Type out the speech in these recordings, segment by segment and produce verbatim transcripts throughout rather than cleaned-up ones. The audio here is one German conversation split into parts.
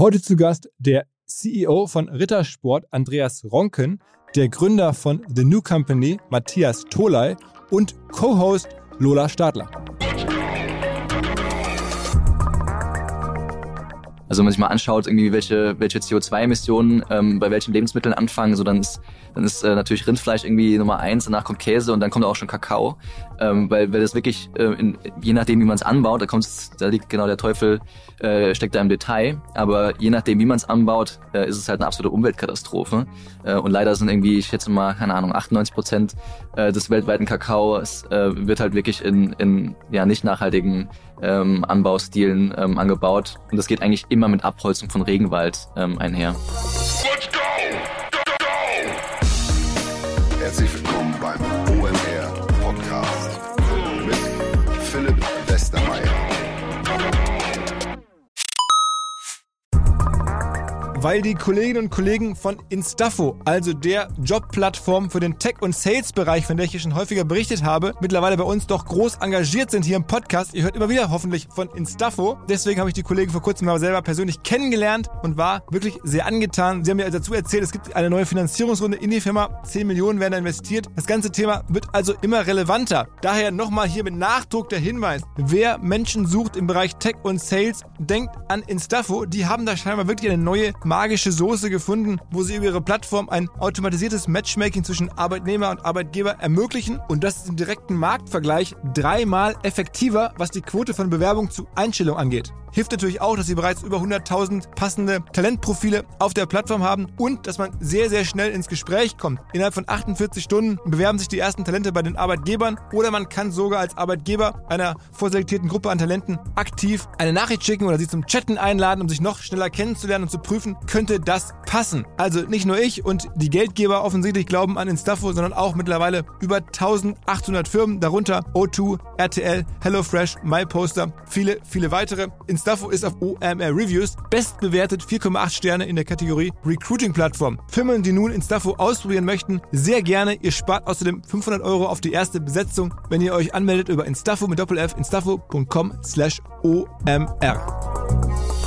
Heute zu Gast der C E O von Rittersport, Andreas Ronken, der Gründer von The New Company, Matthias Tholey und Co-Host Lola Stadler. Also wenn man sich mal anschaut, irgendwie welche, welche C O zwei Emissionen ähm, bei welchen Lebensmitteln anfangen, so dann ist, dann ist äh, natürlich Rindfleisch irgendwie Nummer eins, danach kommt Käse und dann kommt auch schon Kakao, ähm, weil, weil das wirklich, äh, in, je nachdem wie man es anbaut, da kommt's, da liegt genau der Teufel, äh, steckt da im Detail, aber je nachdem wie man es anbaut, äh, ist es halt eine absolute Umweltkatastrophe äh, und leider sind irgendwie, ich schätze mal, keine Ahnung, achtundneunzig Prozent äh, des weltweiten Kakaos äh, wird halt wirklich in, in ja nicht nachhaltigen ähm, Anbaustilen ähm, angebaut und das geht eigentlich immer mit Abholzung von Regenwald ähm, einher. Let's go! Go, go! Herzlich willkommen beim O M R Podcast mit Philipp Westermeier. Weil die Kolleginnen und Kollegen von Instafo, also der Jobplattform für den Tech- und Sales-Bereich, von der ich hier schon häufiger berichtet habe, mittlerweile bei uns doch groß engagiert sind hier im Podcast. Ihr hört immer wieder hoffentlich von Instafo. Deswegen habe ich die Kollegen vor kurzem mal selber persönlich kennengelernt und war wirklich sehr angetan. Sie haben mir dazu erzählt, es gibt eine neue Finanzierungsrunde in die Firma. zehn Millionen werden da investiert. Das ganze Thema wird also immer relevanter. Daher nochmal hier mit Nachdruck der Hinweis. Wer Menschen sucht im Bereich Tech und Sales, denkt an Instafo. Die haben da scheinbar wirklich eine neue magische Soße gefunden, wo sie über ihre Plattform ein automatisiertes Matchmaking zwischen Arbeitnehmer und Arbeitgeber ermöglichen und das ist im direkten Marktvergleich dreimal effektiver, was die Quote von Bewerbung zu Einstellung angeht. Hilft natürlich auch, dass sie bereits über hunderttausend passende Talentprofile auf der Plattform haben und dass man sehr, sehr schnell ins Gespräch kommt. Innerhalb von achtundvierzig Stunden bewerben sich die ersten Talente bei den Arbeitgebern oder man kann sogar als Arbeitgeber einer vorselektierten Gruppe an Talenten aktiv eine Nachricht schicken oder sie zum Chatten einladen, um sich noch schneller kennenzulernen und zu prüfen, könnte das passen. Also nicht nur ich und die Geldgeber offensichtlich glauben an Instafo, sondern auch mittlerweile über eintausendachthundert Firmen, darunter O zwei, R T L, HelloFresh, MyPoster, viele, viele weitere. Instafo ist auf O M R Reviews bestbewertet, vier Komma acht Sterne in der Kategorie Recruiting-Plattform. Firmen, die nun Instafo ausprobieren möchten, sehr gerne. Ihr spart außerdem fünfhundert Euro auf die erste Besetzung, wenn ihr euch anmeldet über Instafo mit Doppel-F, instafo punkt com slash O M R.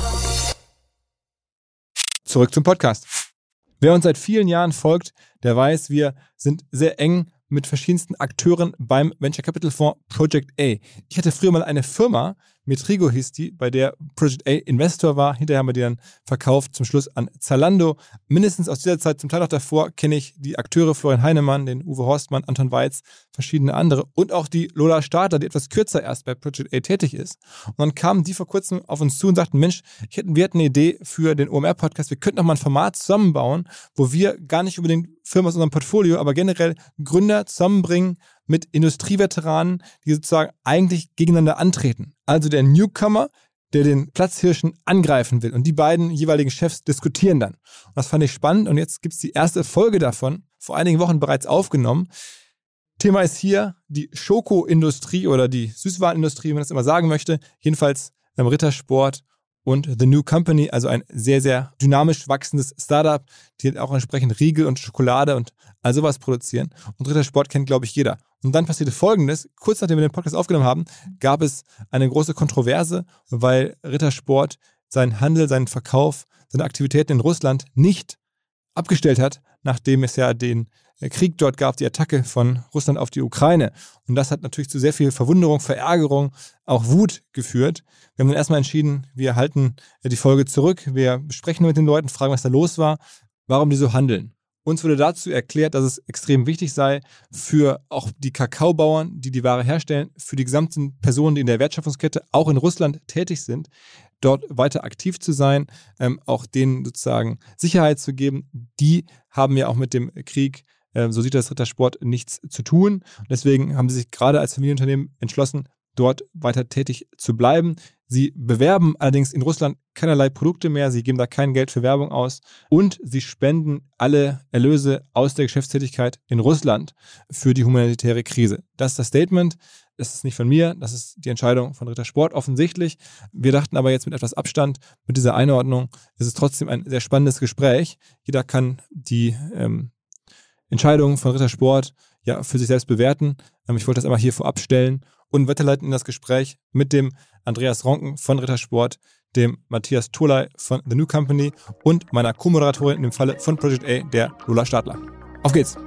Zurück zum Podcast. Wer uns seit vielen Jahren folgt, der weiß, wir sind sehr eng mit verschiedensten Akteuren beim Venture Capital Fonds Project A. Ich hatte früher mal eine Firma, Metrigo hieß die, bei der Project A Investor war. Hinterher haben wir die dann verkauft, zum Schluss an Zalando. Mindestens aus dieser Zeit, zum Teil auch davor, kenne ich die Akteure Florian Heinemann, den Uwe Horstmann, Anton Weiz, verschiedene andere und auch die Lola Stadler, die etwas kürzer erst bei Project A tätig ist. Und dann kamen die vor kurzem auf uns zu und sagten, Mensch, ich hätte, wir hätten eine Idee für den O M R-Podcast. Wir könnten noch mal ein Format zusammenbauen, wo wir gar nicht unbedingt Firmen aus unserem Portfolio, aber generell Gründer zusammenbringen mit Industrieveteranen, die sozusagen eigentlich gegeneinander antreten. Also der Newcomer, der den Platzhirschen angreifen will. Und die beiden jeweiligen Chefs diskutieren dann. Und das fand ich spannend. Und jetzt gibt es die erste Folge davon, vor einigen Wochen bereits aufgenommen. Thema ist hier die Schokoindustrie oder die Süßwarenindustrie, wie man das immer sagen möchte. Jedenfalls beim Rittersport und The New Company, also ein sehr, sehr dynamisch wachsendes Startup, die auch entsprechend Riegel und Schokolade und all sowas produzieren. Und Rittersport kennt, glaube ich, jeder. Und dann passierte Folgendes: Kurz nachdem wir den Podcast aufgenommen haben, gab es eine große Kontroverse, weil Rittersport seinen Handel, seinen Verkauf, seine Aktivitäten in Russland nicht abgestellt hat, nachdem es ja den Krieg dort gab, die Attacke von Russland auf die Ukraine. Und das hat natürlich zu sehr viel Verwunderung, Verärgerung, auch Wut geführt. Wir haben dann erstmal entschieden, wir halten die Folge zurück, wir sprechen mit den Leuten, fragen, was da los war, warum die so handeln. Uns wurde dazu erklärt, dass es extrem wichtig sei für auch die Kakaobauern, die die Ware herstellen, für die gesamten Personen, die in der Wertschöpfungskette auch in Russland tätig sind, dort weiter aktiv zu sein, ähm, auch denen sozusagen Sicherheit zu geben. Die haben ja auch mit dem Krieg, äh, so sieht das Rittersport, nichts zu tun. Und deswegen haben sie sich gerade als Familienunternehmen entschlossen, dort weiter tätig zu bleiben. Sie bewerben allerdings in Russland keinerlei Produkte mehr, sie geben da kein Geld für Werbung aus und sie spenden alle Erlöse aus der Geschäftstätigkeit in Russland für die humanitäre Krise. Das ist das Statement, das ist nicht von mir, das ist die Entscheidung von Rittersport offensichtlich. Wir dachten aber jetzt mit etwas Abstand, mit dieser Einordnung, ist es trotzdem ein sehr spannendes Gespräch. Jeder kann die ähm, Entscheidungen von Rittersport ja für sich selbst bewerten. Ähm, ich wollte das einmal hier vorab stellen und weiterleiten in das Gespräch mit dem Andreas Ronken von Rittersport, dem Matthias Tholey von The New Company und meiner Co-Moderatorin in dem Falle von Project A, der Lola Stadler. Auf geht's!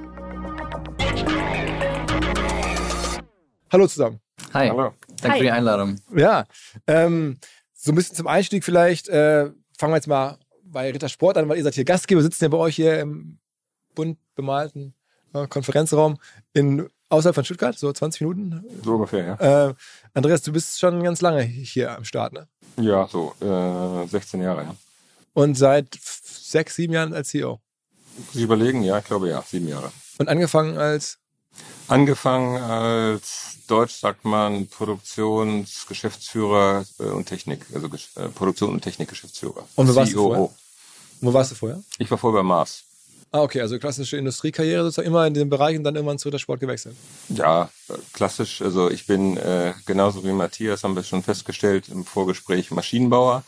Hallo zusammen. Hi, Hallo. danke Hi. für die Einladung. Ja, ähm, so ein bisschen zum Einstieg vielleicht, äh, fangen wir jetzt mal bei Rittersport an, weil ihr seid hier Gastgeber, sitzen ja bei euch hier im bunt bemalten äh, Konferenzraum in, außerhalb von Stuttgart, so zwanzig Minuten. So ungefähr, ja. Äh, Andreas, du bist schon ganz lange hier am Start, ne? Ja, so äh, sechzehn Jahre, ja. Und seit f- sechs, sieben Jahren als C E O. Sie überlegen, ja, ich glaube ja, sieben Jahre. Und angefangen als, Angefangen als Deutsch sagt man Produktionsgeschäftsführer äh, und Technik, also Gesch- äh, Produktion und Technikgeschäftsführer. Und wo warst du C O O. vorher? Wo warst du vorher? Ich war vorher bei Mars. Ah, okay, also klassische Industriekarriere sozusagen, immer in dem Bereich und dann irgendwann zu Rittersport gewechselt. Ja, äh, klassisch. Also ich bin äh, genauso wie Matthias, haben wir schon festgestellt im Vorgespräch, Maschinenbauer.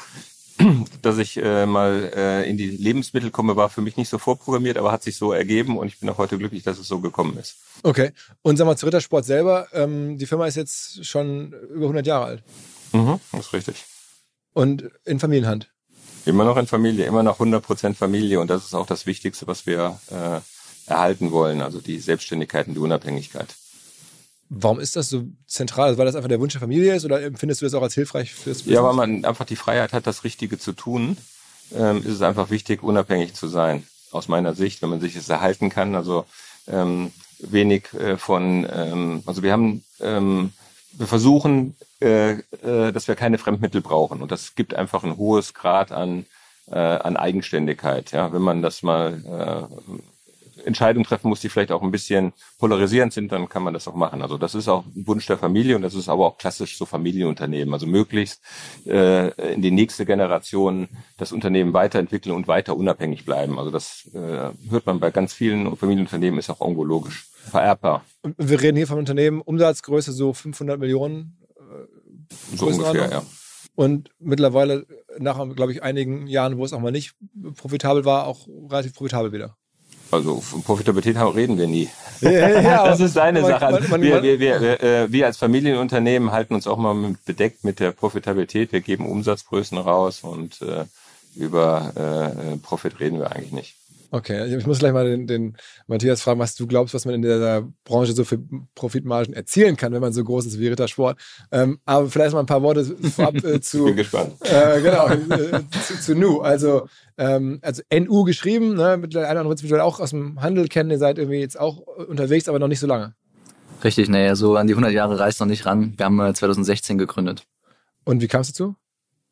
Dass ich äh, mal äh, in die Lebensmittel komme, war für mich nicht so vorprogrammiert, aber hat sich so ergeben und ich bin auch heute glücklich, dass es so gekommen ist. Okay, und sag mal zu Rittersport selber, ähm, die Firma ist jetzt schon über hundert Jahre alt Mhm, das ist richtig. und in Familienhand. Immer noch in Familie, immer noch hundert Prozent Familie und das ist auch das Wichtigste, was wir äh, erhalten wollen, also die Selbstständigkeit und die Unabhängigkeit. Warum ist das so zentral? Also, weil das einfach der Wunsch der Familie ist oder empfindest du das auch als hilfreich fürs Business? Ja, weil man einfach die Freiheit hat, das Richtige zu tun, ähm, ist es einfach wichtig, unabhängig zu sein. Aus meiner Sicht, wenn man sich es erhalten kann, also ähm, wenig äh, von, ähm, also wir haben, ähm, wir versuchen, äh, äh, dass wir keine Fremdmittel brauchen und das gibt einfach ein hohes Grad an äh, an Eigenständigkeit. Ja, wenn man das mal äh, Entscheidungen treffen muss, die vielleicht auch ein bisschen polarisierend sind, dann kann man das auch machen. Also das ist auch ein Wunsch der Familie und das ist aber auch klassisch so Familienunternehmen. Also möglichst äh, in die nächste Generation das Unternehmen weiterentwickeln und weiter unabhängig bleiben. Also das äh, hört man bei ganz vielen Familienunternehmen, ist auch irgendwo logisch, vererbbar. Und wir reden hier von Unternehmen, Umsatzgröße so fünfhundert Millionen. Äh, So ungefähr, ja. Und mittlerweile, nach, glaube ich, einigen Jahren, wo es auch mal nicht profitabel war, auch relativ profitabel wieder. Also von Profitabilität reden wir nie. Ja, ja, das ist seine man, Sache. Also man, man, wir, wir, wir, wir, wir als Familienunternehmen halten uns auch mal mit, bedeckt mit der Profitabilität. Wir geben Umsatzgrößen raus und äh, über äh, Profit reden wir eigentlich nicht. Okay, ich muss gleich mal den, den Matthias fragen, was du glaubst, was man in dieser Branche so für Profitmargen erzielen kann, wenn man so groß ist wie Rittersport. Ähm, aber vielleicht mal ein paar Worte vorab äh, zu, Bin gespannt. Äh, genau, äh, zu, zu Nu. Also, ähm, also N U geschrieben, ne? Mittlerweile einer wird es mittlerweile auch aus dem Handel kennen, ihr seid irgendwie jetzt auch unterwegs, aber noch nicht so lange. Richtig, naja, so an die hundert Jahre reißt noch nicht ran. Wir haben äh, zwanzig sechzehn gegründet. Und wie kamst du dazu?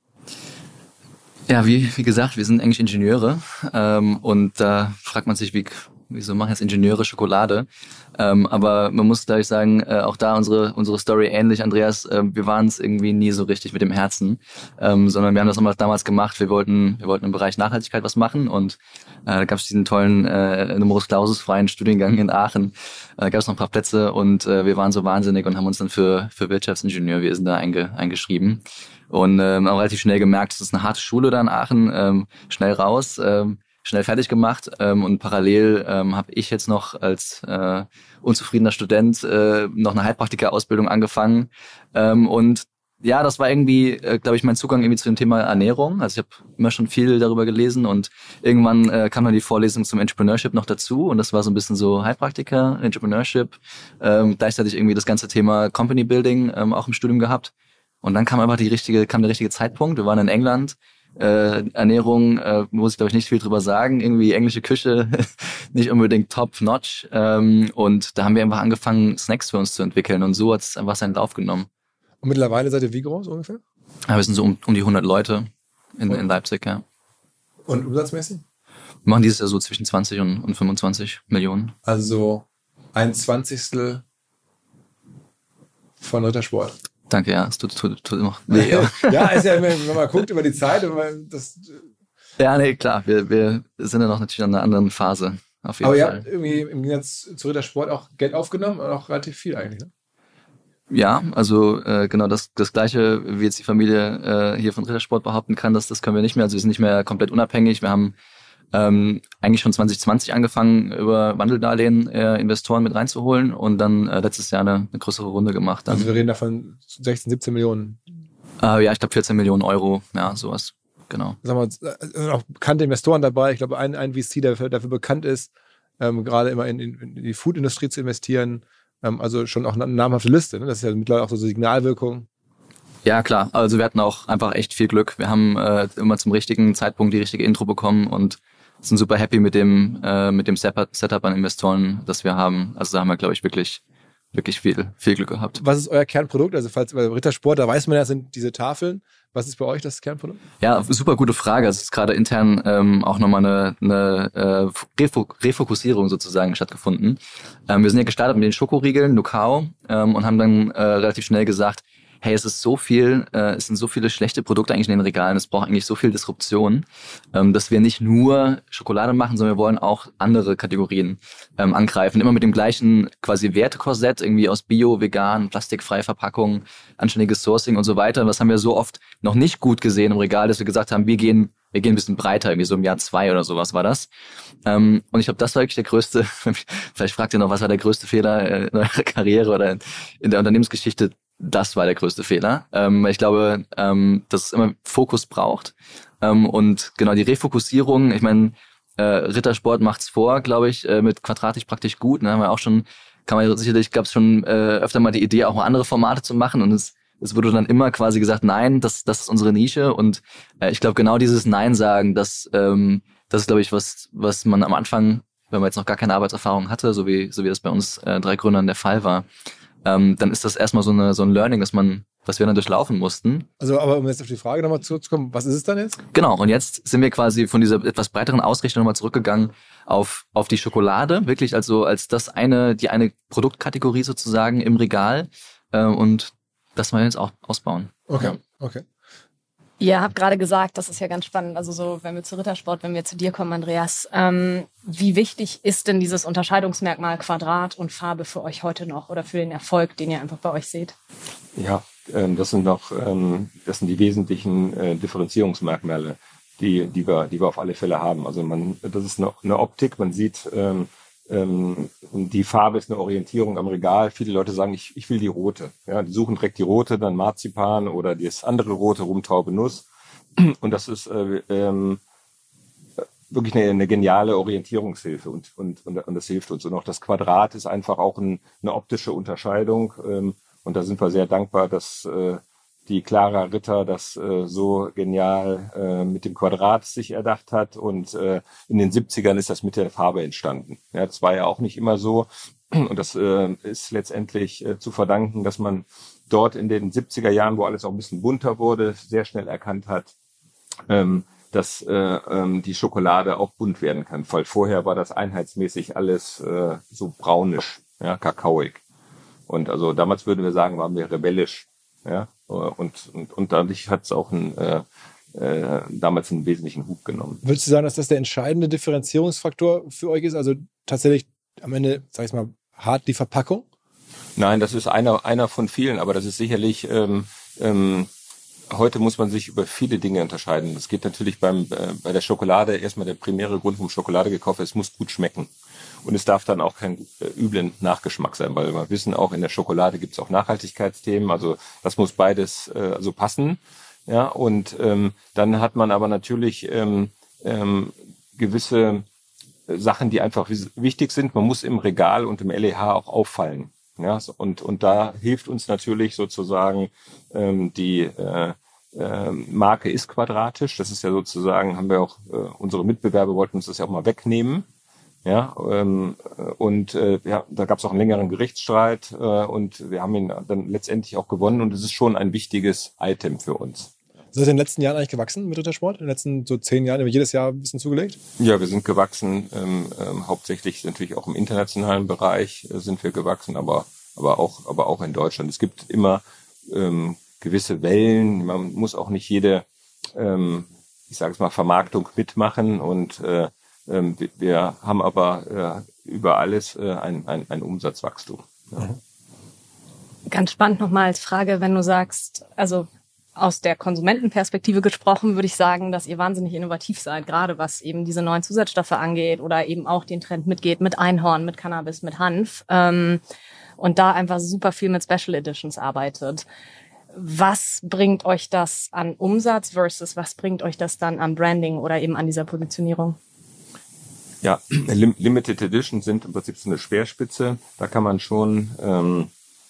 Ja, wie, wie gesagt, wir sind eigentlich Ingenieure ähm, und da fragt man sich, wie, wieso machen jetzt Ingenieure Schokolade? Ähm, aber man muss, glaube ich, sagen, äh, auch da unsere unsere Story ähnlich, Andreas, äh, wir waren es irgendwie nie so richtig mit dem Herzen, ähm, sondern wir haben das damals gemacht, wir wollten wir wollten im Bereich Nachhaltigkeit was machen und äh, da gab es diesen tollen äh, Numerus Clausus freien Studiengang in Aachen, äh, da gab es noch ein paar Plätze und äh, wir waren so wahnsinnig und haben uns dann für für Wirtschaftsingenieurwesen da einge, eingeschrieben. Und ähm, auch relativ schnell gemerkt, es ist eine harte Schule da in Aachen, ähm, schnell raus, ähm, schnell fertig gemacht ähm, und parallel ähm, habe ich jetzt noch als äh, unzufriedener Student äh, noch eine Heilpraktiker-Ausbildung angefangen ähm, und ja, das war irgendwie, äh, glaube ich, mein Zugang irgendwie zu dem Thema Ernährung. Also ich habe immer schon viel darüber gelesen und irgendwann äh, kam dann die Vorlesung zum Entrepreneurship noch dazu und das war so ein bisschen so Heilpraktiker, Entrepreneurship, ähm, gleichzeitig irgendwie das ganze Thema Company Building ähm, auch im Studium gehabt. Und dann kam einfach die richtige, kam der richtige Zeitpunkt. Wir waren in England. Äh, Ernährung, äh, muss ich glaube ich nicht viel drüber sagen. Irgendwie englische Küche, nicht unbedingt top-notch. Ähm, und da haben wir einfach angefangen, Snacks für uns zu entwickeln. Und so hat es einfach seinen Lauf genommen. Und mittlerweile seid ihr wie groß ungefähr? Ja, wir sind so um, um die hundert Leute in, in Leipzig, ja. Und umsatzmäßig? Wir machen dieses Jahr so zwischen zwanzig und, und fünfundzwanzig Millionen. Also ein Zwanzigstel von Rittersport. Danke, ja, es tut, tut, tut immer weh. Ja, ja, ist ja, wenn man guckt über die Zeit, das, ja nee, klar, wir, wir sind ja noch natürlich in einer anderen Phase. Auf jeden aber Fall. ihr habt irgendwie im Gegensatz zu Rittersport auch Geld aufgenommen und auch relativ viel eigentlich, ne? Ja, also äh, genau das das Gleiche, wie jetzt die Familie äh, hier von Rittersport behaupten kann, dass das können wir nicht mehr. Also wir sind nicht mehr komplett unabhängig. Wir haben ähm, eigentlich schon zwanzig zwanzig angefangen, über Wandeldarlehen äh, Investoren mit reinzuholen und dann äh, letztes Jahr eine, eine größere Runde gemacht. Dann. Also wir reden davon sechzehn, siebzehn Millionen. Äh, ja, ich glaube vierzehn Millionen Euro, ja, sowas, genau. Sagen wir mal, auch bekannte Investoren dabei. Ich glaube, ein, ein V C, der dafür, dafür bekannt ist, ähm, gerade immer in, in, in die Food-Industrie zu investieren. Ähm, also schon auch eine namhafte Liste. Ne? Das ist ja mittlerweile auch so Signalwirkung. Ja, klar. Also wir hatten auch einfach echt viel Glück. Wir haben äh, immer zum richtigen Zeitpunkt die richtige Intro bekommen und sind super happy mit dem äh, mit dem Setup an Investoren, das wir haben. Also da haben wir, glaube ich, wirklich wirklich viel viel Glück gehabt. Was ist euer Kernprodukt? Also falls bei Rittersport, da weiß man ja, sind diese Tafeln. Was ist bei euch das Kernprodukt? Ja, super gute Frage. Es ist gerade intern ähm, auch nochmal eine, eine äh, Refok- Refokussierung sozusagen stattgefunden. Ähm, wir sind ja gestartet mit den Schokoriegeln, Nukao, ähm, und haben dann äh, relativ schnell gesagt, hey, es ist so viel, äh, es sind so viele schlechte Produkte eigentlich in den Regalen, es braucht eigentlich so viel Disruption, ähm, dass wir nicht nur Schokolade machen, sondern wir wollen auch andere Kategorien ähm, angreifen. Immer mit dem gleichen quasi Wertekorsett, irgendwie aus Bio, Vegan, plastikfreie Verpackung, anständiges Sourcing und so weiter. Was haben wir so oft noch nicht gut gesehen im Regal, dass wir gesagt haben, wir gehen wir gehen ein bisschen breiter, irgendwie so im Jahr zwei oder sowas war das. Ähm, und ich glaube, das war wirklich der größte, vielleicht fragt ihr noch, was war der größte Fehler in eurer Karriere oder in, in der Unternehmensgeschichte? Das war der größte Fehler. Ähm, ich glaube, ähm, dass es immer Fokus braucht. Ähm, und genau die Refokussierung, ich meine, äh, Rittersport macht's vor, glaube ich, äh, mit quadratisch praktisch gut. Ne? Haben wir auch schon, kann man sicherlich, gab es schon äh, öfter mal die Idee, auch mal andere Formate zu machen. Und es, es wurde dann immer quasi gesagt, nein, das, das ist unsere Nische. Und äh, ich glaube, genau dieses Nein sagen, das, ähm, das ist, glaube ich, was, was man am Anfang, wenn man jetzt noch gar keine Arbeitserfahrung hatte, so wie, so wie das bei uns äh, drei Gründern der Fall war, Ähm, dann ist das erstmal so eine so ein Learning, dass man, was wir dann durchlaufen mussten. Also, aber um jetzt auf die Frage nochmal zurückzukommen, was ist es dann jetzt? Genau, und jetzt sind wir quasi von dieser etwas breiteren Ausrichtung nochmal zurückgegangen auf auf die Schokolade, wirklich also als das eine, die eine Produktkategorie sozusagen im Regal äh, und das wollen wir jetzt auch ausbauen. Okay, okay. Ihr habt gerade gesagt, das ist ja ganz spannend, also so, wenn wir zu Rittersport, wenn wir zu dir kommen, Andreas, ähm, wie wichtig ist denn dieses Unterscheidungsmerkmal Quadrat und Farbe für euch heute noch oder für den Erfolg, den ihr einfach bei euch seht? Ja, ähm, das sind noch, ähm, das sind die wesentlichen äh, Differenzierungsmerkmale, die, die wir, die wir auf alle Fälle haben. Also man, das ist eine, eine Optik, man sieht, ähm, ähm, die Farbe ist eine Orientierung am Regal. Viele Leute sagen, ich, ich will die rote. Ja, die suchen direkt die rote, dann Marzipan oder das andere rote, Rumtaube, Nuss. Und das ist äh, ähm, wirklich eine, eine geniale Orientierungshilfe und, und, und, und das hilft uns. Und auch das Quadrat ist einfach auch ein, eine optische Unterscheidung. Ähm, und da sind wir sehr dankbar, dass äh, die Clara Ritter das äh, so genial äh, mit dem Quadrat sich erdacht hat. Und äh, in den siebzigern ist das mit der Farbe entstanden. Ja, das war ja auch nicht immer so. Und das äh, ist letztendlich äh, zu verdanken, dass man dort in den siebziger Jahren, wo alles auch ein bisschen bunter wurde, sehr schnell erkannt hat, ähm, dass äh, ähm, die Schokolade auch bunt werden kann. Weil vorher war das einheitsmäßig alles äh, so braunisch, ja, kakaoig. Und also damals würden wir sagen, waren wir rebellisch. Ja, und, und, und dadurch hat es auch ein, äh, äh, damals einen wesentlichen Hub genommen. Würdest du sagen, dass das der entscheidende Differenzierungsfaktor für euch ist? Also tatsächlich am Ende, sag ich mal, hart die Verpackung? Nein, das ist einer, einer von vielen, aber das ist sicherlich, ähm, ähm, heute muss man sich über viele Dinge unterscheiden. Es geht natürlich beim, äh, bei der Schokolade erstmal der primäre Grund, warum Schokolade gekauft wird, es muss gut schmecken. Und es darf dann auch kein äh, üblen Nachgeschmack sein, weil wir wissen auch, in der Schokolade gibt es auch Nachhaltigkeitsthemen, also das muss beides äh, also passen. Ja, und ähm, dann hat man aber natürlich ähm, ähm, gewisse Sachen, die einfach wichtig sind. Man muss im Regal und im L E H auch auffallen. Ja, und, und da hilft uns natürlich sozusagen ähm, die äh, äh, Marke ist quadratisch. Das ist ja sozusagen, haben wir auch, äh, unsere Mitbewerber wollten uns das ja auch mal wegnehmen. Ja, ähm, und äh, ja, da gab es auch einen längeren Gerichtsstreit äh, und wir haben ihn dann letztendlich auch gewonnen und es ist schon ein wichtiges Item für uns. Ist das in den letzten Jahren eigentlich gewachsen mit Rittersport? In den letzten so zehn Jahren, immer jedes Jahr ein bisschen zugelegt? Ja, wir sind gewachsen, ähm, ähm, hauptsächlich natürlich auch im internationalen Bereich äh, sind wir gewachsen, aber aber auch aber auch in Deutschland. Es gibt immer ähm, gewisse Wellen, man muss auch nicht jede, ähm, ich sage es mal, Vermarktung mitmachen und äh, wir haben aber äh, über alles äh, ein, ein, ein Umsatzwachstum. Ja. Ganz spannend nochmal als Frage, wenn du sagst, also aus der Konsumentenperspektive gesprochen, würde ich sagen, dass ihr wahnsinnig innovativ seid, gerade was eben diese neuen Zusatzstoffe angeht oder eben auch den Trend mitgeht mit Einhorn, mit Cannabis, mit Hanf ähm, und da einfach super viel mit Special Editions arbeitet. Was bringt euch das an Umsatz versus was bringt euch das dann am Branding oder eben an dieser Positionierung? Ja, Limited Edition sind im Prinzip so eine Speerspitze. Da kann man schon ähm,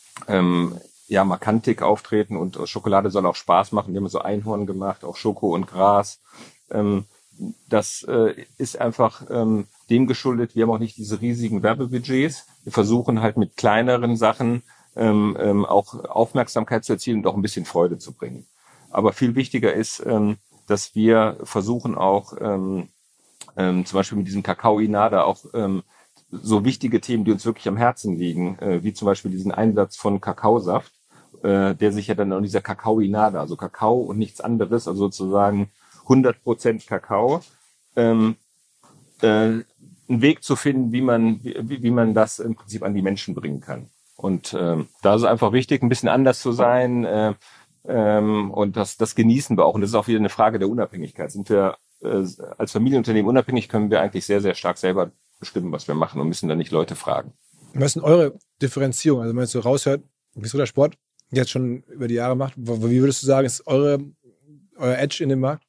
ähm, ja markantig auftreten und Schokolade soll auch Spaß machen. Wir haben so Einhorn gemacht, auch Schoko und Gras. Ähm, das äh, ist einfach ähm, dem geschuldet. Wir haben auch nicht diese riesigen Werbebudgets. Wir versuchen halt mit kleineren Sachen ähm, ähm, auch Aufmerksamkeit zu erzielen und auch ein bisschen Freude zu bringen. Aber viel wichtiger ist, ähm, dass wir versuchen auch ähm, ähm, zum Beispiel mit diesem Kakao Inada auch ähm, so wichtige Themen, die uns wirklich am Herzen liegen, äh, wie zum Beispiel diesen Einsatz von Kakaosaft, äh, der sich ja dann an dieser Kakao Inada, also Kakao und nichts anderes, also sozusagen hundert Prozent Kakao, ähm, äh, einen Weg zu finden, wie man wie, wie man das im Prinzip an die Menschen bringen kann. Und ähm, da ist es einfach wichtig, ein bisschen anders zu sein äh, ähm, und das, das genießen wir auch. Und das ist auch wieder eine Frage der Unabhängigkeit. Sind wir äh, als Familienunternehmen unabhängig, können wir eigentlich sehr, sehr stark selber bestimmen, was wir machen und müssen dann nicht Leute fragen. Was ist denn eure Differenzierung? Also wenn man jetzt so raushört, wie so der Sport jetzt schon über die Jahre macht, wie würdest du sagen, ist eure, euer Edge in dem Markt?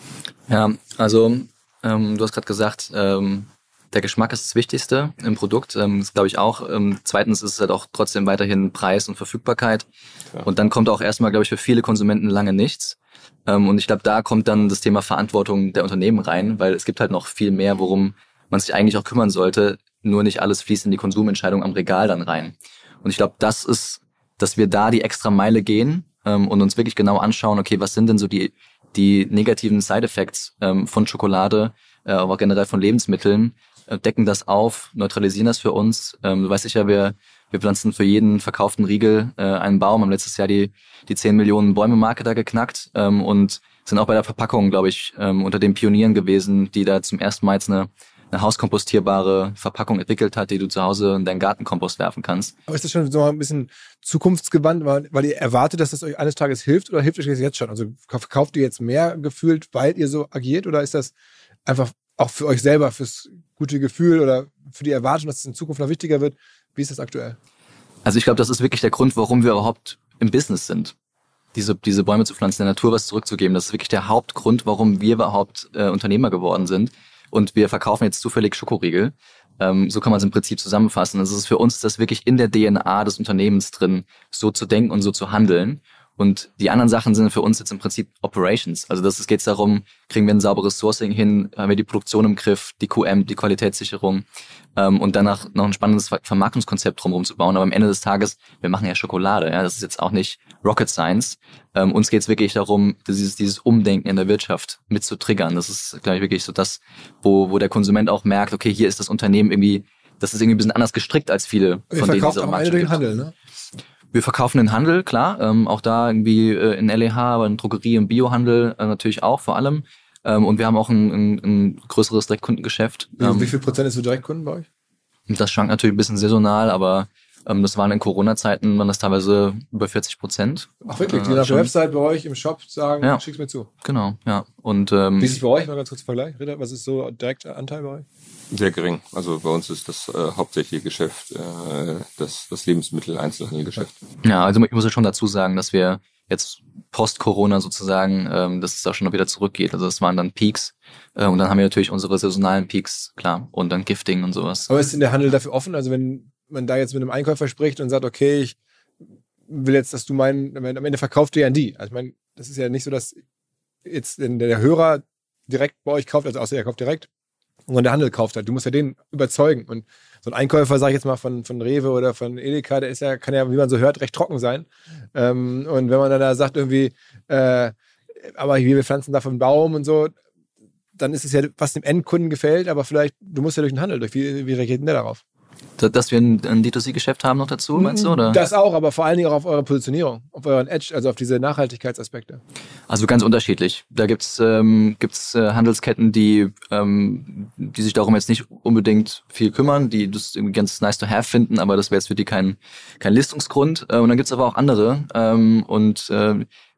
Ja, also ähm, du hast gerade gesagt, ähm, der Geschmack ist das Wichtigste im Produkt. Ähm, das glaube ich auch. Ähm, zweitens ist es halt auch trotzdem weiterhin Preis und Verfügbarkeit. Ja. Und dann kommt auch erstmal, glaube ich, für viele Konsumenten lange nichts. Ähm, und ich glaube, da kommt dann das Thema Verantwortung der Unternehmen rein, weil es gibt halt noch viel mehr, worum man sich eigentlich auch kümmern sollte. Nur nicht alles fließt in die Konsumentscheidung am Regal dann rein. Und ich glaube, das ist, dass wir da die extra Meile gehen ähm, und uns wirklich genau anschauen, okay, was sind denn so die die negativen Side-Effects ähm, von Schokolade, äh, aber generell von Lebensmitteln, äh, decken das auf, neutralisieren das für uns. Ähm, du weißt sicher, wir wir pflanzen für jeden verkauften Riegel äh, einen Baum, haben letztes Jahr die die zehn Millionen Bäume-Marke da geknackt ähm, und sind auch bei der Verpackung, glaube ich, ähm, unter den Pionieren gewesen, die da zum ersten Mal jetzt eine eine hauskompostierbare Verpackung entwickelt hat, die du zu Hause in deinen Gartenkompost werfen kannst. Aber ist das schon so ein bisschen zukunftsgewandt, weil, weil ihr erwartet, dass das euch eines Tages hilft oder hilft euch das jetzt schon? Also kauft ihr jetzt mehr gefühlt, weil ihr so agiert oder ist das einfach auch für euch selber, fürs gute Gefühl oder für die Erwartung, dass es in Zukunft noch wichtiger wird? Wie ist das aktuell? Also ich glaube, das ist wirklich der Grund, warum wir überhaupt im Business sind. Diese, diese Bäume zu pflanzen, der Natur was zurückzugeben. Das ist wirklich der Hauptgrund, warum wir überhaupt äh, Unternehmer geworden sind. Und wir verkaufen jetzt zufällig Schokoriegel. Ähm, so kann man es im Prinzip zusammenfassen. Also es ist für uns das wirklich in der D N A des Unternehmens drin, so zu denken und so zu handeln. Und die anderen Sachen sind für uns jetzt im Prinzip Operations. Also das geht es darum, kriegen wir ein sauberes Sourcing hin, haben wir die Produktion im Griff, die Q M, die Qualitätssicherung ähm, und danach noch ein spannendes Vermarktungskonzept drumherum zu bauen. Aber am Ende des Tages, wir machen ja Schokolade. Ja, das ist jetzt auch nicht Rocket Science. Ähm, uns geht es wirklich darum, dieses, dieses Umdenken in der Wirtschaft mit zu triggern. Das ist, glaube ich, wirklich so das, wo, wo der Konsument auch merkt, okay, hier ist das Unternehmen irgendwie, das ist irgendwie ein bisschen anders gestrickt als viele wir von denen, die es auch am Ende den Handel, ne? Wir verkaufen den Handel, klar, ähm, auch da irgendwie äh, in L E H, aber in Drogerie, im Biohandel äh, natürlich auch vor allem. Ähm, und wir haben auch ein, ein, ein größeres Direktkundengeschäft. Wie, Ähm, wie viel Prozent ist so Direktkunden bei euch? Das schwankt natürlich ein bisschen saisonal, aber ähm, das waren in Corona-Zeiten, waren das teilweise über vierzig Prozent. Ach wirklich, die äh, nach schon. der Website bei euch im Shop sagen, Ja. schick's mir zu. Genau, ja. Und ähm, Wie ist es bei euch? Mal ganz kurz Vergleich. Ritter, was ist so direkter Anteil bei euch? Sehr gering. Also bei uns ist das äh, hauptsächliche Geschäft äh, das, das Lebensmittel-Einzelhandelgeschäft. ja, also ich muss ja schon dazu sagen, dass wir jetzt post-Corona sozusagen, ähm, dass es auch schon noch wieder zurückgeht. Also das waren dann Peaks äh, und dann haben wir natürlich unsere saisonalen Peaks, klar, und dann Gifting und sowas. Aber ist denn der Handel dafür offen? Also wenn man da jetzt mit einem Einkäufer spricht und sagt, okay, ich will jetzt, dass du meinen, am Ende verkauft ihr an die. Also ich meine, das ist ja nicht so, dass jetzt der Hörer direkt bei euch kauft, also außer er kauft direkt, und der Handel kauft halt. Du musst ja den überzeugen. Und so ein Einkäufer, sag ich jetzt mal, von, von Rewe oder von Edeka, der ist ja, kann ja, wie man so hört, recht trocken sein. Ähm, und wenn man dann da sagt irgendwie, äh, aber wir pflanzen da vom Baum und so, dann ist es ja, was dem Endkunden gefällt, aber vielleicht, du musst ja durch den Handel durch. Wie, wie reagiert denn der darauf? Dass wir ein, ein D zwei C-Geschäft haben noch dazu, meinst du? Oder? Das auch, aber vor allen Dingen auch auf eure Positionierung, auf euren Edge, also auf diese Nachhaltigkeitsaspekte. Also ganz unterschiedlich. Da gibt's ähm, gibt's äh, Handelsketten, die ähm, die sich darum jetzt nicht unbedingt viel kümmern, die das irgendwie ganz nice to have finden, aber das wäre jetzt für die kein kein Listungsgrund. Äh, und dann gibt's aber auch andere. Ähm, und äh,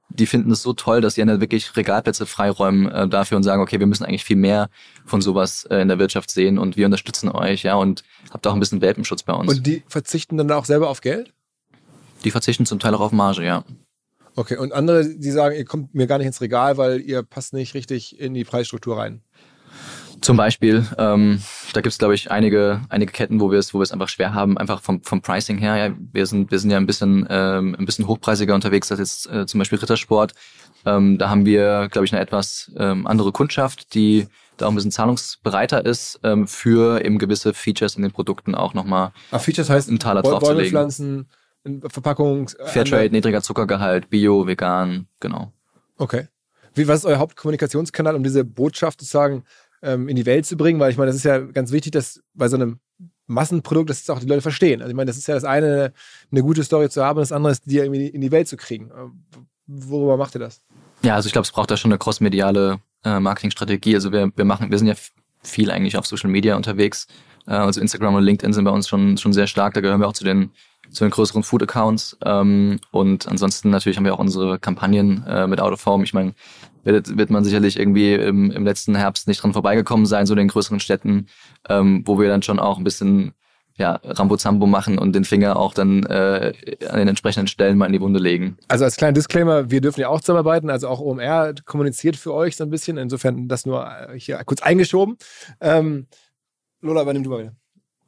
die finden es so toll, dass sie dann wirklich Regalplätze freiräumen äh, dafür und sagen, okay, wir müssen eigentlich viel mehr von sowas äh, in der Wirtschaft sehen und wir unterstützen euch, ja, und habt auch ein bisschen Welpenschutz bei uns. Und die verzichten dann auch selber auf Geld? Die verzichten zum Teil auch auf Marge, ja. Okay, und andere, die sagen, ihr kommt mir gar nicht ins Regal, weil ihr passt nicht richtig in die Preisstruktur rein. Zum Beispiel, ähm, da gibt's glaube ich einige einige Ketten, wo wir es wo wir es einfach schwer haben, einfach vom vom Pricing her. Ja, wir sind wir sind ja ein bisschen ähm, ein bisschen hochpreisiger unterwegs als jetzt äh, zum Beispiel Rittersport. Ähm, da haben wir glaube ich eine etwas ähm, andere Kundschaft, die da auch ein bisschen zahlungsbereiter ist ähm, für eben gewisse Features in den Produkten auch nochmal. Ah, Features heißt einen Taler draufzulegen. Bäumepflanzen, Verpackung, Fairtrade, niedriger Zuckergehalt, Bio, vegan, genau. Okay. Wie, was ist euer Hauptkommunikationskanal, um diese Botschaft sozusagen ähm, in die Welt zu bringen? Weil ich meine, das ist ja ganz wichtig, dass bei so einem Massenprodukt, dass es auch die Leute verstehen. Also ich meine, das ist ja das eine, eine gute Story zu haben, und das andere ist, die irgendwie in die Welt zu kriegen. Worüber macht ihr das? Ja, also ich glaube, es braucht da schon eine crossmediale äh, Marketingstrategie. Also wir wir machen, wir sind ja viel eigentlich auf Social Media unterwegs. Äh, also Instagram und LinkedIn sind bei uns schon schon sehr stark. Da gehören wir auch zu den zu den größeren Food-Accounts. Ähm, und ansonsten natürlich haben wir auch unsere Kampagnen äh, mit Out of Home. Ich meine, wird, wird man sicherlich irgendwie im, im letzten Herbst nicht dran vorbeigekommen sein, so in den größeren Städten, ähm, wo wir dann schon auch ein bisschen ja, Rambo-Zambo machen und den Finger auch dann äh, an den entsprechenden Stellen mal in die Wunde legen. Also als kleiner Disclaimer, wir dürfen ja auch zusammenarbeiten, also auch O M R kommuniziert für euch so ein bisschen, insofern das nur hier kurz eingeschoben. Ähm, Lola, übernimm du mal wieder.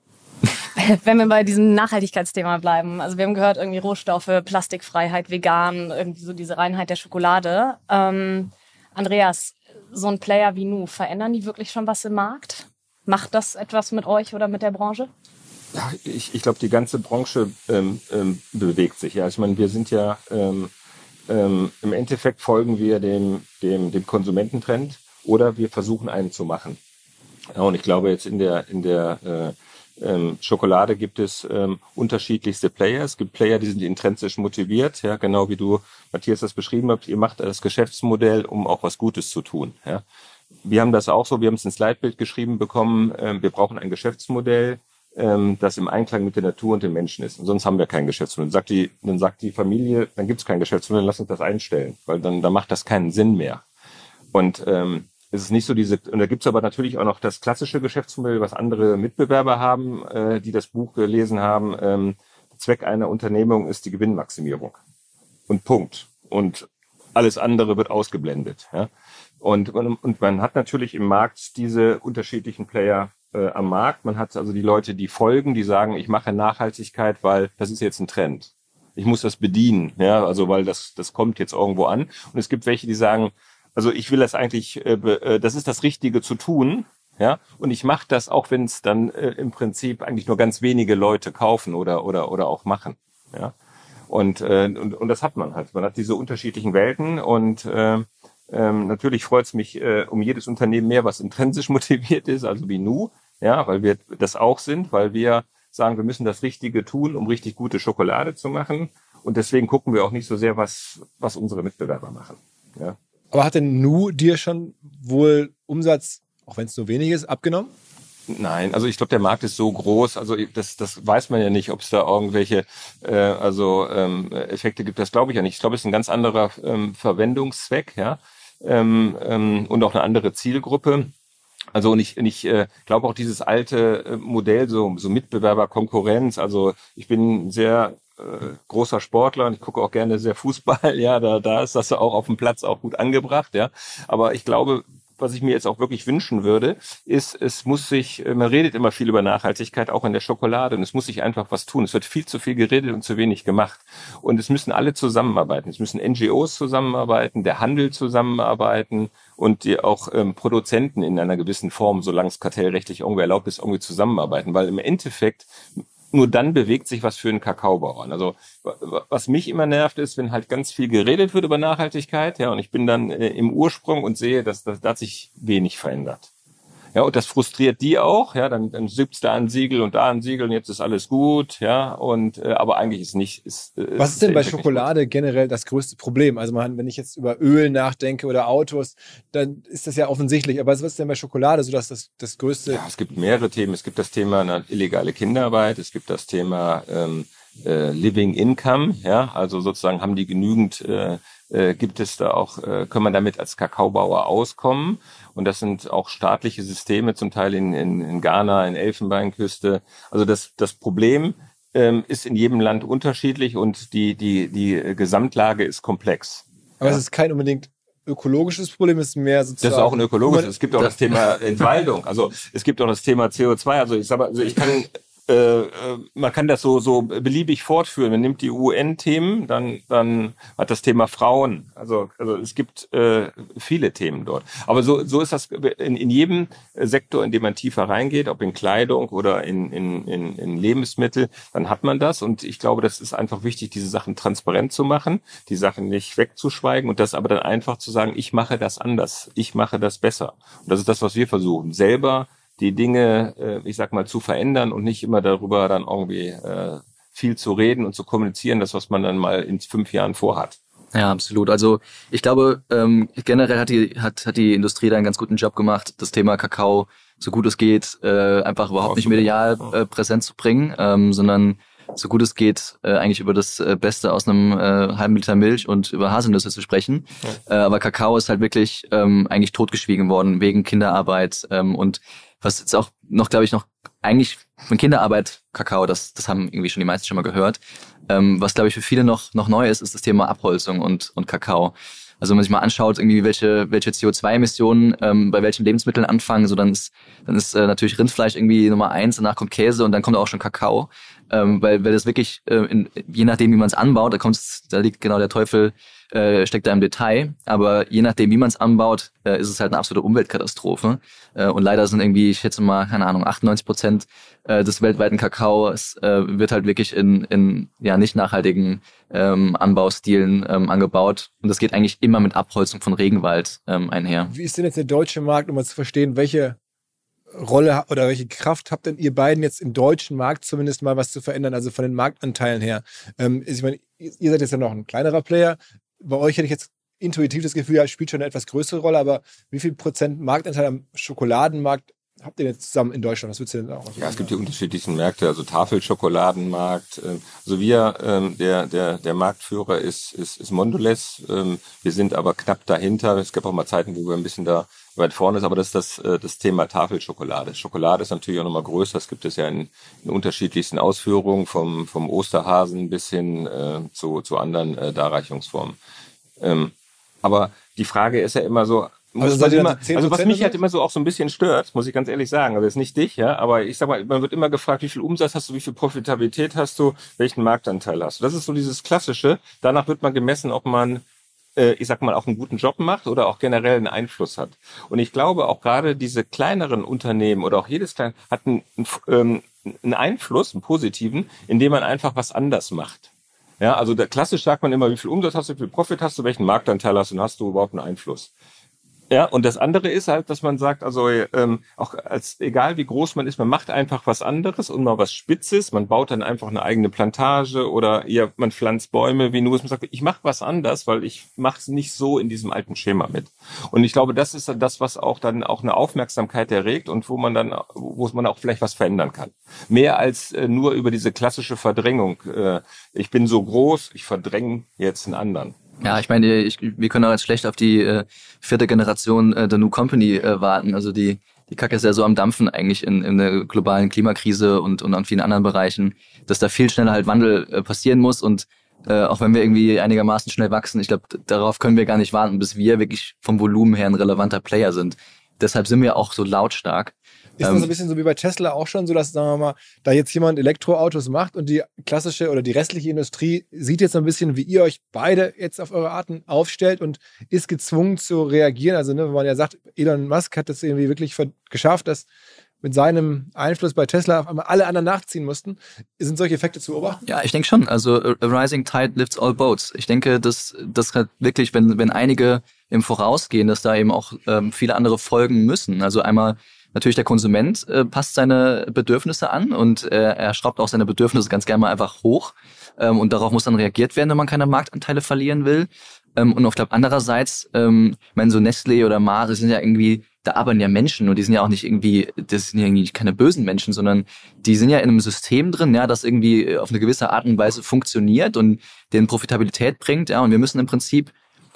Wenn wir bei diesem Nachhaltigkeitsthema bleiben, also wir haben gehört, irgendwie Rohstoffe, Plastikfreiheit, vegan, irgendwie so diese Reinheit der Schokolade. Ähm, Andreas, so ein Player wie Nu, verändern die wirklich schon was im Markt? Macht das etwas mit euch oder mit der Branche? Ja, ich, ich glaube, die ganze Branche ähm, ähm, bewegt sich. Ja, ich meine, wir sind ja ähm, ähm, im Endeffekt folgen wir dem, dem, dem Konsumententrend oder wir versuchen einen zu machen. Ja, und ich glaube, jetzt in der in der äh, ähm, Schokolade gibt es ähm, unterschiedlichste Player. Es gibt Player, die sind intrinsisch motiviert, ja, genau wie du, Matthias, das beschrieben habt. Ihr macht das Geschäftsmodell, um auch was Gutes zu tun. Ja. Wir haben das auch so, wir haben es ins Leitbild geschrieben bekommen. Ähm, wir brauchen ein Geschäftsmodell, ähm, das im Einklang mit der Natur und den Menschen ist. Und sonst haben wir kein Geschäftsmodell. Dann sagt die, dann sagt die Familie, dann gibt es kein Geschäftsmodell, lass uns das einstellen, weil dann, dann macht das keinen Sinn mehr. Und ähm, es ist nicht so diese, und da gibt's aber natürlich auch noch das klassische Geschäftsmodell, was andere Mitbewerber haben, äh, die das Buch gelesen haben. Ähm, der Zweck einer Unternehmung ist die Gewinnmaximierung. Und Punkt. Und alles andere wird ausgeblendet. Ja? Und, und man hat natürlich im Markt diese unterschiedlichen Player äh, am Markt. Man hat also die Leute, die folgen, die sagen, ich mache Nachhaltigkeit, weil das ist jetzt ein Trend. Ich muss das bedienen, ja, also weil das, das kommt jetzt irgendwo an. Und es gibt welche, die sagen, also ich will das eigentlich, äh, das ist das Richtige zu tun, ja, und ich mache das auch, wenn es dann äh, im Prinzip eigentlich nur ganz wenige Leute kaufen oder oder oder auch machen, ja. Und äh, und, und das hat man halt. Man hat diese unterschiedlichen Welten und äh, ähm, natürlich freut es mich äh, um jedes Unternehmen mehr, was intrinsisch motiviert ist, also wie Nu, ja, weil wir das auch sind, weil wir sagen, wir müssen das Richtige tun, um richtig gute Schokolade zu machen. Und deswegen gucken wir auch nicht so sehr, was was unsere Mitbewerber machen, ja. Aber hat denn Nu dir schon wohl Umsatz, auch wenn es nur wenig ist, abgenommen? Nein, also ich glaube, der Markt ist so groß, also das, das weiß man ja nicht, ob es da irgendwelche äh, also ähm, Effekte gibt. Das glaube ich ja nicht. Ich glaube, es ist ein ganz anderer ähm, Verwendungszweck, ja, ähm, ähm, und auch eine andere Zielgruppe. Also und ich, und ich äh, glaube auch dieses alte äh, Modell, so, so Mitbewerber-Konkurrenz, also ich bin sehr äh, großer Sportler und ich gucke auch gerne sehr Fußball, ja, da, da ist das auch auf dem Platz auch gut angebracht, ja. Aber ich glaube, was ich mir jetzt auch wirklich wünschen würde, ist, es muss sich, man redet immer viel über Nachhaltigkeit, auch in der Schokolade, und es muss sich einfach was tun. Es wird viel zu viel geredet und zu wenig gemacht. Und es müssen alle zusammenarbeiten. Es müssen N G Os zusammenarbeiten, der Handel zusammenarbeiten und die auch ähm, Produzenten in einer gewissen Form, solange es kartellrechtlich irgendwie erlaubt ist, irgendwie zusammenarbeiten. Weil im Endeffekt nur dann bewegt sich was für einen Kakaobauern. Also was mich immer nervt ist, wenn halt ganz viel geredet wird über Nachhaltigkeit, ja, und ich bin dann äh, im Ursprung und sehe, dass, dass da hat sich wenig verändert. Ja, und das frustriert die auch, ja, dann, dann gibt's da ein Siegel und da ein Siegel und jetzt ist alles gut, ja, und äh, aber eigentlich ist nicht. Ist, äh, Was ist denn bei Schokolade generell das größte Problem? Also man, wenn ich jetzt über Öl nachdenke oder Autos, dann ist das ja offensichtlich. Aber was ist denn bei Schokolade so, dass das das größte? Ja, es gibt mehrere Themen. Es gibt das Thema eine illegale Kinderarbeit. Es gibt das Thema ähm, äh, Living Income. Ja, also sozusagen haben die genügend äh, äh, gibt es da auch, äh, kann man damit als Kakaobauer auskommen. Und das sind auch staatliche Systeme, zum Teil in, in, in Ghana, in Elfenbeinküste. Also das, das Problem ähm, ist in jedem Land unterschiedlich und die, die, die Gesamtlage ist komplex. Aber ja. es ist kein unbedingt ökologisches Problem, es ist mehr sozusagen... Das ist auch ein ökologisches. Es gibt auch das Thema Entwaldung. Also es gibt auch das Thema C O zwei. Also ich sag mal, also ich kann... Äh, man kann das so so beliebig fortführen. Man nimmt die U N-Themen, dann dann hat das Thema Frauen. Also also es gibt äh, viele Themen dort. Aber so so ist das in, in jedem Sektor, in dem man tiefer reingeht, ob in Kleidung oder in, in in in Lebensmittel, dann hat man das. Und ich glaube, das ist einfach wichtig, diese Sachen transparent zu machen, die Sachen nicht wegzuschweigen und das aber dann einfach zu sagen: Ich mache das anders, ich mache das besser. Und das ist das, was wir versuchen, selber die Dinge, äh, ich sag mal, zu verändern und nicht immer darüber dann irgendwie äh, viel zu reden und zu kommunizieren, das, was man dann mal in fünf Jahren vorhat. Ja, absolut. Also ich glaube, ähm, generell hat die hat hat die Industrie da einen ganz guten Job gemacht, das Thema Kakao, so gut es geht, äh, einfach überhaupt nicht medial äh, präsent zu bringen, ähm, sondern so gut es geht, äh, eigentlich über das äh, Beste aus einem äh, halben Liter Milch und über Haselnüsse zu sprechen. Ja. Äh, aber Kakao ist halt wirklich ähm, eigentlich totgeschwiegen worden wegen Kinderarbeit ähm, und was jetzt auch noch, glaube ich, noch eigentlich von Kinderarbeit, Kakao, das das haben irgendwie schon die meisten schon mal gehört. Ähm, was, glaube ich, für viele noch noch neu ist, ist das Thema Abholzung und und Kakao. Also wenn man sich mal anschaut, irgendwie welche welche C O zwei Emissionen ähm, bei welchen Lebensmitteln anfangen, so dann ist dann ist äh, natürlich Rindfleisch irgendwie Nummer eins, danach kommt Käse und dann kommt auch schon Kakao, ähm, weil weil das wirklich äh, in, je nachdem wie man es anbaut, da kommt's, da liegt genau der Teufel äh, steckt da im Detail, aber je nachdem wie man es anbaut, äh, ist es halt eine absolute Umweltkatastrophe äh, und leider sind irgendwie, ich schätze mal, keine Ahnung, achtundneunzig Prozent äh, des weltweiten Kakaos äh, wird halt wirklich in in ja nicht nachhaltigen ähm, Anbaustilen ähm, angebaut und das geht eigentlich immer mit Abholzung von Regenwald ähm, einher. Wie ist denn jetzt der deutsche Markt, um mal zu verstehen, welche Rolle oder welche Kraft habt denn ihr beiden jetzt im deutschen Markt zumindest mal was zu verändern, also von den Marktanteilen her? Ähm, ich meine, ihr seid jetzt ja noch ein kleinerer Player. Bei euch hätte ich jetzt intuitiv das Gefühl, ja, spielt schon eine etwas größere Rolle, aber wie viel Prozent Marktanteil am Schokoladenmarkt habt ihr jetzt zusammen in Deutschland? Was würdest du denn auch? Ja, es gibt die unterschiedlichsten Märkte, also Tafelschokoladenmarkt. Also wir, ähm, der der der Marktführer ist ist ist Mondelez. Ähm, wir sind aber knapp dahinter. Es gab auch mal Zeiten, wo wir ein bisschen da weit vorne ist, aber das ist das äh, das Thema Tafelschokolade. Schokolade ist natürlich auch nochmal größer. Das gibt es ja in, in unterschiedlichsten Ausführungen, vom vom Osterhasen bis hin äh, zu zu anderen äh, Darreichungsformen. Ähm, aber die Frage ist ja immer so. Also, immer, also was mich halt immer so auch so ein bisschen stört, muss ich ganz ehrlich sagen, also jetzt nicht dich, ja, aber ich sag mal, man wird immer gefragt, wie viel Umsatz hast du, wie viel Profitabilität hast du, welchen Marktanteil hast du. Das ist so dieses Klassische. Danach wird man gemessen, ob man, äh, ich sag mal, auch einen guten Job macht oder auch generell einen Einfluss hat. Und ich glaube auch gerade diese kleineren Unternehmen oder auch jedes kleine hat einen, ähm, einen Einfluss, einen positiven, indem man einfach was anders macht. Ja, also da, klassisch sagt man immer, wie viel Umsatz hast du, wie viel Profit hast du, welchen Marktanteil hast du und hast du überhaupt einen Einfluss. Ja, und das andere ist halt, dass man sagt, also ähm, auch als egal wie groß man ist, man macht einfach was anderes und mal was Spitzes. Man baut dann einfach eine eigene Plantage oder ja, man pflanzt Bäume, wie nur man sagt, ich mache was anders, weil ich mache es nicht so in diesem alten Schema mit. Und ich glaube, das ist dann das, was auch dann auch eine Aufmerksamkeit erregt und wo man dann, wo man auch vielleicht was verändern kann. Mehr als äh, nur über diese klassische Verdrängung. Äh, ich bin so groß, ich verdränge jetzt einen anderen. Ja, ich meine, ich, wir können auch jetzt schlecht auf die äh, vierte Generation äh, der New Company äh, warten. Also die die Kacke ist ja so am Dampfen eigentlich in, in der globalen Klimakrise und, und an vielen anderen Bereichen, dass da viel schneller halt Wandel äh, passieren muss. Und äh, auch wenn wir irgendwie einigermaßen schnell wachsen, ich glaube, darauf können wir gar nicht warten, bis wir wirklich vom Volumen her ein relevanter Player sind. Deshalb sind wir auch so lautstark. Ist das ein bisschen so wie bei Tesla auch schon so, dass, sagen wir mal, da jetzt jemand Elektroautos macht und die klassische oder die restliche Industrie sieht jetzt ein bisschen, wie ihr euch beide jetzt auf eure Arten aufstellt und ist gezwungen zu reagieren? Also, ne, wenn man ja sagt, Elon Musk hat das irgendwie wirklich geschafft, dass mit seinem Einfluss bei Tesla auf einmal alle anderen nachziehen mussten. Sind solche Effekte zu beobachten? Ja, ich denke schon. Also a rising tide lifts all boats. Ich denke, dass das halt wirklich, wenn wenn einige im Voraus gehen, dass da eben auch ähm, viele andere folgen müssen. Also einmal natürlich der Konsument äh, passt seine Bedürfnisse an und äh, er schraubt auch seine Bedürfnisse ganz gerne mal einfach hoch. Ähm, und darauf muss dann reagiert werden, wenn man keine Marktanteile verlieren will. Ähm, und auf glaube andererseits, ähm, ich meine, so Nestlé oder Mars sind ja irgendwie, da arbeiten ja Menschen und die sind ja auch nicht irgendwie, das sind ja irgendwie keine bösen Menschen, sondern die sind ja in einem System drin, ja, das irgendwie auf eine gewisse Art und Weise funktioniert und denen Profitabilität bringt, ja, und wir müssen im Prinzip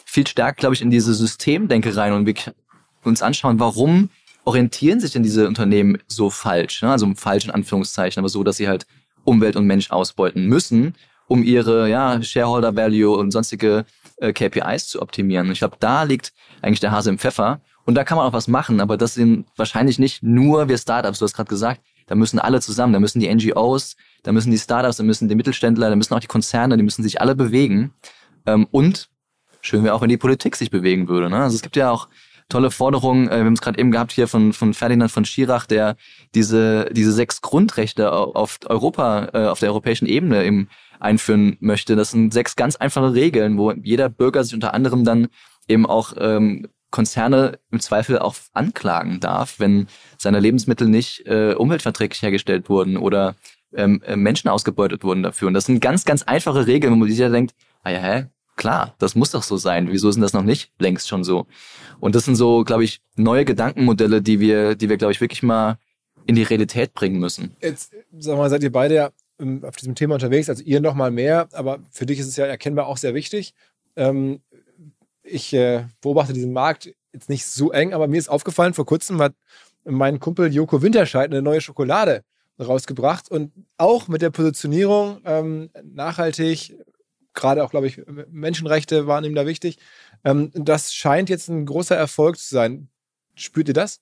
viel stärker, glaube ich, in diese Systemdenke rein und wir uns anschauen, warum orientieren sich denn diese Unternehmen so falsch, ne? Also falsch in Anführungszeichen, aber so, dass sie halt Umwelt und Mensch ausbeuten müssen, um ihre ja, Shareholder Value und sonstige äh, K P Is zu optimieren. Und ich glaube, da liegt eigentlich der Hase im Pfeffer. Und da kann man auch was machen, aber das sind wahrscheinlich nicht nur wir Startups, du hast gerade gesagt, da müssen alle zusammen, da müssen die N G Os, da müssen die Startups, da müssen die Mittelständler, da müssen auch die Konzerne, die müssen sich alle bewegen. Ähm, und schön wäre auch, wenn die Politik sich bewegen würde. Ne? Also es gibt ja auch tolle Forderungen, äh, wir haben es gerade eben gehabt hier von von Ferdinand von Schirach, der diese diese sechs Grundrechte auf Europa, äh, auf der europäischen Ebene eben einführen möchte. Das sind sechs ganz einfache Regeln, wo jeder Bürger sich unter anderem dann eben auch ähm, Konzerne im Zweifel auch anklagen darf, wenn seine Lebensmittel nicht äh, umweltverträglich hergestellt wurden oder ähm, Menschen ausgebeutet wurden dafür. Und das sind ganz, ganz einfache Regeln, wo man sich ja denkt, ah ja, hä? Klar, das muss doch so sein. Wieso ist denn das noch nicht längst schon so? Und das sind so, glaube ich, neue Gedankenmodelle, die wir, die wir, glaube ich, wirklich mal in die Realität bringen müssen. Jetzt, sag mal, seid ihr beide ja auf diesem Thema unterwegs, also ihr noch mal mehr, aber für dich ist es ja erkennbar auch sehr wichtig. Ähm, ich äh, beobachte diesen Markt jetzt nicht so eng, aber mir ist aufgefallen, vor kurzem hat mein Kumpel Joko Winterscheid eine neue Schokolade rausgebracht und auch mit der Positionierung ähm, nachhaltig, gerade auch, glaube ich, Menschenrechte waren ihm da wichtig. Ähm, das scheint jetzt ein großer Erfolg zu sein. Spürt ihr das?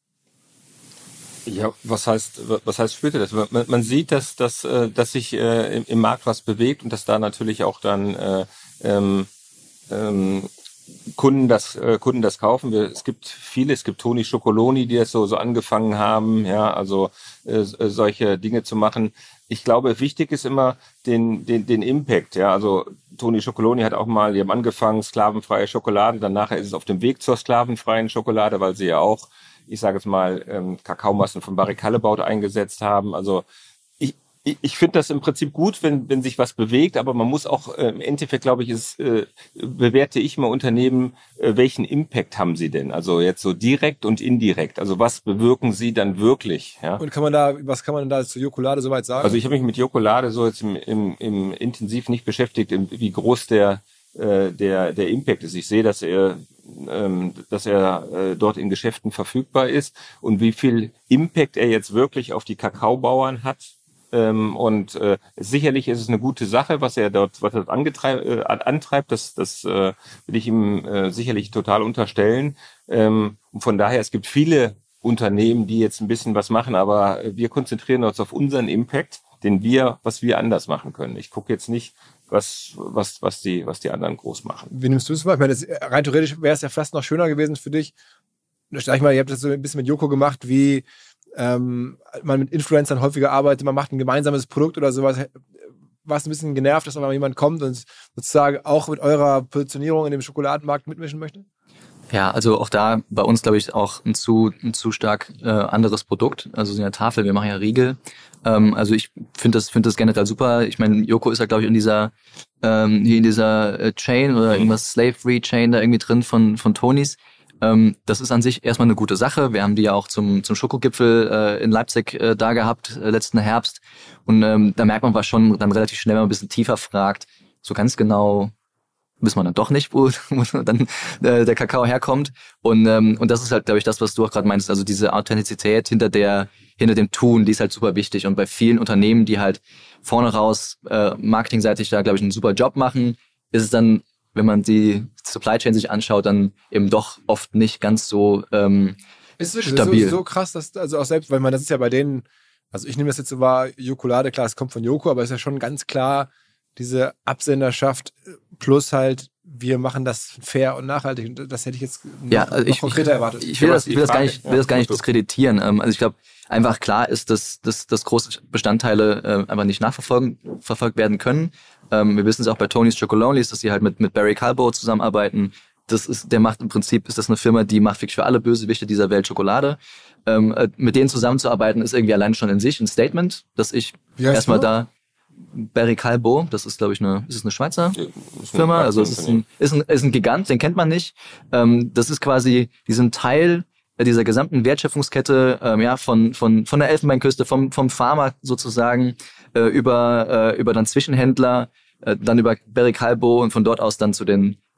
Ja, was heißt, was heißt spürt ihr das? Man, man sieht, dass, dass, dass sich äh, im, im Markt was bewegt und dass da natürlich auch dann äh, ähm, ähm, Kunden das äh, Kunden das kaufen. Wir, es gibt viele, es gibt Toni Chocoloni, die das so so angefangen haben, ja, also äh, solche Dinge zu machen. Ich glaube, wichtig ist immer den den den Impact, ja, also Toni Chocoloni hat auch mal, die haben angefangen, sklavenfreie Schokolade, dann nachher ist es auf dem Weg zur sklavenfreien Schokolade, weil sie ja auch, ich sage jetzt mal, ähm, Kakaomassen von Barry Callebaut eingesetzt haben. Also ich ich, ich finde das im Prinzip gut, wenn wenn sich was bewegt, aber man muss auch, äh, im Endeffekt, glaube ich, ist, äh, bewerte ich mal Unternehmen, äh, welchen Impact haben sie denn? Also jetzt so direkt und indirekt. Also was bewirken sie dann wirklich? Ja? Und kann man da, was kann man da zu Jokolade soweit sagen? Also ich habe mich mit Jokolade so jetzt im, im, im intensiv nicht beschäftigt, im, wie groß der äh, der der Impact ist. Ich sehe, dass er ähm, dass er äh, dort in Geschäften verfügbar ist und wie viel Impact er jetzt wirklich auf die Kakaobauern hat. Ähm, und äh, sicherlich ist es eine gute Sache, was er dort, was er angetreib, äh, antreibt. Das, das äh, will ich ihm äh, sicherlich total unterstellen. Ähm, und von daher, es gibt viele Unternehmen, die jetzt ein bisschen was machen, aber wir konzentrieren uns auf unseren Impact, den wir, was wir anders machen können. Ich gucke jetzt nicht, was, was, was die, was die anderen groß machen. Wie nimmst du es wahr? Ich meine, das, rein theoretisch wäre es ja fast noch schöner gewesen für dich. Sag ich mal, ihr habt das so ein bisschen mit Joko gemacht, wie ähm, man mit Influencern häufiger arbeitet, man macht ein gemeinsames Produkt oder sowas. Warst ein bisschen genervt, dass mal jemand kommt und sozusagen auch mit eurer Positionierung in dem Schokoladenmarkt mitmischen möchte? Ja, also auch da bei uns, glaube ich, auch ein zu, ein zu stark äh, anderes Produkt. Also so eine Tafel, wir machen ja Riegel. Ähm, also ich finde das, finde das generell super. Ich meine, Joko ist ja, glaube ich, in dieser ähm, hier in dieser äh, Chain oder irgendwas Slave-Free-Chain da irgendwie drin von von Tonys. Ähm, das ist an sich erstmal eine gute Sache. Wir haben die ja auch zum zum Schokogipfel äh, in Leipzig äh, da gehabt, äh, letzten Herbst. Und ähm, da merkt man was schon dann relativ schnell, wenn man ein bisschen tiefer fragt, so ganz genau wissen wir dann doch nicht, wo, wo dann äh, der Kakao herkommt. Und ähm, und das ist halt, glaube ich, das, was du auch gerade meinst. Also diese Authentizität hinter der hinter dem Tun, die ist halt super wichtig. Und bei vielen Unternehmen, die halt vorne raus äh, marketingseitig da, glaube ich, einen super Job machen, ist es dann, wenn man die Supply Chain sich anschaut, dann eben doch oft nicht ganz so ähm, ist es stabil. So, so krass, dass also auch selbst, weil man das ist ja bei denen, also ich nehme das jetzt so wahr, Jokolade, klar, es kommt von Joko, aber es ist ja schon ganz klar diese Absenderschaft plus halt, wir machen das fair und nachhaltig. Und das hätte ich jetzt noch, ja, also noch ich, konkreter erwartet. Ich will das, ich will das gar nicht, will das gar nicht diskreditieren. Also ich glaube, einfach klar ist, dass, dass, dass große Bestandteile äh, einfach nicht nachverfolgt verfolgt werden können. Ähm, wir wissen es auch bei Tony's Chocolonely, dass sie halt mit, mit Barry Callebaut zusammenarbeiten. Das ist, der macht im Prinzip, ist das eine Firma, die macht wirklich für alle Bösewichte dieser Welt Schokolade. Ähm, äh, mit denen zusammenzuarbeiten ist irgendwie allein schon in sich ein Statement, dass ich erstmal da Barry Callebaut, das ist, glaube ich, eine, ist es eine Schweizer ja, Firma, also es ist ein, ist ein, ist ein Gigant, den kennt man nicht. Ähm, das ist quasi, die sind Teil dieser gesamten Wertschöpfungskette, ähm, ja, von, von, von der Elfenbeinküste, vom, vom Farmer sozusagen, äh, über, äh, über dann Zwischenhändler, äh, dann über Barry Callebaut und von dort aus dann zu den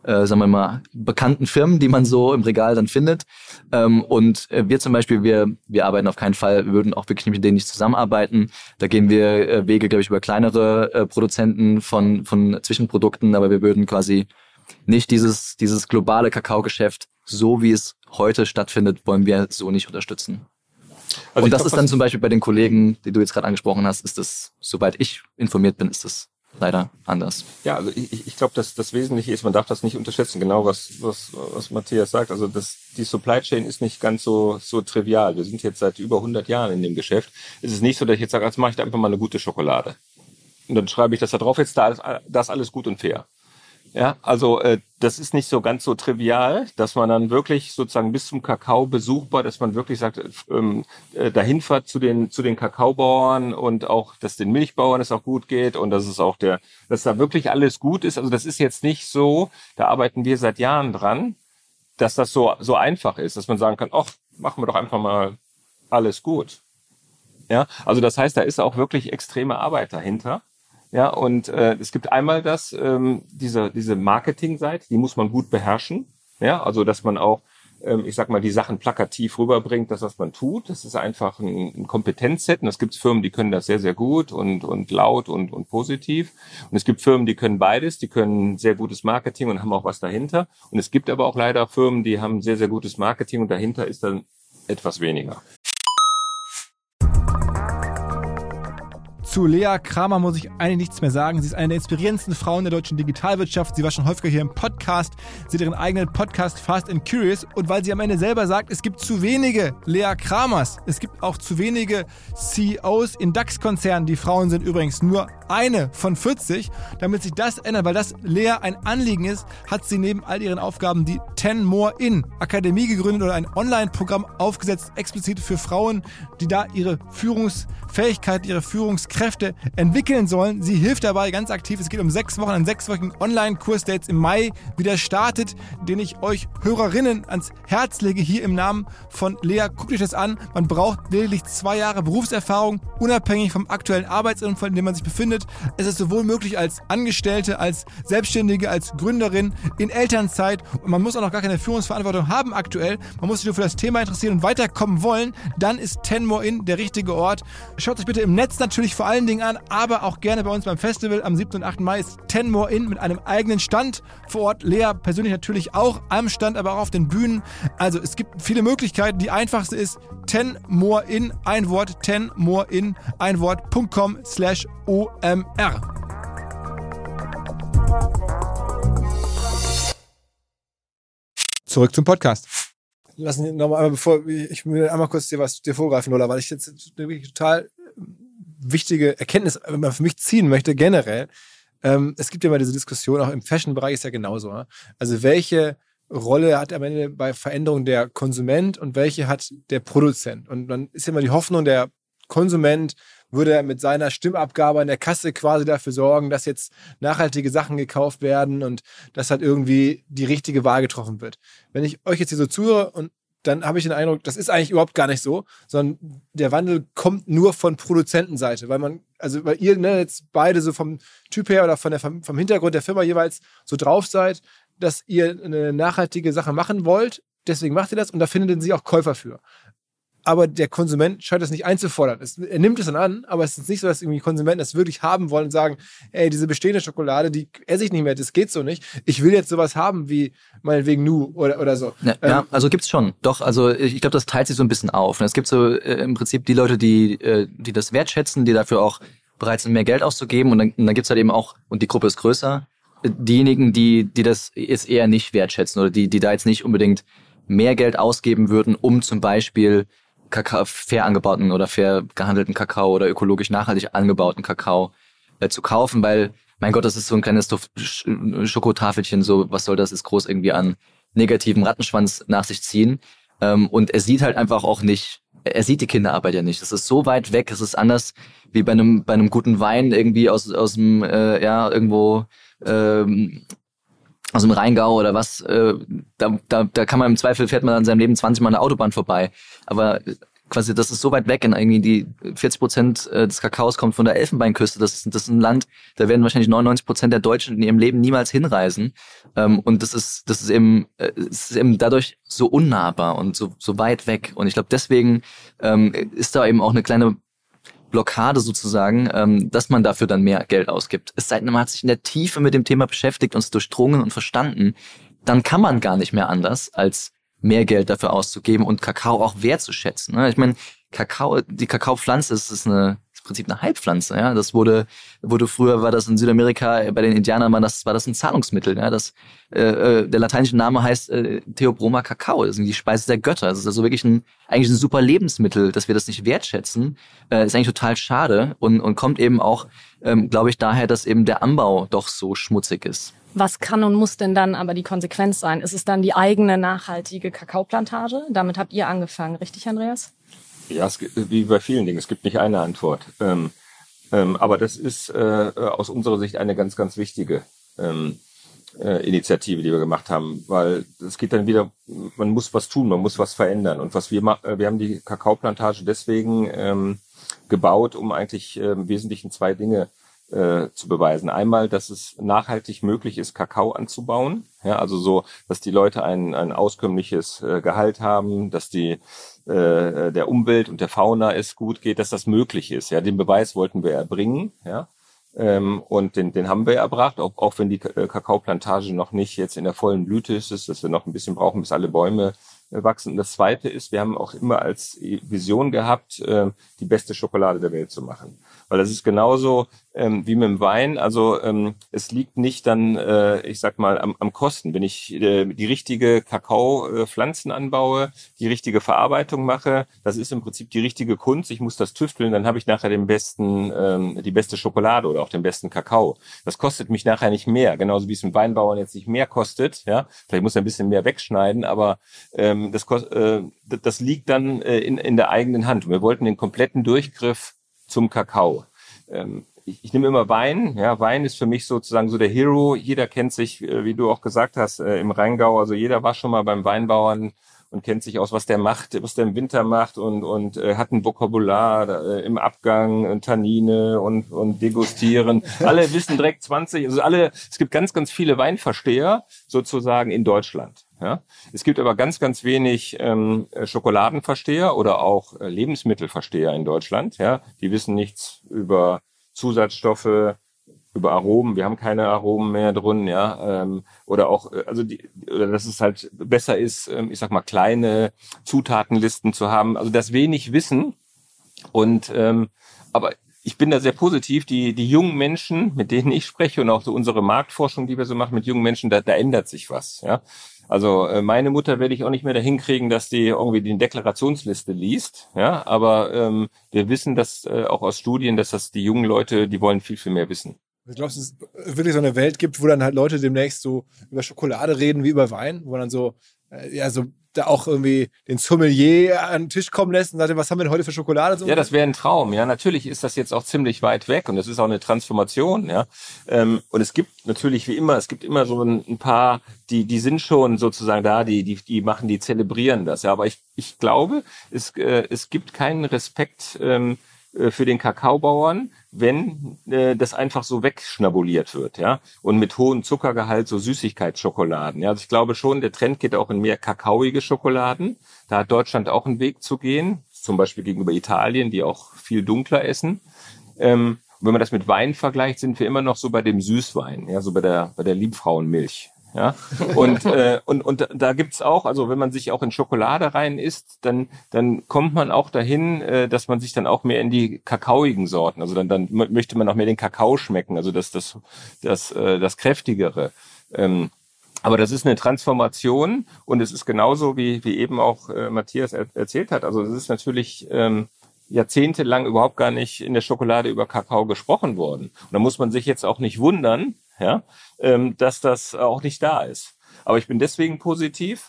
äh, sagen wir mal, bekannten Firmen, die man so im Regal dann findet. Ähm, und äh, wir zum Beispiel, wir wir arbeiten auf keinen Fall, wir würden auch wirklich mit denen nicht zusammenarbeiten. Da gehen wir äh, Wege, glaube ich, über kleinere äh, Produzenten von von Zwischenprodukten, aber wir würden quasi nicht dieses dieses globale Kakaogeschäft, so wie es heute stattfindet, wollen wir so nicht unterstützen. Also und das glaub, ist dann zum Beispiel bei den Kollegen, die du jetzt gerade angesprochen hast, ist das, soweit ich informiert bin, ist das leider anders. Ja, also ich, ich glaube, dass das Wesentliche ist, man darf das nicht unterschätzen, genau was was was Matthias sagt. Also das, die Supply Chain ist nicht ganz so so trivial. Wir sind jetzt seit über hundert Jahren in dem Geschäft. Es ist nicht so, dass ich jetzt sage, jetzt mache ich da einfach mal eine gute Schokolade. Und dann schreibe ich das da drauf, jetzt da ist das alles gut und fair. Ja, also äh, das ist nicht so ganz so trivial, dass man dann wirklich sozusagen bis zum Kakao besuchbar, dass man wirklich sagt, ähm, äh, dahin fährt zu den zu den Kakaobauern und auch, dass den Milchbauern es auch gut geht und dass es auch der, dass da wirklich alles gut ist. Also das ist jetzt nicht so, da arbeiten wir seit Jahren dran, dass das so so einfach ist, dass man sagen kann, ach, machen wir doch einfach mal alles gut. Ja, also das heißt, da ist auch wirklich extreme Arbeit dahinter. Ja, und äh, es gibt einmal das, ähm, diese diese Marketingseite, die muss man gut beherrschen. Ja, also dass man auch, ähm, ich sag mal, die Sachen plakativ rüberbringt, das, was man tut. Das ist einfach ein, ein Kompetenzset. Und es gibt Firmen, die können das sehr, sehr gut und und laut und und positiv. Und es gibt Firmen, die können beides, die können sehr gutes Marketing und haben auch was dahinter. Und es gibt aber auch leider Firmen, die haben sehr, sehr gutes Marketing und dahinter ist dann etwas weniger. Zu Lea Kramer muss ich eigentlich nichts mehr sagen. Sie ist eine der inspirierendsten Frauen der deutschen Digitalwirtschaft. Sie war schon häufiger hier im Podcast. Sie hat ihren eigenen Podcast Fast and Curious. Und weil sie am Ende selber sagt, es gibt zu wenige Lea Kramers. Es gibt auch zu wenige C E Os in DAX-Konzernen. Die Frauen sind übrigens nur eine von vierzig. Damit sich das ändert, weil das Lea ein Anliegen ist, hat sie neben all ihren Aufgaben die ten more in Akademie gegründet oder ein Online-Programm aufgesetzt, explizit für Frauen, die da ihre Führungsfähigkeit, ihre Führungskräfte entwickeln sollen. Sie hilft dabei ganz aktiv. Es geht um sechs Wochen, einen sechswöchigen Online-Kurs, der jetzt im Mai wieder startet, den ich euch Hörerinnen ans Herz lege, hier im Namen von Lea. Guckt euch das an. Man braucht lediglich zwei Jahre Berufserfahrung, unabhängig vom aktuellen Arbeitsumfeld, in dem man sich befindet. Es ist sowohl möglich als Angestellte, als Selbstständige, als Gründerin, in Elternzeit, und man muss auch noch gar keine Führungsverantwortung haben aktuell. Man muss sich nur für das Thema interessieren und weiterkommen wollen. Dann ist ten more in der richtige Ort. Schaut euch bitte im Netz natürlich vor allen Dingen an, aber auch gerne bei uns beim Festival am siebten und achten Mai ist ten more in mit einem eigenen Stand vor Ort. Lea persönlich natürlich auch am Stand, aber auch auf den Bühnen. Also es gibt viele Möglichkeiten. Die einfachste ist ten more in, ein Wort, ten more in, ein Wort, .com slash O M R. Zurück zum Podcast. Lass mich nochmal, bevor ich will einmal kurz dir was dir vorgreifen, Lola, weil ich jetzt eine wirklich total wichtige Erkenntnis für mich ziehen möchte, generell. Ähm, es gibt ja immer diese Diskussion, auch im Fashion-Bereich ist ja genauso. Ne? Also welche Rolle hat am Ende bei Veränderung der Konsument und welche hat der Produzent? Und dann ist ja immer die Hoffnung, der Konsument würde mit seiner Stimmabgabe an der Kasse quasi dafür sorgen, dass jetzt nachhaltige Sachen gekauft werden und dass halt irgendwie die richtige Wahl getroffen wird. Wenn ich euch jetzt hier so zuhöre, und dann habe ich den Eindruck, das ist eigentlich überhaupt gar nicht so, sondern der Wandel kommt nur von Produzentenseite, weil man, also weil ihr ne, jetzt beide so vom Typ her oder von der, vom Hintergrund der Firma jeweils so drauf seid, dass ihr eine nachhaltige Sache machen wollt, deswegen macht ihr das und da findet sie auch Käufer für. Aber der Konsument scheint das nicht einzufordern. Es, er nimmt es dann an, aber es ist nicht so, dass irgendwie Konsumenten das wirklich haben wollen und sagen, ey, diese bestehende Schokolade, die esse ich nicht mehr, das geht so nicht. Ich will jetzt sowas haben wie meinetwegen Nu oder, oder so. Ja, ähm, ja, also gibt's schon. Doch, also ich glaube, das teilt sich so ein bisschen auf. Es gibt so äh, im Prinzip die Leute, die äh, die das wertschätzen, die dafür auch bereit sind, mehr Geld auszugeben. Und dann, und dann gibt's halt eben auch, und die Gruppe ist größer, diejenigen, die die das jetzt eher nicht wertschätzen oder die die da jetzt nicht unbedingt mehr Geld ausgeben würden, um zum Beispiel Kakao, fair angebauten oder fair gehandelten Kakao oder ökologisch nachhaltig angebauten Kakao äh, zu kaufen, weil, mein Gott, das ist so ein kleines Schokotafelchen, so, was soll das, ist groß irgendwie an negativen Rattenschwanz nach sich ziehen. Ähm, und er sieht halt einfach auch nicht, er sieht die Kinderarbeit ja nicht. Das ist so weit weg, es ist anders wie bei einem bei einem guten Wein irgendwie aus aus dem, äh, ja, irgendwo ähm, aus dem Rheingau oder was, äh, da, da, da kann man im Zweifel, fährt man an seinem Leben zwanzig Mal an der Autobahn vorbei. Aber quasi, das ist so weit weg, in irgendwie die vierzig Prozent des Kakaos kommt von der Elfenbeinküste. Das ist, das ist ein Land, da werden wahrscheinlich neunundneunzig Prozent der Deutschen in ihrem Leben niemals hinreisen. Ähm, und das ist, das ist eben, äh, es ist eben dadurch so unnahbar und so, so weit weg. Und ich glaube, deswegen ähm, ist da eben auch eine kleine Blockade sozusagen, ähm, dass man dafür dann mehr Geld ausgibt. Es sei denn, man hat sich in der Tiefe mit dem Thema beschäftigt und es durchdrungen und verstanden, dann kann man gar nicht mehr anders, als mehr Geld dafür auszugeben und Kakao auch wertzuschätzen. Ne? Ich meine, Kakao, die Kakaopflanze, das ist eine, ist im Prinzip eine Heilpflanze. Ja, das wurde, wurde früher war das in Südamerika bei den Indianern war das war das ein Zahlungsmittel. Ja, das äh, der lateinische Name heißt äh, Theobroma Kakao. Das ist die Speise der Götter. Das ist also wirklich ein eigentlich ein super Lebensmittel, dass wir das nicht wertschätzen. Äh, ist eigentlich total schade und und kommt eben auch, ähm, glaube ich, daher, dass eben der Anbau doch so schmutzig ist. Was kann und muss denn dann aber die Konsequenz sein? Ist es dann die eigene nachhaltige Kakaoplantage? Damit habt ihr angefangen, richtig, Andreas? Ja, es gibt, wie bei vielen Dingen, es gibt nicht eine Antwort. Ähm, ähm, aber das ist äh, aus unserer Sicht eine ganz, ganz wichtige ähm, äh, Initiative, die wir gemacht haben, weil es geht dann wieder, man muss was tun, man muss was verändern. Und was wir machen, wir haben die Kakaoplantage deswegen ähm, gebaut, um eigentlich äh, im Wesentlichen zwei Dinge Äh, zu beweisen. Einmal, dass es nachhaltig möglich ist, Kakao anzubauen. Ja, also so, dass die Leute ein, ein auskömmliches äh, Gehalt haben, dass die äh, der Umwelt und der Fauna es gut geht, dass das möglich ist. Ja, den Beweis wollten wir erbringen. Ja, ähm, und den, den haben wir erbracht, auch, auch wenn die äh, Kakaoplantage noch nicht jetzt in der vollen Blüte ist, ist, dass wir noch ein bisschen brauchen, bis alle Bäume äh, wachsen. Und das Zweite ist, wir haben auch immer als Vision gehabt, äh, die beste Schokolade der Welt zu machen. Weil das ist genauso ähm, wie mit dem Wein. Also ähm, es liegt nicht dann, äh, ich sag mal, am, am Kosten. Wenn ich äh, die richtige Kakaopflanzen anbaue, die richtige Verarbeitung mache, das ist im Prinzip die richtige Kunst. Ich muss das tüfteln, dann habe ich nachher den besten, ähm, die beste Schokolade oder auch den besten Kakao. Das kostet mich nachher nicht mehr, genauso wie es mit Weinbauern jetzt nicht mehr kostet. Ja, vielleicht muss er ein bisschen mehr wegschneiden, aber ähm, das, äh, das liegt dann äh, in, in der eigenen Hand. Und wir wollten den kompletten Durchgriff zum Kakao. Ähm, ich, ich nehme immer Wein. Ja, Wein ist für mich sozusagen so der Hero. Jeder kennt sich, äh, wie du auch gesagt hast, äh, im Rheingau. Also jeder war schon mal beim Weinbauern und kennt sich aus, was der macht, was der im Winter macht und und äh, hat ein Vokabular äh, im Abgang, äh, Tannine und und degustieren. Alle wissen direkt zwanzig. Also alle. Es gibt ganz ganz viele Weinversteher sozusagen in Deutschland. Ja, es gibt aber ganz, ganz wenig ähm, Schokoladenversteher oder auch äh, Lebensmittelversteher in Deutschland. Ja, die wissen nichts über Zusatzstoffe, über Aromen. Wir haben keine Aromen mehr drin. Ja, ähm, oder auch, also die, oder dass es halt besser ist, ähm, ich sag mal, kleine Zutatenlisten zu haben. Also das wenig Wissen und ähm, aber ich bin da sehr positiv. Die die jungen Menschen, mit denen ich spreche und auch so unsere Marktforschung, die wir so machen mit jungen Menschen, da, da ändert sich was. Ja. Also äh, meine Mutter werde ich auch nicht mehr dahin kriegen, dass die irgendwie die Deklarationsliste liest, ja, aber ähm, wir wissen das äh, auch aus Studien, dass das die jungen Leute, die wollen viel, viel mehr wissen. Ich glaube, dass es wirklich so eine Welt gibt, wo dann halt Leute demnächst so über Schokolade reden wie über Wein, wo dann so, äh, ja, so da auch irgendwie den Sommelier an den Tisch kommen lässt und sagt, was haben wir denn heute für Schokolade? So ja, das wäre ein Traum. Ja, natürlich ist das jetzt auch ziemlich weit weg und das ist auch eine Transformation. Ja, ähm, und es gibt natürlich wie immer, es gibt immer so ein, ein paar, die die sind schon sozusagen da, die die die machen, die zelebrieren das. Ja, aber ich ich glaube, es äh, es gibt keinen Respekt ähm, für den Kakaobauern, wenn äh, das einfach so wegschnabuliert wird, ja, und mit hohem Zuckergehalt so Süßigkeitsschokoladen. Ja, also ich glaube schon, der Trend geht auch in mehr kakaoige Schokoladen. Da hat Deutschland auch einen Weg zu gehen, zum Beispiel gegenüber Italien, die auch viel dunkler essen. Ähm, wenn man das mit Wein vergleicht, sind wir immer noch so bei dem Süßwein, ja, so bei der bei der Liebfrauenmilch. Ja, und, äh, und, und da gibt's auch, also wenn man sich auch in Schokolade rein isst, dann, dann kommt man auch dahin, äh, dass man sich dann auch mehr in die kakaoigen Sorten, also dann, dann möchte man auch mehr den Kakao schmecken, also das, das, das, äh, das Kräftigere. Ähm, aber das ist eine Transformation und es ist genauso, wie, wie eben auch äh, Matthias er, erzählt hat. Also es ist natürlich, ähm, jahrzehntelang überhaupt gar nicht in der Schokolade über Kakao gesprochen worden. Und da muss man sich jetzt auch nicht wundern, ja, ähm, dass das auch nicht da ist. Aber ich bin deswegen positiv.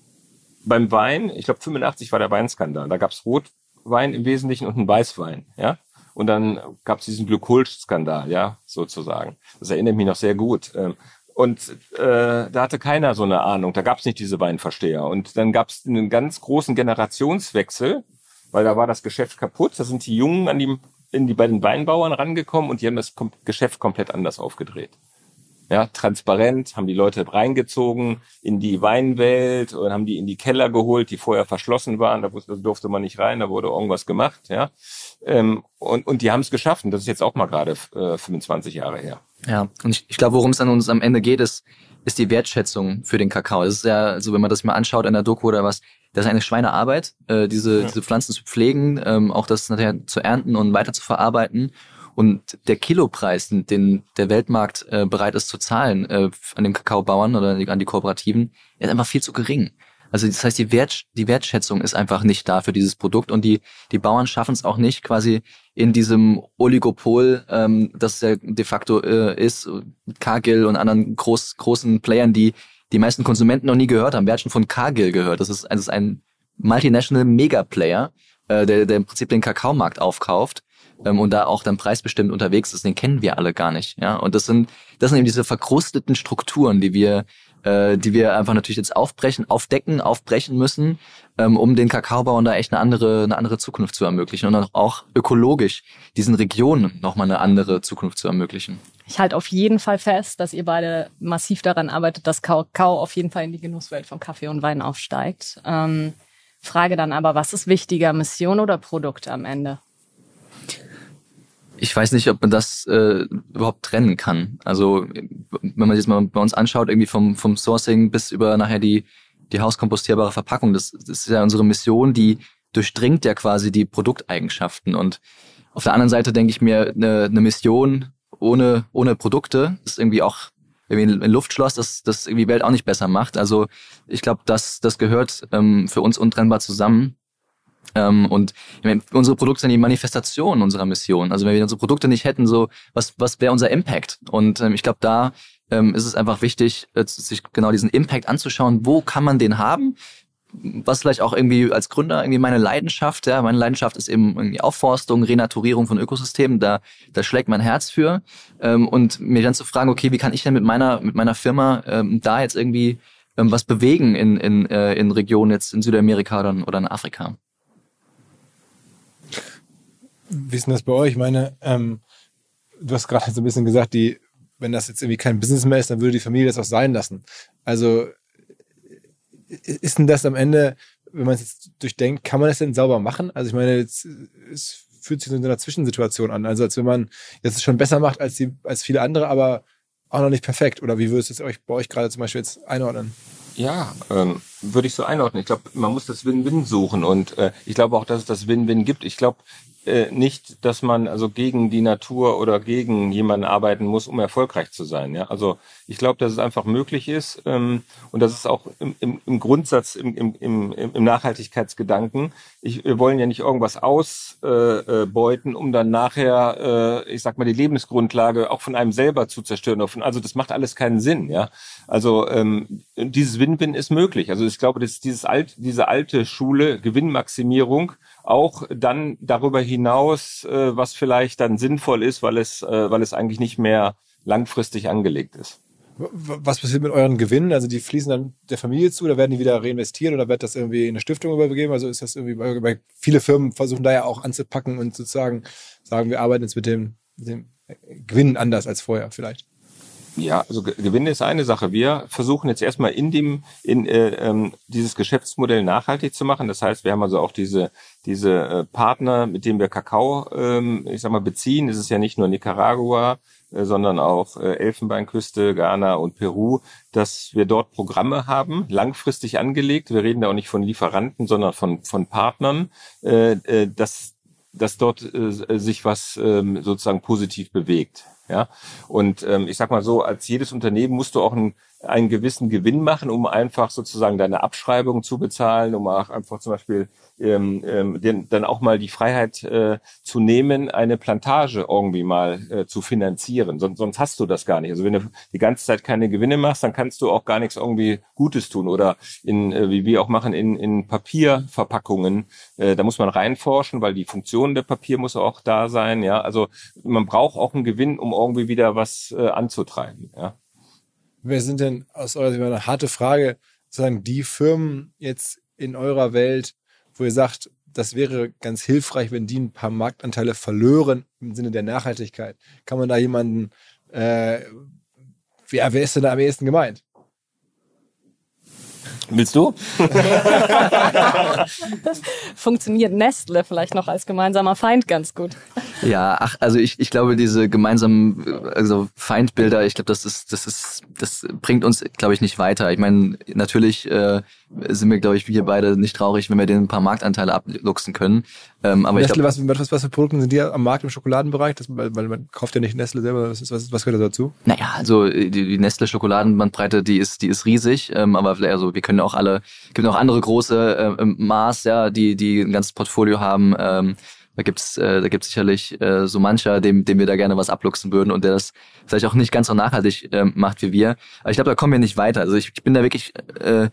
Beim Wein, ich glaube fünfundachtzig war der Weinskandal. Da gab es Rotwein im Wesentlichen und einen Weißwein, ja. Und dann gab es diesen Glykolskandal, ja, sozusagen. Das erinnert mich noch sehr gut. Und äh, da hatte keiner so eine Ahnung. Da gab es nicht diese Weinversteher. Und dann gab es einen ganz großen Generationswechsel, weil da war das Geschäft kaputt. Da sind die Jungen an die, in die, bei den Weinbauern rangekommen und die haben das Kom- Geschäft komplett anders aufgedreht. Ja, transparent, haben die Leute reingezogen in die Weinwelt und haben die in die Keller geholt, die vorher verschlossen waren, da durfte man nicht rein, da wurde irgendwas gemacht, ja. Ähm, und, und die haben es geschafft und das ist jetzt auch mal gerade äh, fünfundzwanzig Jahre her. Ja, und ich, ich glaube, worum es an uns am Ende geht, ist, ist die Wertschätzung für den Kakao. Das ist ja, also wenn man das mal anschaut in der Doku oder was, das ist eine Schweinearbeit, äh, diese, ja. diese Pflanzen zu pflegen, ähm, auch das nachher zu ernten und weiter zu verarbeiten. Und der Kilopreis, den der Weltmarkt äh, bereit ist zu zahlen äh, an den Kakaobauern oder an die Kooperativen, ist einfach viel zu gering. Also das heißt, die, Wert, die Wertschätzung ist einfach nicht da für dieses Produkt und die die Bauern schaffen es auch nicht, quasi in diesem Oligopol, ähm, das ja de facto äh, ist, Cargill und anderen groß, großen Playern, die die meisten Konsumenten noch nie gehört haben. Wer hat schon von Cargill gehört? Das ist, das ist ein Multinational Mega-Player, äh, der, der im Prinzip den Kakaomarkt aufkauft. Ähm, und da auch dann preisbestimmt unterwegs ist, den kennen wir alle gar nicht, ja. Und das sind, das sind eben diese verkrusteten Strukturen, die wir, äh, die wir einfach natürlich jetzt aufbrechen, aufdecken, aufbrechen müssen, ähm, um den Kakaobauern da echt eine andere, eine andere Zukunft zu ermöglichen und dann auch ökologisch diesen Regionen nochmal eine andere Zukunft zu ermöglichen. Ich halte auf jeden Fall fest, dass ihr beide massiv daran arbeitet, dass Kakao auf jeden Fall in die Genusswelt von Kaffee und Wein aufsteigt. Ähm, Frage dann aber, was ist wichtiger, Mission oder Produkt am Ende? Ich weiß nicht, ob man das äh, überhaupt trennen kann. Also wenn man sich mal bei uns anschaut, irgendwie vom vom Sourcing bis über nachher die die hauskompostierbare Verpackung, das, das ist ja unsere Mission, die durchdringt ja quasi die Produkteigenschaften. Und auf der anderen Seite denke ich mir, eine, eine Mission ohne ohne Produkte ist irgendwie auch irgendwie ein Luftschloss, das das irgendwie die Welt auch nicht besser macht. Also ich glaube, das das gehört ähm, für uns untrennbar zusammen. Ähm, und ich meine, unsere Produkte sind die Manifestation unserer Mission. Also wenn wir unsere Produkte nicht hätten, so was was wäre unser Impact? Und ähm, ich glaube, da ähm, ist es einfach wichtig, äh, sich genau diesen Impact anzuschauen. Wo kann man den haben? Was vielleicht auch irgendwie als Gründer irgendwie meine Leidenschaft, ja, meine Leidenschaft ist eben irgendwie Aufforstung, Renaturierung von Ökosystemen. Da da schlägt mein Herz für. Ähm, und mir dann zu fragen, okay, wie kann ich denn mit meiner mit meiner Firma ähm, da jetzt irgendwie ähm, was bewegen in in äh, in Regionen jetzt in Südamerika oder, oder in Afrika? Wie ist denn das bei euch? Ich meine, ähm, du hast gerade so ein bisschen gesagt, die, wenn das jetzt irgendwie kein Business mehr ist, dann würde die Familie das auch sein lassen. Also ist denn das am Ende, wenn man es jetzt durchdenkt, kann man das denn sauber machen? Also ich meine, jetzt, es fühlt sich so in so einer Zwischensituation an. Also als wenn man jetzt es schon besser macht als, die, als viele andere, aber auch noch nicht perfekt. Oder wie würdest du es euch, bei euch gerade zum Beispiel jetzt einordnen? Ja, ähm, würde ich so einordnen. Ich glaube, man muss das Win-Win suchen und äh, ich glaube auch, dass es das Win-Win gibt. Ich glaube äh, nicht, dass man also gegen die Natur oder gegen jemanden arbeiten muss, um erfolgreich zu sein. Ja, also ich glaube, dass es einfach möglich ist ähm, und das ist auch im, im, im Grundsatz, im, im, im, im Nachhaltigkeitsgedanken. Ich, wir wollen ja nicht irgendwas ausbeuten, äh, um dann nachher, äh, ich sag mal, die Lebensgrundlage auch von einem selber zu zerstören. Also das macht alles keinen Sinn. Ja, also ähm, dieses Win-Win ist möglich. Also ich glaube, dass dieses alt, diese alte Schule Gewinnmaximierung auch dann darüber hinaus, äh, was vielleicht dann sinnvoll ist, weil es, äh, weil es eigentlich nicht mehr langfristig angelegt ist. Was passiert mit euren Gewinnen? Also die fließen dann der Familie zu oder werden die wieder reinvestiert oder wird das irgendwie in eine Stiftung übergeben? Also ist das irgendwie, weil viele Firmen versuchen da ja auch anzupacken und sozusagen sagen, wir arbeiten jetzt mit dem, mit dem Gewinn anders als vorher vielleicht. Ja, also Gewinne ist eine Sache. Wir versuchen jetzt erstmal in dem in äh, ähm, dieses Geschäftsmodell nachhaltig zu machen. Das heißt, wir haben also auch diese diese äh, Partner, mit denen wir Kakao, ähm, ich sag mal, beziehen. Es ist ja nicht nur Nicaragua, äh, sondern auch äh, Elfenbeinküste, Ghana und Peru, dass wir dort Programme haben, langfristig angelegt. Wir reden da auch nicht von Lieferanten, sondern von von Partnern, äh, äh, dass dass dort äh, sich was ähm, sozusagen positiv bewegt. Ja, und ähm, ich sag mal so, als jedes Unternehmen musst du auch einen, einen gewissen Gewinn machen, um einfach sozusagen deine Abschreibung zu bezahlen, um auch einfach zum Beispiel ähm, ähm, den, dann auch mal die Freiheit äh, zu nehmen, eine Plantage irgendwie mal äh, zu finanzieren. Sonst, sonst hast du das gar nicht. Also wenn du die ganze Zeit keine Gewinne machst, dann kannst du auch gar nichts irgendwie Gutes tun. Oder in, äh, wie wir auch machen, in, in Papierverpackungen, äh, da muss man reinforschen, weil die Funktion der Papier muss auch da sein. Ja, also man braucht auch einen Gewinn, um irgendwie wieder was äh, anzutreiben. Ja. Wer sind denn aus eurer Sicht, eine harte Frage, sozusagen die Firmen jetzt in eurer Welt, wo ihr sagt, das wäre ganz hilfreich, wenn die ein paar Marktanteile verlören im Sinne der Nachhaltigkeit. Kann man da jemanden, äh, wer, wer ist denn da am ehesten gemeint? Willst du? Funktioniert Nestle vielleicht noch als gemeinsamer Feind ganz gut. Ja, ach, also ich, ich glaube, diese gemeinsamen also Feindbilder, ich glaube, das ist, das ist, das bringt uns, glaube ich, nicht weiter. Ich meine, natürlich äh, sind wir, glaube ich, wir beide nicht traurig, wenn wir denen ein paar Marktanteile abluchsen können. Ähm, aber Nestle, ich glaub, was, was, was für Produkte sind die am Markt im Schokoladenbereich? Das, weil, weil man kauft ja nicht Nestle selber. Was, ist, was, was gehört da dazu? Naja, also die, die Nestle-Schokoladenbandbreite, die ist, die ist riesig. Ähm, aber also wir können auch alle, gibt auch andere große äh, Mars, ja, die, die ein ganzes Portfolio haben. Ähm, Da gibt's, äh, da gibt's sicherlich äh, so mancher, dem, dem wir da gerne was abluchsen würden und der das vielleicht auch nicht ganz so nachhaltig äh, macht wie wir. Aber ich glaube, da kommen wir nicht weiter. Also ich, ich bin da wirklich, äh,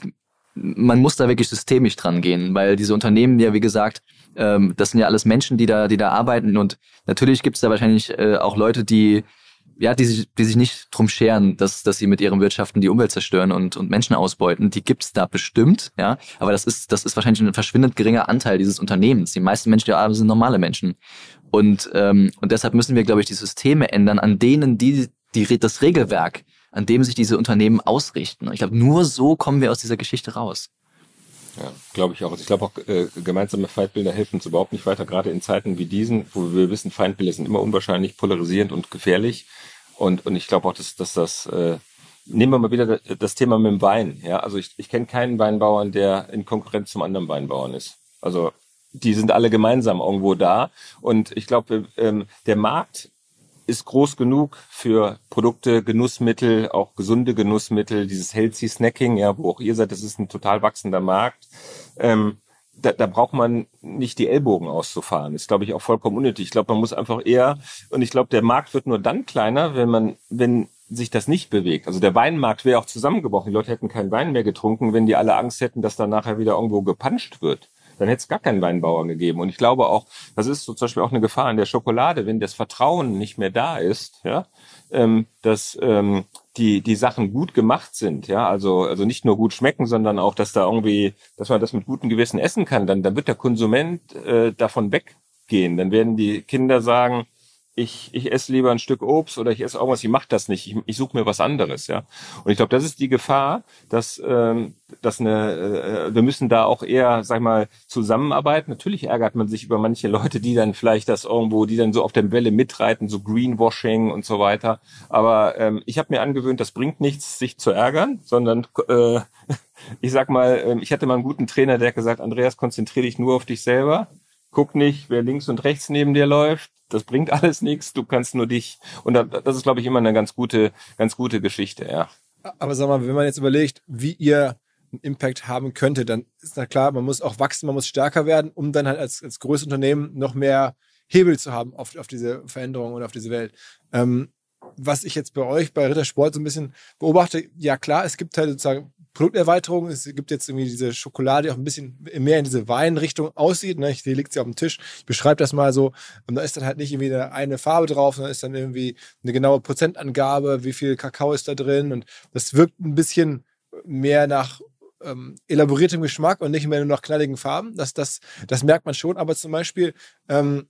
man muss da wirklich systemisch dran gehen, weil diese Unternehmen ja, wie gesagt, ähm, das sind ja alles Menschen, die da, die da arbeiten und natürlich gibt's da wahrscheinlich äh, auch Leute, die ja, die sich, die sich nicht drum scheren, dass, dass sie mit ihrem Wirtschaften die Umwelt zerstören und, und Menschen ausbeuten. Die gibt's da bestimmt, ja. Aber das ist, das ist wahrscheinlich ein verschwindend geringer Anteil dieses Unternehmens. Die meisten Menschen, die arbeiten, sind normale Menschen. Und, ähm, und deshalb müssen wir, glaube ich, die Systeme ändern, an denen die, die, das Regelwerk, an dem sich diese Unternehmen ausrichten. Und ich glaube, nur so kommen wir aus dieser Geschichte raus. Ja, glaube ich auch. Also ich glaube auch, äh, gemeinsame Feindbilder helfen uns überhaupt nicht weiter, gerade in Zeiten wie diesen, wo wir wissen, Feindbilder sind immer unwahrscheinlich polarisierend und gefährlich. Und und ich glaube auch, dass, dass das, äh, nehmen wir mal wieder das Thema mit dem Wein. Ja, also ich, ich kenne keinen Weinbauern, der in Konkurrenz zum anderen Weinbauern ist. Also die sind alle gemeinsam irgendwo da. Und ich glaube, ähm, der Markt ist groß genug für Produkte, Genussmittel, auch gesunde Genussmittel, dieses Healthy Snacking, ja, wo auch ihr seid, das ist ein total wachsender Markt. Ähm, da, da braucht man nicht die Ellbogen auszufahren. Ist, glaube ich, auch vollkommen unnötig. Ich glaube, man muss einfach eher, und ich glaube, der Markt wird nur dann kleiner, wenn man, wenn sich das nicht bewegt. Also der Weinmarkt wäre auch zusammengebrochen. Die Leute hätten keinen Wein mehr getrunken, wenn die alle Angst hätten, dass da nachher wieder irgendwo gepanscht wird. Dann hätte es gar keinen Weinbauern gegeben. Und ich glaube auch, das ist so zum Beispiel auch eine Gefahr in der Schokolade, wenn das Vertrauen nicht mehr da ist, ja, ähm, dass ähm, die die Sachen gut gemacht sind, ja, also also nicht nur gut schmecken, sondern auch, dass da irgendwie, dass man das mit gutem Gewissen essen kann, dann dann wird der Konsument äh, davon weggehen. Dann werden die Kinder sagen, ich ich esse lieber ein Stück Obst oder ich esse irgendwas, ich mache das nicht, ich, ich suche mir was anderes, ja. Und ich glaube, das ist die Gefahr, dass ähm, dass eine äh, wir müssen da auch eher, sag ich mal, zusammenarbeiten. Natürlich ärgert man sich über manche Leute, die dann vielleicht das irgendwo, die dann so auf der Welle mitreiten, so Greenwashing und so weiter. Aber ähm, ich habe mir angewöhnt, das bringt nichts, sich zu ärgern, sondern äh, ich sag mal, äh, ich hatte mal einen guten Trainer, der hat gesagt, Andreas, konzentriere dich nur auf dich selber. Guck nicht, wer links und rechts neben dir läuft. Das bringt alles nichts. Du kannst nur dich. Und das ist, glaube ich, immer eine ganz gute, ganz gute Geschichte, ja. Aber sag mal, wenn man jetzt überlegt, wie ihr einen Impact haben könnte, dann ist na klar, man muss auch wachsen, man muss stärker werden, um dann halt als, als größtes Unternehmen noch mehr Hebel zu haben auf, auf diese Veränderung und auf diese Welt. Ähm, was ich jetzt bei euch, bei Rittersport so ein bisschen beobachte, ja klar, es gibt halt sozusagen Produkterweiterungen. Es gibt jetzt irgendwie diese Schokolade, die auch ein bisschen mehr in diese Weinrichtung aussieht. Ne? Hier liegt sie auf dem Tisch. Ich beschreibe das mal so. Und da ist dann halt nicht irgendwie eine, eine Farbe drauf, sondern ist dann irgendwie eine genaue Prozentangabe, wie viel Kakao ist da drin. Und das wirkt ein bisschen mehr nach ähm, elaboriertem Geschmack und nicht mehr nur nach knalligen Farben. Das, das, das merkt man schon. Aber zum Beispiel ähm,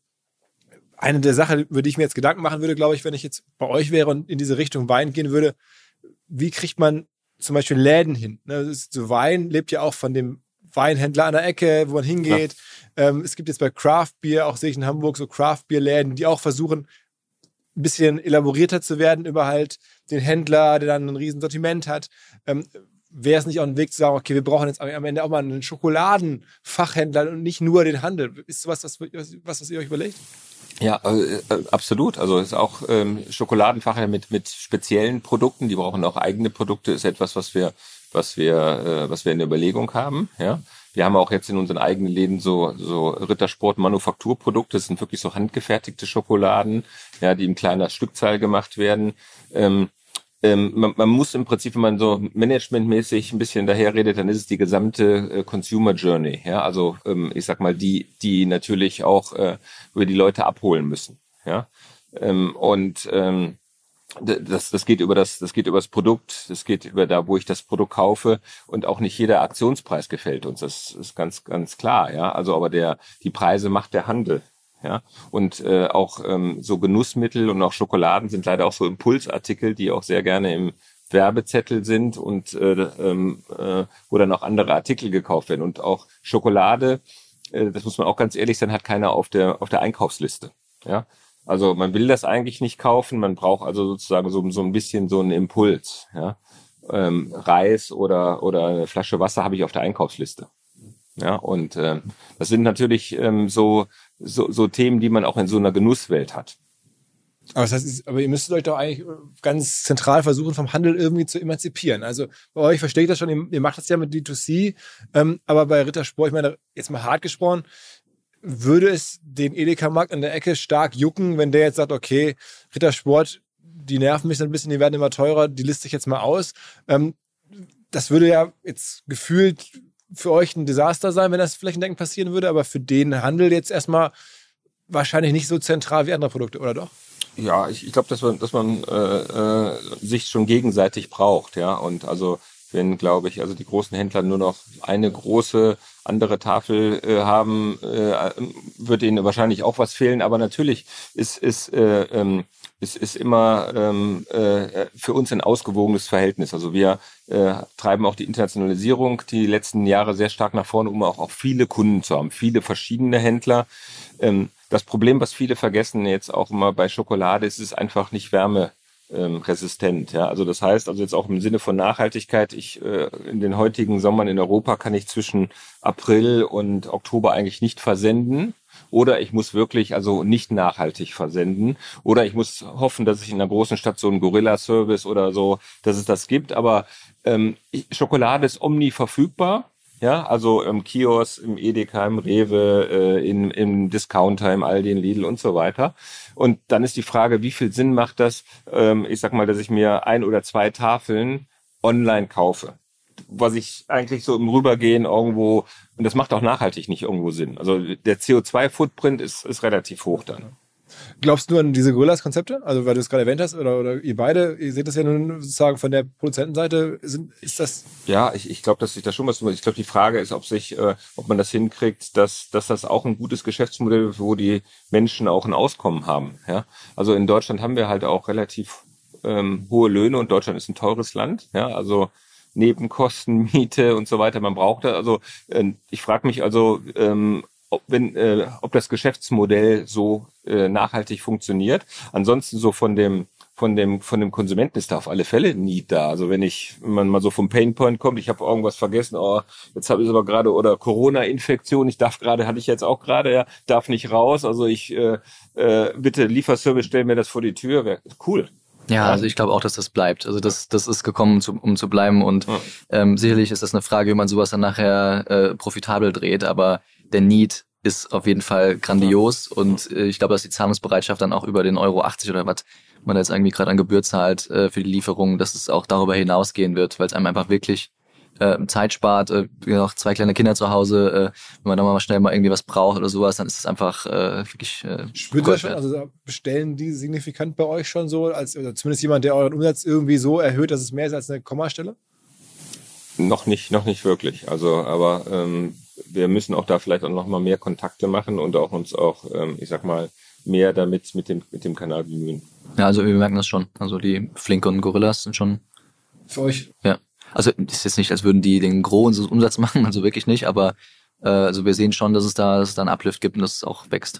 eine der Sachen, über die ich mir jetzt Gedanken machen würde, glaube ich, wenn ich jetzt bei euch wäre und in diese Richtung Wein gehen würde, wie kriegt man zum Beispiel Läden hin? Ne? Das ist so, Wein lebt ja auch von dem Weinhändler an der Ecke, wo man hingeht. Ja. Ähm, es gibt jetzt bei Craft Beer, auch sehe ich in Hamburg, so Craft Beer Läden, die auch versuchen, ein bisschen elaborierter zu werden über halt den Händler, der dann ein riesen Sortiment hat. Ähm, wäre es nicht auch ein Weg zu sagen, okay, wir brauchen jetzt am Ende auch mal einen Schokoladenfachhändler und nicht nur den Handel? Ist sowas, was, was, was ihr euch überlegt? Ja, äh, absolut. Also ist auch ähm, Schokoladenfachhändler mit mit speziellen Produkten, die brauchen auch eigene Produkte, ist etwas, was wir was wir äh, was wir in der Überlegung haben. Ja, wir haben auch jetzt in unseren eigenen Läden so so Rittersport Manufakturprodukte. Das sind wirklich so handgefertigte Schokoladen, ja, die in kleiner Stückzahl gemacht werden. Ähm, ähm, man, man muss im Prinzip, wenn man so managementmäßig ein bisschen daherredet, dann ist es die gesamte äh, Consumer Journey. Ja, also ähm, ich sag mal die die natürlich auch äh, über die Leute abholen müssen. Ja, ähm, und ähm, Das, das geht über das, das geht über das Produkt, das geht über da, wo ich das Produkt kaufe, und auch nicht jeder Aktionspreis gefällt uns. Das ist ganz, ganz klar, ja. Also, aber der, die Preise macht der Handel, ja. Und äh, auch ähm, so Genussmittel und auch Schokoladen sind leider auch so Impulsartikel, die auch sehr gerne im Werbezettel sind und äh, ähm, äh, wo dann auch andere Artikel gekauft werden. Und auch Schokolade, äh, das muss man auch ganz ehrlich sein, hat keiner auf der auf der Einkaufsliste, ja. Also man will das eigentlich nicht kaufen, man braucht also sozusagen so, so ein bisschen so einen Impuls. Ja? Ähm, Reis oder oder eine Flasche Wasser habe ich auf der Einkaufsliste. Ja, und ähm, das sind natürlich ähm, so, so so Themen, die man auch in so einer Genusswelt hat. Aber das heißt, aber ihr müsstet euch doch eigentlich ganz zentral versuchen, vom Handel irgendwie zu emanzipieren. Also bei euch verstehe ich das schon, ihr, ihr macht das ja mit D zwei C, ähm, aber bei Rittersport, ich meine, jetzt mal hart gesprochen, würde es den Edeka-Markt an der Ecke stark jucken, wenn der jetzt sagt, okay, Rittersport, die nerven mich so ein bisschen, die werden immer teurer, die liste ich jetzt mal aus. Ähm, das würde ja jetzt gefühlt für euch ein Desaster sein, wenn das flächendeckend passieren würde, aber für den Handel jetzt erstmal wahrscheinlich nicht so zentral wie andere Produkte, oder doch? Ja, ich, ich glaube, dass man, dass man äh, äh, sich schon gegenseitig braucht, ja. Und also wenn, glaube ich, also die großen Händler nur noch eine große andere Tafel äh, haben, äh, wird ihnen wahrscheinlich auch was fehlen. Aber natürlich ist ist äh, ähm, ist, ist immer ähm, äh, für uns ein ausgewogenes Verhältnis. Also wir äh, treiben auch die Internationalisierung die letzten Jahre sehr stark nach vorne, um auch, auch viele Kunden zu haben, viele verschiedene Händler. Ähm, das Problem, was viele vergessen jetzt auch immer bei Schokolade, ist es ist einfach nicht Wärme Ähm, resistent, ja, also das heißt, also jetzt auch im Sinne von Nachhaltigkeit, ich äh, in den heutigen Sommern in Europa kann ich zwischen April und Oktober eigentlich nicht versenden, oder ich muss wirklich also nicht nachhaltig versenden, oder ich muss hoffen, dass ich in einer großen Stadt so einen Gorilla-Service oder so, dass es das gibt, aber ähm, Schokolade ist omni verfügbar. Ja, also im Kiosk, im Edeka, im Rewe, äh, in, im Discounter, im Aldi, in Lidl und so weiter. Und dann ist die Frage, wie viel Sinn macht das, ähm, ich sag mal, dass ich mir ein oder zwei Tafeln online kaufe, was ich eigentlich so im Rübergehen irgendwo, und das macht auch nachhaltig nicht irgendwo Sinn. Also der C O zwei Footprint ist, ist relativ hoch dann. Glaubst du an diese Gorillas-Konzepte? Also, weil du es gerade erwähnt hast, oder, oder ihr beide, ihr seht das ja nun sozusagen von der Produzentenseite, sind, ist das... Ja, ich, ich glaube, dass sich da schon was... Ich glaube, die Frage ist, ob sich, äh, ob man das hinkriegt, dass, dass das auch ein gutes Geschäftsmodell ist, wo die Menschen auch ein Auskommen haben. Ja? Also in Deutschland haben wir halt auch relativ ähm, hohe Löhne, und Deutschland ist ein teures Land. Ja, also Nebenkosten, Miete und so weiter, man braucht da. Also äh, ich frage mich also... Ähm, Ob, wenn, äh, ob das Geschäftsmodell so äh, nachhaltig funktioniert. Ansonsten so von dem von dem von dem Konsumenten ist da auf alle Fälle Need da. Also wenn ich wenn man mal so vom Painpoint kommt, ich habe irgendwas vergessen, oh, jetzt habe ich aber gerade, oder Corona-Infektion, ich darf gerade, hatte ich jetzt auch gerade, ja, darf nicht raus. Also ich äh, äh, bitte Lieferservice, stell mir das vor die Tür, wäre cool. Ja, also ich glaube auch, dass das bleibt. Also das, das ist gekommen, um zu, um zu bleiben, und ja. ähm, sicherlich ist das eine Frage, wie man sowas dann nachher äh, profitabel dreht, aber der Need ist auf jeden Fall grandios, ja. Und äh, ich glaube, dass die Zahlungsbereitschaft dann auch über den Euro achtzig oder was man da jetzt irgendwie gerade an Gebühr zahlt äh, für die Lieferung, dass es auch darüber hinausgehen wird, weil es einem einfach wirklich äh, Zeit spart. Äh, noch zwei kleine Kinder zu Hause, äh, wenn man dann mal schnell mal irgendwie was braucht oder sowas, dann ist es einfach äh, wirklich äh, Spürt ihr schon, also bestellen die signifikant bei euch schon so, als oder zumindest jemand, der euren Umsatz irgendwie so erhöht, dass es mehr ist als eine Kommastelle? Noch nicht, noch nicht wirklich. Also, aber ähm, wir müssen auch da vielleicht auch noch mal mehr Kontakte machen und auch uns auch, ähm, ich sag mal, mehr damit mit dem mit dem Kanal bemühen. Ja, also wir merken das schon. Also die Flinke und Gorillas sind schon für euch. Ja, also ist jetzt nicht, als würden die den großen Umsatz machen, also wirklich nicht. Aber äh, also wir sehen schon, dass es da, dass es da einen Uplift gibt und dass es auch wächst.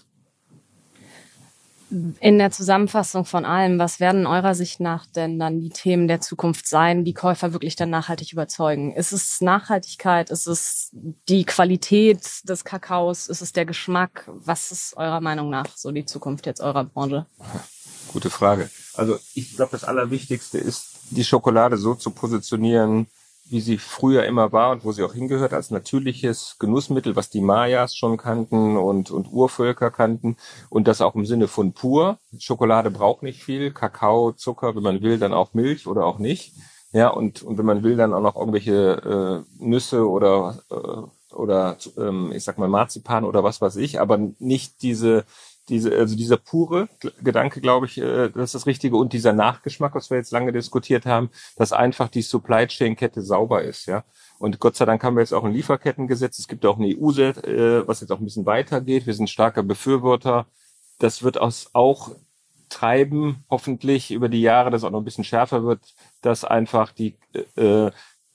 In der Zusammenfassung von allem, was werden eurer Sicht nach denn dann die Themen der Zukunft sein, die Käufer wirklich dann nachhaltig überzeugen? Ist es Nachhaltigkeit? Ist es die Qualität des Kakaos? Ist es der Geschmack? Was ist eurer Meinung nach so die Zukunft jetzt eurer Branche? Gute Frage. Also ich glaube, das Allerwichtigste ist, die Schokolade so zu positionieren, wie sie früher immer war und wo sie auch hingehört, als natürliches Genussmittel, was die Mayas schon kannten und, und Urvölker kannten, und das auch im Sinne von pur. Schokolade braucht nicht viel, Kakao, Zucker, wenn man will, dann auch Milch oder auch nicht. Ja, und, und wenn man will, dann auch noch irgendwelche äh, Nüsse oder, äh, oder ähm, ich sag mal Marzipan oder was weiß ich, aber nicht diese diese, also dieser pure Gedanke, glaube ich, äh, das ist das Richtige. Und dieser Nachgeschmack, was wir jetzt lange diskutiert haben, dass einfach die Supply Chain Kette sauber ist, ja. Und Gott sei Dank haben wir jetzt auch ein Lieferkettengesetz. Es gibt auch eine E U, äh, was jetzt auch ein bisschen weitergeht. Wir sind starker Befürworter. Das wird aus, auch treiben, hoffentlich über die Jahre, dass es auch noch ein bisschen schärfer wird, dass einfach die äh,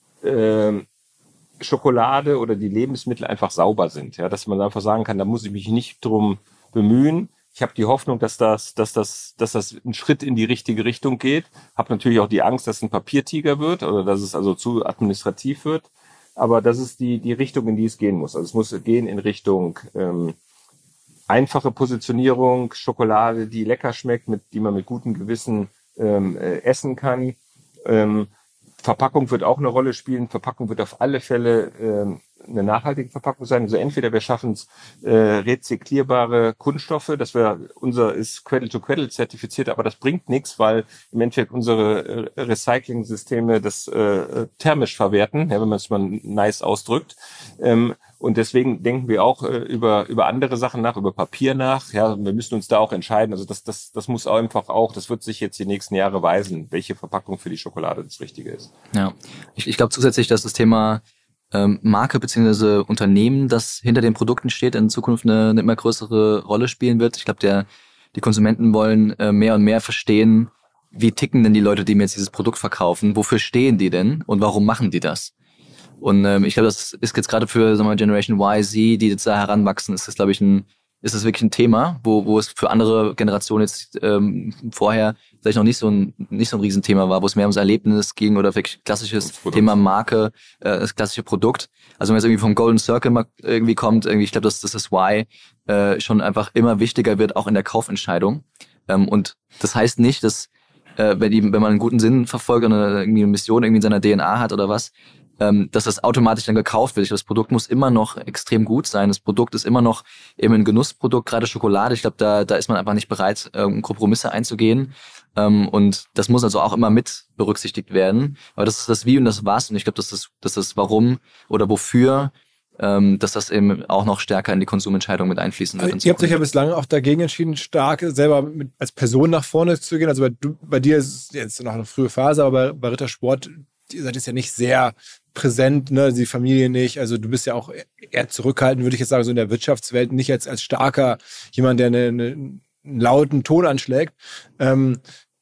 äh, Schokolade oder die Lebensmittel einfach sauber sind, ja, dass man einfach sagen kann, da muss ich mich nicht drum bemühen. Ich habe die Hoffnung, dass das, dass das, dass das ein Schritt in die richtige Richtung geht. Habe natürlich auch die Angst, dass es ein Papiertiger wird oder dass es also zu administrativ wird. Aber das ist die die Richtung, in die es gehen muss. Also es muss gehen in Richtung ähm, einfache Positionierung, Schokolade, die lecker schmeckt, mit die man mit gutem Gewissen ähm, äh, essen kann. Ähm, Verpackung wird auch eine Rolle spielen. Verpackung wird auf alle Fälle ähm, eine nachhaltige Verpackung sein. Also entweder wir schaffen es äh, rezyklierbare Kunststoffe, das wäre unser ist Cradle-to-Cradle zertifiziert, aber das bringt nichts, weil im Endeffekt unsere äh, Recycling-Systeme das äh, thermisch verwerten, ja, wenn man es mal nice ausdrückt. Ähm, und deswegen denken wir auch äh, über über andere Sachen nach, über Papier nach. Ja, wir müssen uns da auch entscheiden. Also das das das muss einfach auch, das wird sich jetzt die nächsten Jahre weisen, welche Verpackung für die Schokolade das Richtige ist. Ja, ich, ich glaube zusätzlich, dass das Thema ähm, Marke bzw. Unternehmen, das hinter den Produkten steht, in Zukunft eine, eine immer größere Rolle spielen wird. Ich glaube, der die Konsumenten wollen äh, mehr und mehr verstehen, wie ticken denn die Leute, die mir jetzt dieses Produkt verkaufen, wofür stehen die denn und warum machen die das? Und ähm, ich glaube, das ist jetzt gerade für, sagen wir mal, Generation Y, Z, die jetzt da heranwachsen, ist das, glaube ich, ein ist das wirklich ein Thema, wo wo es für andere Generationen jetzt ähm, vorher vielleicht noch nicht so ein nicht so ein Riesenthema war, wo es mehr ums Erlebnis ging oder wirklich klassisches Thema Marke, äh, das klassische Produkt. Also wenn es irgendwie vom Golden Circle mal irgendwie kommt, irgendwie, ich glaube, dass, dass das Why äh, schon einfach immer wichtiger wird, auch in der Kaufentscheidung. Ähm, und das heißt nicht, dass äh, wenn, die, wenn man einen guten Sinn verfolgt oder irgendwie eine Mission irgendwie in seiner D N A hat oder was, ähm, dass das automatisch dann gekauft wird. Das Produkt muss immer noch extrem gut sein. Das Produkt ist immer noch eben ein Genussprodukt, gerade Schokolade. Ich glaube, da da ist man einfach nicht bereit, ähm, Kompromisse einzugehen. Ähm, und das muss also auch immer mit berücksichtigt werden. Aber das ist das Wie und das Was. Und ich glaube, dass das, dass das Warum oder Wofür, ähm, dass das eben auch noch stärker in die Konsumentscheidung mit einfließen wird. Also ihr habt euch ja bislang auch dagegen entschieden, stark selber mit, als Person nach vorne zu gehen. Also bei, du, bei dir ist es jetzt noch eine frühe Phase, aber bei, bei Rittersport, ihr seid jetzt ja nicht sehr präsent, ne, die Familie nicht. Also du bist ja auch eher zurückhaltend, würde ich jetzt sagen, so in der Wirtschaftswelt, nicht als, als starker jemand, der eine, eine, einen lauten Ton anschlägt. Ähm,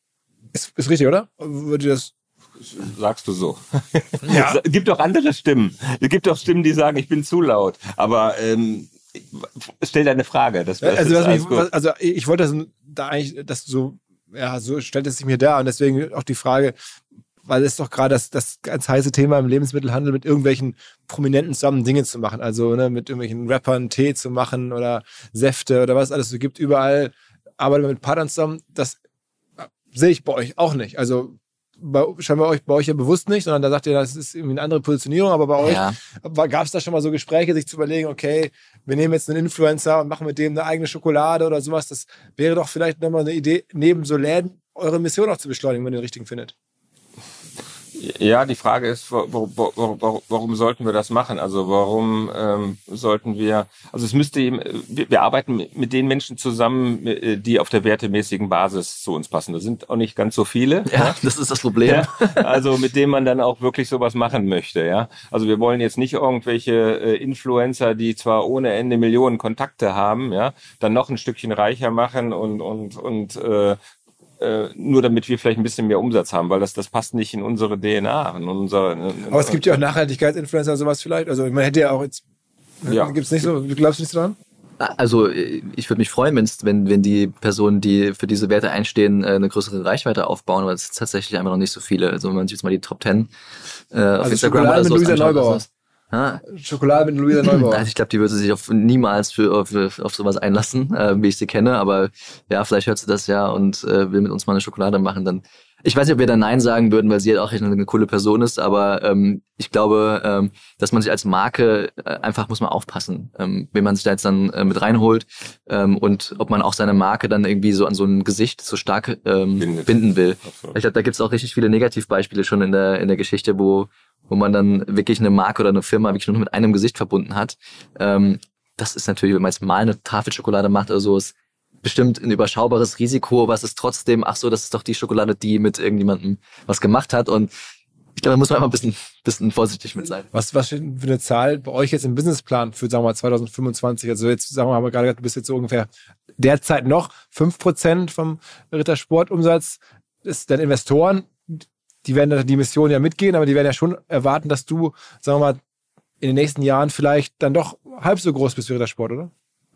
ist, ist richtig, oder? Würde das Sagst du so. Ja. Es gibt auch andere Stimmen. Es gibt auch Stimmen, die sagen, ich bin zu laut. Aber ähm, stell deine Frage. Das, das also, ist was mich, was, also ich wollte das da eigentlich, dass du so, ja, so stellt es sich mir da und deswegen auch die Frage, weil es doch gerade das, das ganz heiße Thema im Lebensmittelhandel mit irgendwelchen Prominenten zusammen Dinge zu machen. Also ne, mit irgendwelchen Rappern Tee zu machen oder Säfte oder was es alles so gibt. Überall arbeitet man mit Partnern zusammen. Das sehe ich bei euch auch nicht. Also bei, scheinbar euch, bei euch ja bewusst nicht, sondern da sagt ihr, das ist irgendwie eine andere Positionierung. Aber bei euch Ja. gab es da schon mal so Gespräche, sich zu überlegen, okay, wir nehmen jetzt einen Influencer und machen mit dem eine eigene Schokolade oder sowas. Das wäre doch vielleicht nochmal eine Idee, neben so Läden eure Mission auch zu beschleunigen, wenn ihr den richtigen findet. Ja, die Frage ist, warum, warum, warum sollten wir das machen? Also warum ähm, sollten wir, also es müsste eben, wir, wir arbeiten mit den Menschen zusammen, die auf der wertemäßigen Basis zu uns passen. Das sind auch nicht ganz so viele. Ja, ja. Das ist das Problem. Ja, also mit denen man dann auch wirklich sowas machen möchte. Ja, also wir wollen jetzt nicht irgendwelche äh, Influencer, die zwar ohne Ende Millionen Kontakte haben, ja, dann noch ein Stückchen reicher machen und und und äh, nur damit wir vielleicht ein bisschen mehr Umsatz haben, weil das das passt nicht in unsere D N A. In unser, in Aber es gibt ja auch Nachhaltigkeitsinfluencer, sowas vielleicht. Also man hätte ja auch jetzt, ja. Gibt's nicht so, glaubst du nicht dran? Also ich würde mich freuen, wenn's, wenn wenn die Personen, die für diese Werte einstehen, eine größere Reichweite aufbauen, aber es ist tatsächlich einfach noch nicht so viele. Also wenn man sich jetzt mal die Top Ten äh, auf also Instagram Schokolade oder so mit Luisa Neubauer. Ha? Schokolade mit Luisa Neubauer. Also ich glaube, die würde sich auf niemals für auf, auf sowas einlassen, äh, wie ich sie kenne. Aber ja, vielleicht hört sie das ja und äh, will mit uns mal eine Schokolade machen. Dann, ich weiß nicht, ob wir da Nein sagen würden, weil sie halt auch echt eine, eine coole Person ist. Aber ähm, ich glaube, ähm, dass man sich als Marke äh, einfach muss man aufpassen, ähm, wenn man sich da jetzt dann äh, mit reinholt ähm, und ob man auch seine Marke dann irgendwie so an so ein Gesicht so stark ähm, binden will. Absolut. Ich glaube, da gibt's auch richtig viele Negativbeispiele schon in der in der Geschichte, wo wo man dann wirklich eine Marke oder eine Firma wirklich nur mit einem Gesicht verbunden hat. Ähm, das ist natürlich, wenn man jetzt mal eine Tafel Schokolade macht oder so, ist bestimmt ein überschaubares Risiko, aber es ist trotzdem, ach so, das ist doch die Schokolade, die mit irgendjemandem was gemacht hat. Und ich glaube, da muss man einfach ein bisschen, bisschen vorsichtig mit sein. Was, was steht für eine Zahl bei euch jetzt im Businessplan für, sagen wir mal, zwanzig fünfundzwanzig? Also jetzt, sagen wir mal, haben wir gerade gesagt, du bist jetzt so ungefähr derzeit noch fünf Prozent vom Rittersport-Umsatz. Ist dann Investoren, die werden die Mission ja mitgehen, aber die werden ja schon erwarten, dass du, sagen wir mal, in den nächsten Jahren vielleicht dann doch halb so groß bist wie Rittersport, oder?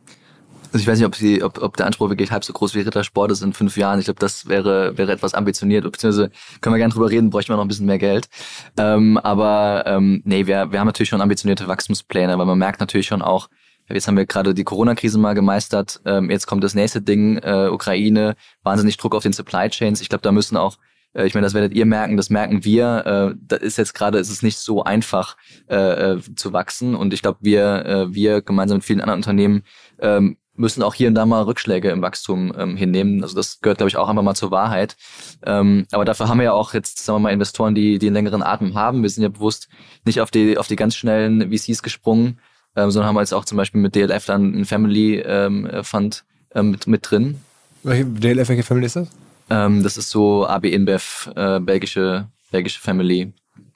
Also ich weiß nicht, ob, sie, ob, ob der Anspruch wirklich halb so groß wie Rittersport ist in fünf Jahren. Ich glaube, das wäre, wäre etwas ambitioniert, beziehungsweise können wir gerne drüber reden, bräuchten wir noch ein bisschen mehr Geld. Ähm, aber ähm, nee, wir, wir haben natürlich schon ambitionierte Wachstumspläne, weil man merkt natürlich schon auch, jetzt haben wir gerade die Corona-Krise mal gemeistert, ähm, jetzt kommt das nächste Ding, äh, Ukraine, wahnsinnig Druck auf den Supply Chains. Ich glaube, da müssen auch, äh, ich meine, das werdet ihr merken, das merken wir, äh, da ist jetzt gerade, ist es nicht so einfach äh, zu wachsen. Und ich glaube, wir, äh, wir gemeinsam mit vielen anderen Unternehmen ähm, müssen auch hier und da mal Rückschläge im Wachstum ähm, hinnehmen. Also das gehört, glaube ich, auch einfach mal zur Wahrheit. Ähm, aber dafür haben wir ja auch jetzt, sagen wir mal, Investoren, die, die einen längeren Atem haben. Wir sind ja bewusst nicht auf die, auf die ganz schnellen V Cs gesprungen, ähm, sondern haben jetzt auch zum Beispiel mit D L F dann einen Family ähm, Fund ähm, mit, mit drin. Welche D L F, welche Family ist das? Ähm, das ist so A B InBev, äh, belgische, belgische Family.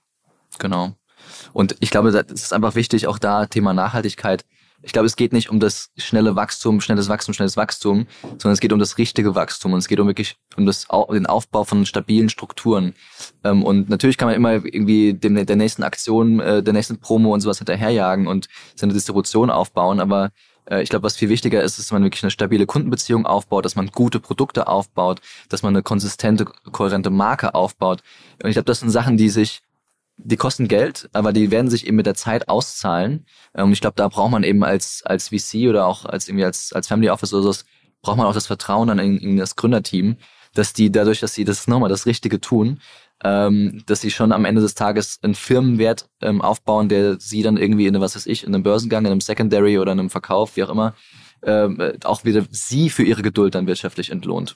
Genau. Und ich glaube, das ist einfach wichtig, auch da Thema Nachhaltigkeit. Ich glaube, es geht nicht um das schnelle Wachstum, schnelles Wachstum, schnelles Wachstum, sondern es geht um das richtige Wachstum und es geht um wirklich um das, den Aufbau von stabilen Strukturen. Und natürlich kann man immer irgendwie dem, der nächsten Aktion, der nächsten Promo und sowas hinterherjagen und seine Distribution aufbauen, aber ich glaube, was viel wichtiger ist, ist, dass man wirklich eine stabile Kundenbeziehung aufbaut, dass man gute Produkte aufbaut, dass man eine konsistente, kohärente Marke aufbaut. Und ich glaube, das sind Sachen, die sich Die kosten Geld, aber die werden sich eben mit der Zeit auszahlen. Und ich glaube, da braucht man eben als als V C oder auch als irgendwie als als Family Office oder so, braucht man auch das Vertrauen dann in, in das Gründerteam, dass die dadurch, dass sie das nochmal das Richtige tun, ähm, dass sie schon am Ende des Tages einen Firmenwert ähm, aufbauen, der sie dann irgendwie in, was weiß ich, in einem Börsengang, in einem Secondary oder in einem Verkauf, wie auch immer, ähm, auch wieder sie für ihre Geduld dann wirtschaftlich entlohnt.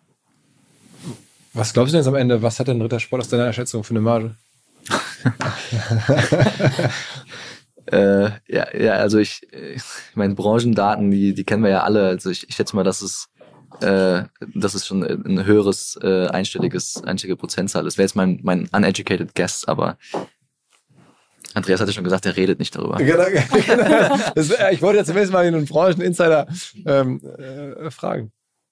Was glaubst du denn jetzt am Ende, was hat denn Rittersport aus deiner Schätzung für eine Marge? äh, ja, ja, also ich, ich meine Branchendaten, die, die kennen wir ja alle. Also ich, ich schätze mal, dass es, äh, dass es schon ein höheres äh, einstelliges, einstellige Prozentzahl ist. Wäre jetzt mein mein uneducated guess, aber Andreas hatte schon gesagt, er redet nicht darüber. Genau, genau. Das, ich wollte ja zumindest mal einen Brancheninsider ähm, äh, fragen.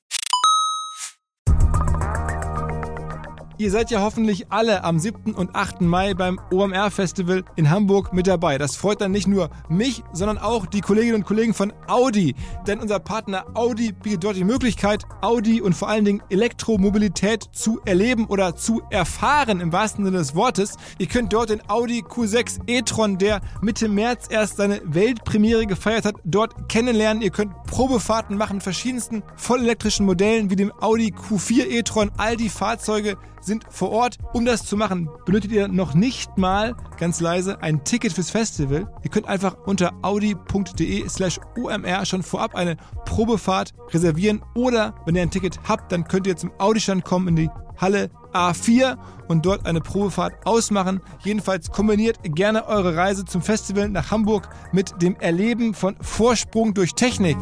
Ihr seid ja hoffentlich alle am siebten und achten Mai beim O M R-Festival in Hamburg mit dabei. Das freut dann nicht nur mich, sondern auch die Kolleginnen und Kollegen von Audi. Denn unser Partner Audi bietet dort die Möglichkeit, Audi und vor allen Dingen Elektromobilität zu erleben oder zu erfahren, im wahrsten Sinne des Wortes. Ihr könnt dort den Audi Q sechs e-tron, der Mitte März erst seine Weltpremiere gefeiert hat, dort kennenlernen. Ihr könnt Probefahrten machen mit verschiedensten vollelektrischen Modellen wie dem Audi Q vier e-tron. All die Fahrzeuge sind vor Ort. Um das zu machen, benötigt ihr noch nicht mal, ganz leise, ein Ticket fürs Festival. Ihr könnt einfach unter audi.de slash omr schon vorab eine Probefahrt reservieren oder, wenn ihr ein Ticket habt, dann könnt ihr zum Audi-Stand kommen in die Halle A vier und dort eine Probefahrt ausmachen. Jedenfalls kombiniert gerne eure Reise zum Festival nach Hamburg mit dem Erleben von Vorsprung durch Technik.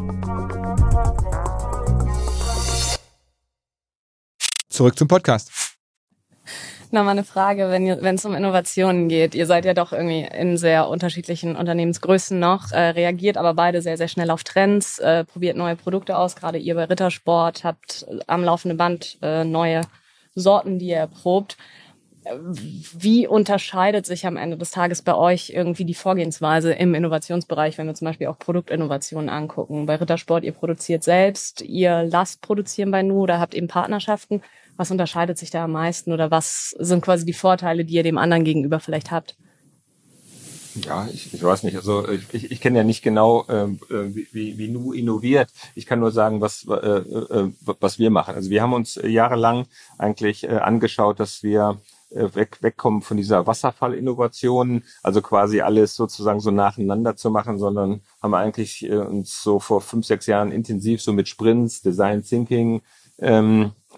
Zurück zum Podcast. Nochmal eine Frage, wenn ihr, wenn es um Innovationen geht. Ihr seid ja doch irgendwie in sehr unterschiedlichen Unternehmensgrößen noch, äh, reagiert aber beide sehr, sehr schnell auf Trends, äh, probiert neue Produkte aus. Gerade ihr bei Rittersport habt am laufenden Band äh, neue Sorten, die ihr erprobt. Wie unterscheidet sich am Ende des Tages bei euch irgendwie die Vorgehensweise im Innovationsbereich, wenn wir zum Beispiel auch Produktinnovationen angucken? Bei Rittersport, ihr produziert selbst, ihr lasst produzieren bei Nu oder habt eben Partnerschaften. Was unterscheidet sich da am meisten oder was sind quasi die Vorteile, die ihr dem anderen gegenüber vielleicht habt? Ja, ich, ich weiß nicht. Also ich, ich kenne ja nicht genau, äh, wie, wie Nu innoviert. Ich kann nur sagen, was äh, äh, was wir machen. Also wir haben uns jahrelang eigentlich äh, angeschaut, dass wir äh, weg wegkommen von dieser Wasserfallinnovation, also quasi alles sozusagen so nacheinander zu machen, sondern haben eigentlich äh, uns so vor fünf, sechs Jahren intensiv so mit Sprints, Design Thinking ähm,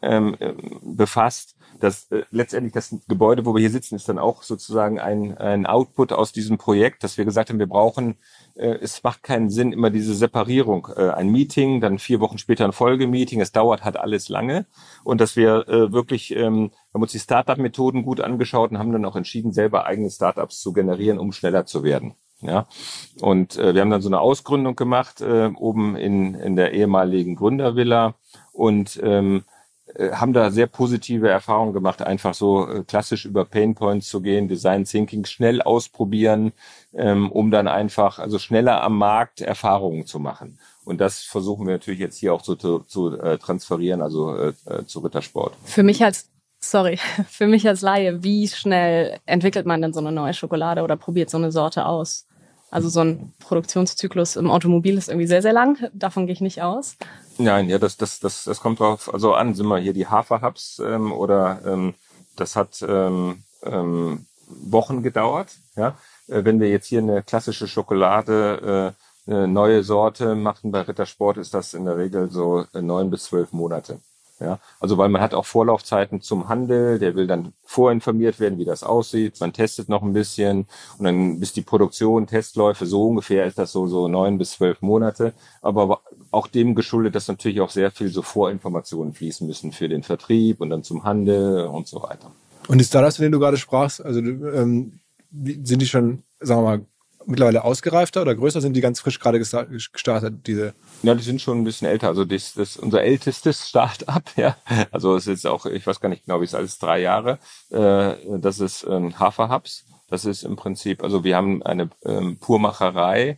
ähm, befasst. Das äh, letztendlich das Gebäude, wo wir hier sitzen, ist dann auch sozusagen ein, ein Output aus diesem Projekt, dass wir gesagt haben, wir brauchen, äh, es macht keinen Sinn, immer diese Separierung, äh, ein Meeting, dann vier Wochen später ein Folgemeeting, es dauert halt alles lange und dass wir äh, wirklich, ähm, wir haben uns die Startup-Methoden gut angeschaut und haben dann auch entschieden, selber eigene Startups zu generieren, um schneller zu werden. Ja, und äh, wir haben dann so eine Ausgründung gemacht, äh, oben in, in der ehemaligen Gründervilla und ähm, haben da sehr positive Erfahrungen gemacht, einfach so äh, klassisch über Painpoints zu gehen, Design Thinking schnell ausprobieren, ähm, um dann einfach also schneller am Markt Erfahrungen zu machen. Und das versuchen wir natürlich jetzt hier auch so zu, zu äh, transferieren, also äh, zu Rittersport. Für mich als Sorry, für mich als Laie, wie schnell entwickelt man denn so eine neue Schokolade oder probiert so eine Sorte aus? Also so ein Produktionszyklus im Automobil ist irgendwie sehr, sehr lang. Davon gehe ich nicht aus. Nein, ja, das, das, das, das kommt drauf also an. Sind wir hier die Haferhubs ähm, oder ähm, das hat ähm, ähm, Wochen gedauert. Ja, äh, wenn wir jetzt hier eine klassische Schokolade, äh, eine neue Sorte machen bei Rittersport, ist das in der Regel so äh, neun bis zwölf Monate. Ja, also weil man hat auch Vorlaufzeiten zum Handel, der will dann vorinformiert werden, wie das aussieht. Man testet noch ein bisschen und dann bis die Produktion, Testläufe, so ungefähr ist das so so neun bis zwölf Monate. Aber auch dem geschuldet, dass natürlich auch sehr viel so Vorinformationen fließen müssen für den Vertrieb und dann zum Handel und so weiter. Und die Startups, von denen du gerade sprachst, also ähm, sind die schon, sagen wir mal, mittlerweile ausgereifter oder größer, sind die ganz frisch gerade gestartet, diese? Ja, die sind schon ein bisschen älter. Also das, das unser ältestes Start-up, ja. Also es ist auch, ich weiß gar nicht genau, wie es alles drei Jahre. Äh, das ist ähm, Haferhubs. Das ist im Prinzip, also wir haben eine ähm, Purmacherei,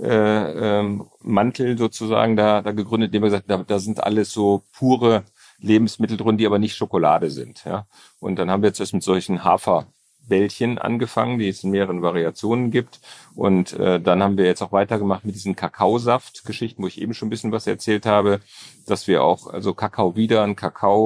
äh, ähm, Mantel sozusagen da, da gegründet, indem wir gesagt haben, da, da sind alles so pure Lebensmittel drin, die aber nicht Schokolade sind, ja. Und dann haben wir jetzt das mit solchen Hafer Bällchen angefangen, die es in mehreren Variationen gibt. Und äh, dann haben wir jetzt auch weitergemacht mit diesen Kakaosaft-Geschichten, wo ich eben schon ein bisschen was erzählt habe, dass wir auch, also Kakao wieder, ein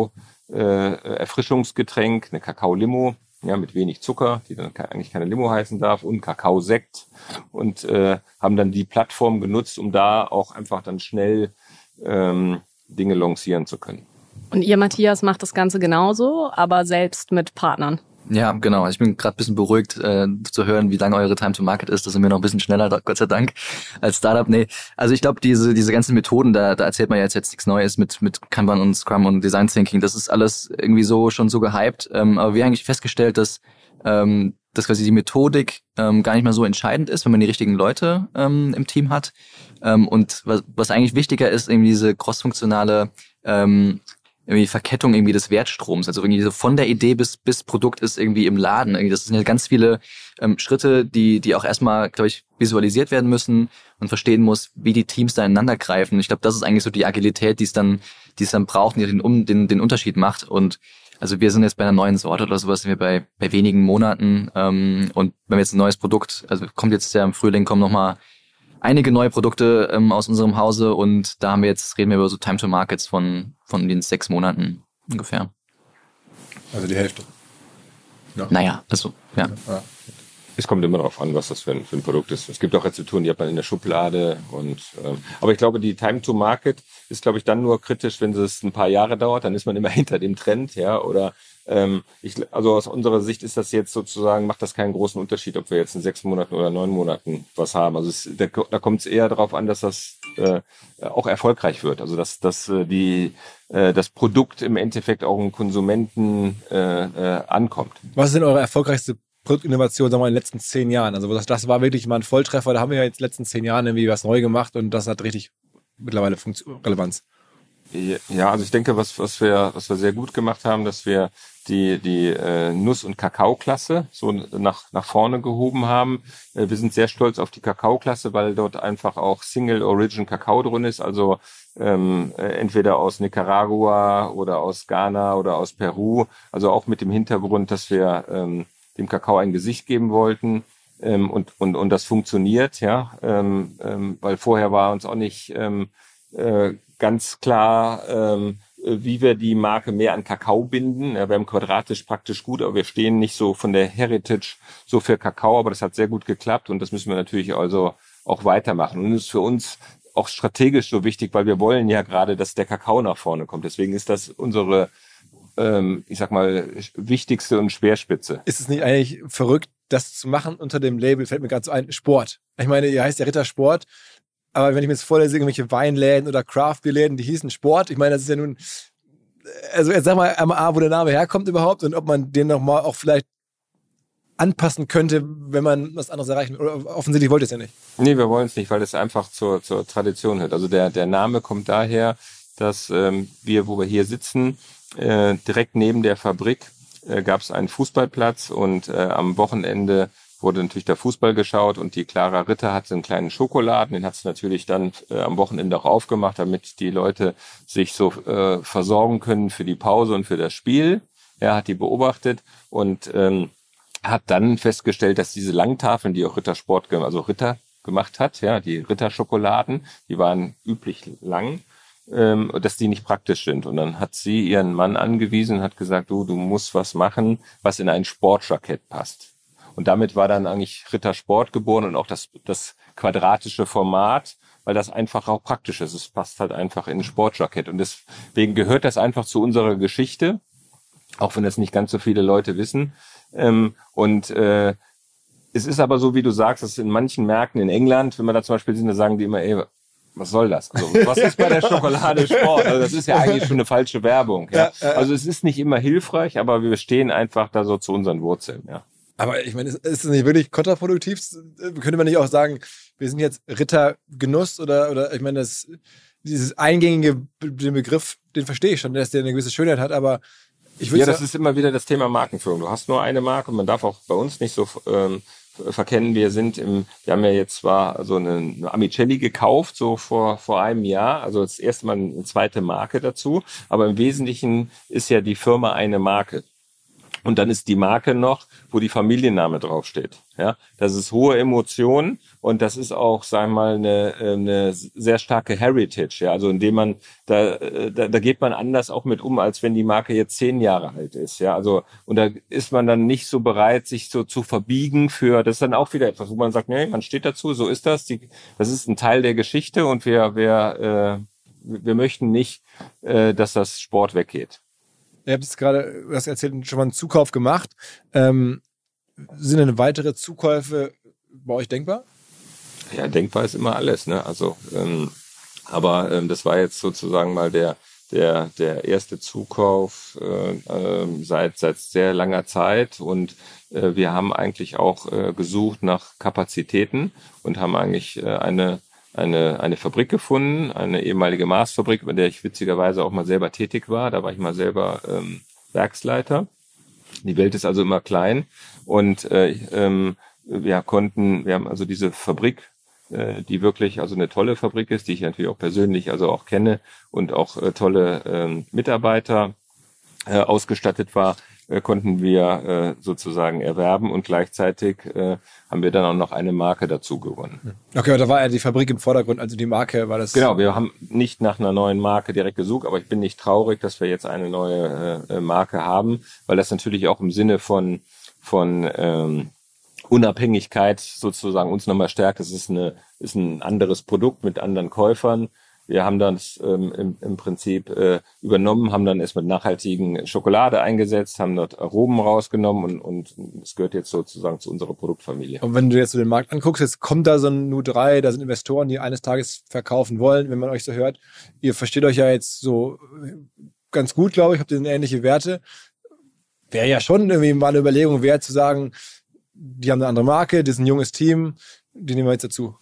Kakao-Erfrischungsgetränk, äh, eine Kakao-Limo, ja, mit wenig Zucker, die dann eigentlich keine Limo heißen darf, und Kakaosekt. Und äh, haben dann die Plattform genutzt, um da auch einfach dann schnell ähm, Dinge lancieren zu können. Und ihr, Matthias, macht das Ganze genauso, aber selbst mit Partnern. Ja, genau. Ich bin gerade ein bisschen beruhigt äh, zu hören, wie lange eure Time to Market ist. Das sind wir noch ein bisschen schneller, Gott sei Dank, als Startup. Nee, also ich glaube, diese diese ganzen Methoden, da, da erzählt man ja jetzt, jetzt nichts Neues mit mit Kanban und Scrum und Design Thinking. Das ist alles irgendwie so schon so gehypt. Ähm, aber wir haben eigentlich festgestellt, dass ähm, dass quasi die Methodik ähm, gar nicht mal so entscheidend ist, wenn man die richtigen Leute ähm, im Team hat. Ähm, und was, was eigentlich wichtiger ist, irgendwie diese crossfunktionale ähm, irgendwie Verkettung irgendwie des Wertstroms, also irgendwie so von der Idee bis bis Produkt ist irgendwie im Laden. Irgendwie das sind ja ganz viele ähm, Schritte, die die auch erstmal, glaube ich, visualisiert werden müssen und verstehen muss, wie die Teams da ineinander greifen. Ich glaube, das ist eigentlich so die Agilität, die es dann die es dann braucht, die den um den den Unterschied macht. Und also wir sind jetzt bei einer neuen Sorte oder sowas, sind wir bei bei wenigen Monaten ähm, und wenn wir jetzt ein neues Produkt, also kommt jetzt ja im Frühling kommen noch mal einige neue Produkte ähm, aus unserem Hause und da haben wir jetzt, reden wir über so Time to Markets von von den sechs Monaten ungefähr. Also die Hälfte. Ja. Naja, also, ja. ja. Es kommt immer darauf an, was das für ein, für ein Produkt ist. Es gibt auch Rezepturen, die hat man in der Schublade. Und ähm, aber ich glaube, die Time to Market ist, glaube ich, dann nur kritisch, wenn es ein paar Jahre dauert. Dann ist man immer hinter dem Trend, ja. Oder ähm, ich, also aus unserer Sicht ist das jetzt sozusagen, macht das keinen großen Unterschied, ob wir jetzt in sechs Monaten oder neun Monaten was haben. Also es, da, da kommt es eher darauf an, dass das äh, auch erfolgreich wird. Also dass, dass äh, die äh, das Produkt im Endeffekt auch im Konsumenten äh, äh, ankommt. Was ist denn eure erfolgreichste Produktinnovation, sagen wir mal, in den letzten zehn Jahren? Also das, das war wirklich mal ein Volltreffer. Da haben wir ja jetzt in den letzten zehn Jahren irgendwie was neu gemacht und das hat richtig mittlerweile Funktion, Relevanz. Ja, also ich denke, was was wir was wir sehr gut gemacht haben, dass wir die die äh, Nuss- und Kakaoklasse so nach nach vorne gehoben haben. Äh, wir sind sehr stolz auf die Kakaoklasse, weil dort einfach auch Single Origin Kakao drin ist, also ähm, äh, entweder aus Nicaragua oder aus Ghana oder aus Peru, also auch mit dem Hintergrund, dass wir ähm, dem Kakao ein Gesicht geben wollten. Ähm, und und und das funktioniert, ja, ähm, ähm, weil vorher war uns auch nicht ähm, äh, ganz klar, ähm, wie wir die Marke mehr an Kakao binden. Ja, wir haben quadratisch praktisch gut, aber wir stehen nicht so von der Heritage so für Kakao, aber das hat sehr gut geklappt und das müssen wir natürlich also auch weitermachen. Und es ist für uns auch strategisch so wichtig, weil wir wollen ja gerade, dass der Kakao nach vorne kommt. Deswegen ist das unsere, ähm, ich sag mal, wichtigste und Speerspitze. Ist es nicht eigentlich verrückt, das zu machen unter dem Label, fällt mir gerade so ein, Sport. Ich meine, ihr heißt ja Ritter Sport, aber wenn ich mir jetzt vorlese, irgendwelche Weinläden oder Craft-Bier-Läden, die hießen Sport, ich meine, das ist ja nun, also jetzt sag mal einmal A, wo der Name herkommt überhaupt und ob man den nochmal auch vielleicht anpassen könnte, wenn man was anderes erreichen will. Oder offensichtlich wollt ihr es ja nicht. Nee, wir wollen es nicht, weil es einfach zur, zur Tradition hört. Also der, der Name kommt daher, dass ähm, wir, wo wir hier sitzen, äh, direkt neben der Fabrik äh, gab es einen Fußballplatz und äh, am Wochenende wurde natürlich der Fußball geschaut und die Clara Ritter hatte einen kleinen Schokoladen, den hat sie natürlich dann äh, am Wochenende auch aufgemacht, damit die Leute sich so äh, versorgen können für die Pause und für das Spiel. Er hat die beobachtet und ähm, hat dann festgestellt, dass diese Langtafeln, die auch Rittersport, also Ritter gemacht hat, ja, die Ritterschokoladen, die waren üblich lang, ähm, dass die nicht praktisch sind. Und dann hat sie ihren Mann angewiesen und hat gesagt, du, du musst was machen, was in ein Sportjackett passt. Und damit war dann eigentlich Rittersport geboren und auch das, das quadratische Format, weil das einfach auch praktisch ist. Es passt halt einfach in ein Sportjackett. Und deswegen gehört das einfach zu unserer Geschichte, auch wenn das nicht ganz so viele Leute wissen. Ähm, und äh, es ist aber so, wie du sagst, dass in manchen Märkten in England, wenn man da zum Beispiel sind, da sagen die immer, ey, was soll das? Also, was ist bei der Schokolade Sport? Also, das ist ja eigentlich schon eine falsche Werbung. Ja? Also es ist nicht immer hilfreich, aber wir stehen einfach da so zu unseren Wurzeln. Ja. Aber ich meine, ist es nicht wirklich kontraproduktiv? Könnte man nicht auch sagen, wir sind jetzt Ritter Genuss oder, oder ich meine, das, dieses eingängige, den Begriff, den verstehe ich schon, dass der eine gewisse Schönheit hat, aber ich würde ja, das ist immer wieder das Thema Markenführung. Du hast nur eine Marke und man darf auch bei uns nicht so ähm, verkennen. Wir sind im, wir haben ja jetzt zwar so eine, eine Amicelli gekauft, so vor vor einem Jahr, also das erste Mal eine zweite Marke dazu, aber im Wesentlichen ist ja die Firma eine Marke. Und dann ist die Marke noch, wo die Familienname draufsteht. Ja, das ist hohe Emotion und das ist auch, sagen wir mal, eine, eine sehr starke Heritage. Ja, also indem man da, da, da geht man anders auch mit um, als wenn die Marke jetzt zehn Jahre alt ist. Ja, also und da ist man dann nicht so bereit, sich so zu verbiegen für. Das ist dann auch wieder etwas, wo man sagt, nee, man steht dazu, so ist das. Die, das ist ein Teil der Geschichte und wir, wir, äh, wir möchten nicht, äh, dass das Sport weggeht. Ihr habt jetzt gerade, du hast erzählt, schon mal einen Zukauf gemacht. Ähm, sind denn weitere Zukäufe bei euch denkbar? Ja, denkbar ist immer alles, ne? Also, ähm, aber ähm, das war jetzt sozusagen mal der der der erste Zukauf äh, äh, seit seit sehr langer Zeit und äh, wir haben eigentlich auch äh, gesucht nach Kapazitäten und haben eigentlich äh, eine eine eine Fabrik gefunden, eine ehemalige Maßfabrik, bei der ich witzigerweise auch mal selber tätig war. Da war ich mal selber ähm, Werksleiter. Die Welt ist also immer klein und äh, ähm, wir konnten, wir haben also diese Fabrik, äh, die wirklich also eine tolle Fabrik ist, die ich natürlich auch persönlich also auch kenne und auch äh, tolle äh, Mitarbeiter äh, ausgestattet war, äh, konnten wir äh, sozusagen erwerben und gleichzeitig äh, haben wir dann auch noch eine Marke dazu gewonnen. Okay, da war ja die Fabrik im Vordergrund, also die Marke war das. Genau, wir haben nicht nach einer neuen Marke direkt gesucht, aber ich bin nicht traurig, dass wir jetzt eine neue äh, Marke haben, weil das natürlich auch im Sinne von von ähm, Unabhängigkeit sozusagen uns nochmal stärkt. Es ist eine ist ein anderes Produkt mit anderen Käufern. Wir haben das ähm, im, im Prinzip äh, übernommen, haben dann erst mit nachhaltigen Schokolade eingesetzt, haben dort Aromen rausgenommen und, und es gehört jetzt sozusagen zu unserer Produktfamilie. Und wenn du jetzt so den Markt anguckst, jetzt kommt da so ein Nu drei, da sind Investoren, die eines Tages verkaufen wollen, wenn man euch so hört. Ihr versteht euch ja jetzt so ganz gut, glaube ich, habt ihr ähnliche Werte. Wäre ja schon irgendwie mal eine Überlegung wert zu sagen, die haben eine andere Marke, das ist ein junges Team, die nehmen wir jetzt dazu.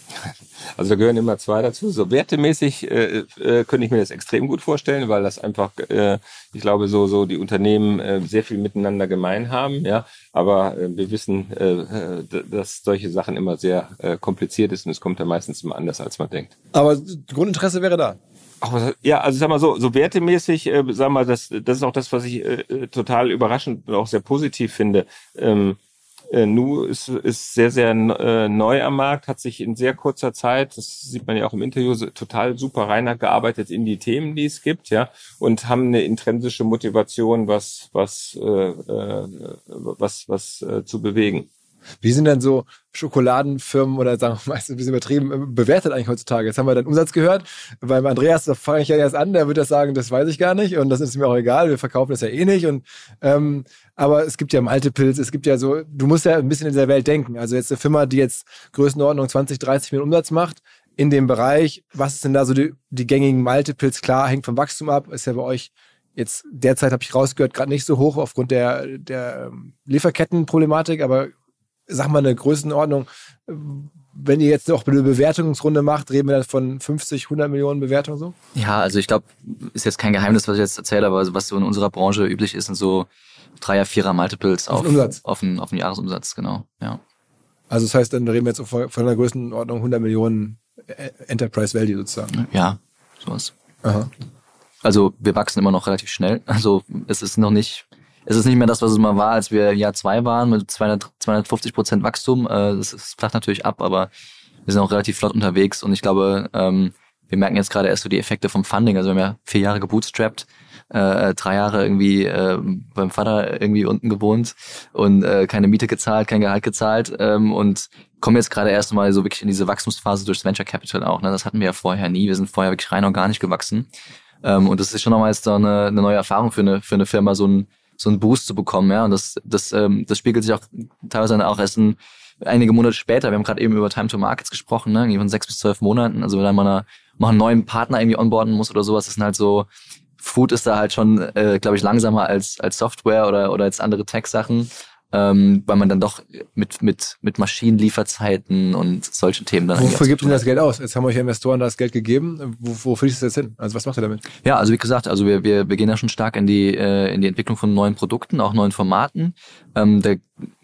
Also da gehören immer zwei dazu. So wertemäßig äh, äh, könnte ich mir das extrem gut vorstellen, weil das einfach, äh, ich glaube, so so die Unternehmen äh, sehr viel miteinander gemein haben. Ja, aber äh, wir wissen, äh, dass solche Sachen immer sehr äh, kompliziert ist und es kommt dann meistens immer anders, als man denkt. Aber Grundinteresse wäre da. Ach, ja, also sag mal so, so wertemäßig, äh, sag mal, das, das ist auch das, was ich äh, total überraschend und auch sehr positiv finde. Ähm, Äh, Nu ist, ist sehr, sehr äh, neu am Markt, hat sich in sehr kurzer Zeit, das sieht man ja auch im Interview, so, total super rein gearbeitet in die Themen, die es gibt, ja, und haben eine intrinsische Motivation, was, was, äh, äh, was, was äh, zu bewegen. Wie sind denn so Schokoladenfirmen oder sagen wir meistens ein bisschen übertrieben bewertet eigentlich heutzutage? Jetzt haben wir den Umsatz gehört. Beim Andreas, da fange ich ja erst an, der wird das sagen, das weiß ich gar nicht und das ist mir auch egal, wir verkaufen das ja eh nicht. Und ähm, aber es gibt ja Maltiples, es gibt ja so, du musst ja ein bisschen in dieser Welt denken. Also jetzt eine Firma, die jetzt Größenordnung zwanzig, dreißig Millionen Umsatz macht, in dem Bereich, was ist denn da so die, die gängigen Multiples? Klar, hängt vom Wachstum ab, ist ja bei euch jetzt derzeit, habe ich rausgehört, gerade nicht so hoch aufgrund der, der Lieferkettenproblematik, aber sag mal eine Größenordnung, wenn ihr jetzt noch eine Bewertungsrunde macht, reden wir dann von fünfzig, hundert Millionen Bewertungen so? Ja, also ich glaube, ist jetzt kein Geheimnis, was ich jetzt erzähle, aber was so in unserer Branche üblich ist, sind so Dreier-, Vierer Multiples auf, auf, Umsatz. auf, den, auf den Jahresumsatz, genau, ja. Also das heißt, dann reden wir jetzt von einer Größenordnung hundert Millionen Enterprise Value sozusagen. Ja, sowas. Aha. Also wir wachsen immer noch relativ schnell. Also es ist noch nicht, es ist nicht mehr das, was es mal war, als wir Jahr zwei waren mit zweihundert, zweihundertfünfzig Prozent Wachstum. Das, das flacht natürlich ab, aber wir sind auch relativ flott unterwegs und ich glaube, ähm, wir merken jetzt gerade erst so die Effekte vom Funding. Also wir haben ja vier Jahre gebootstrapped, äh, drei Jahre irgendwie äh, beim Vater irgendwie unten gewohnt und äh, keine Miete gezahlt, kein Gehalt gezahlt ähm, und kommen jetzt gerade erst mal so wirklich in diese Wachstumsphase durchs Venture Capital auch. Ne? Das hatten wir ja vorher nie. Wir sind vorher wirklich rein organisch gewachsen. Ähm, und das ist schon nochmal jetzt so eine, eine neue Erfahrung für eine, für eine Firma, so einen, so einen Boost zu bekommen. Ja? Und das, das, ähm, das spiegelt sich auch teilweise auch erst in, einige Monate später. Wir haben gerade eben über Time to Markets gesprochen, ne? Irgendwie von sechs bis zwölf Monaten. Also wenn dann mal, eine, mal einen neuen Partner irgendwie onboarden muss oder sowas, das sind halt so, Food ist da halt schon, äh, glaube ich, langsamer als, als Software oder, oder als andere Tech-Sachen. Ähm, weil man dann doch mit mit mit Maschinenlieferzeiten und solchen Themen dann Wofür gibt ihr das Geld aus? Jetzt haben euch Investoren das Geld gegeben. Wo, wo fließt es jetzt hin? Also was macht ihr damit? Ja, also wie gesagt, also wir wir wir gehen ja schon stark in die äh, in die Entwicklung von neuen Produkten, auch neuen Formaten. Ähm, der,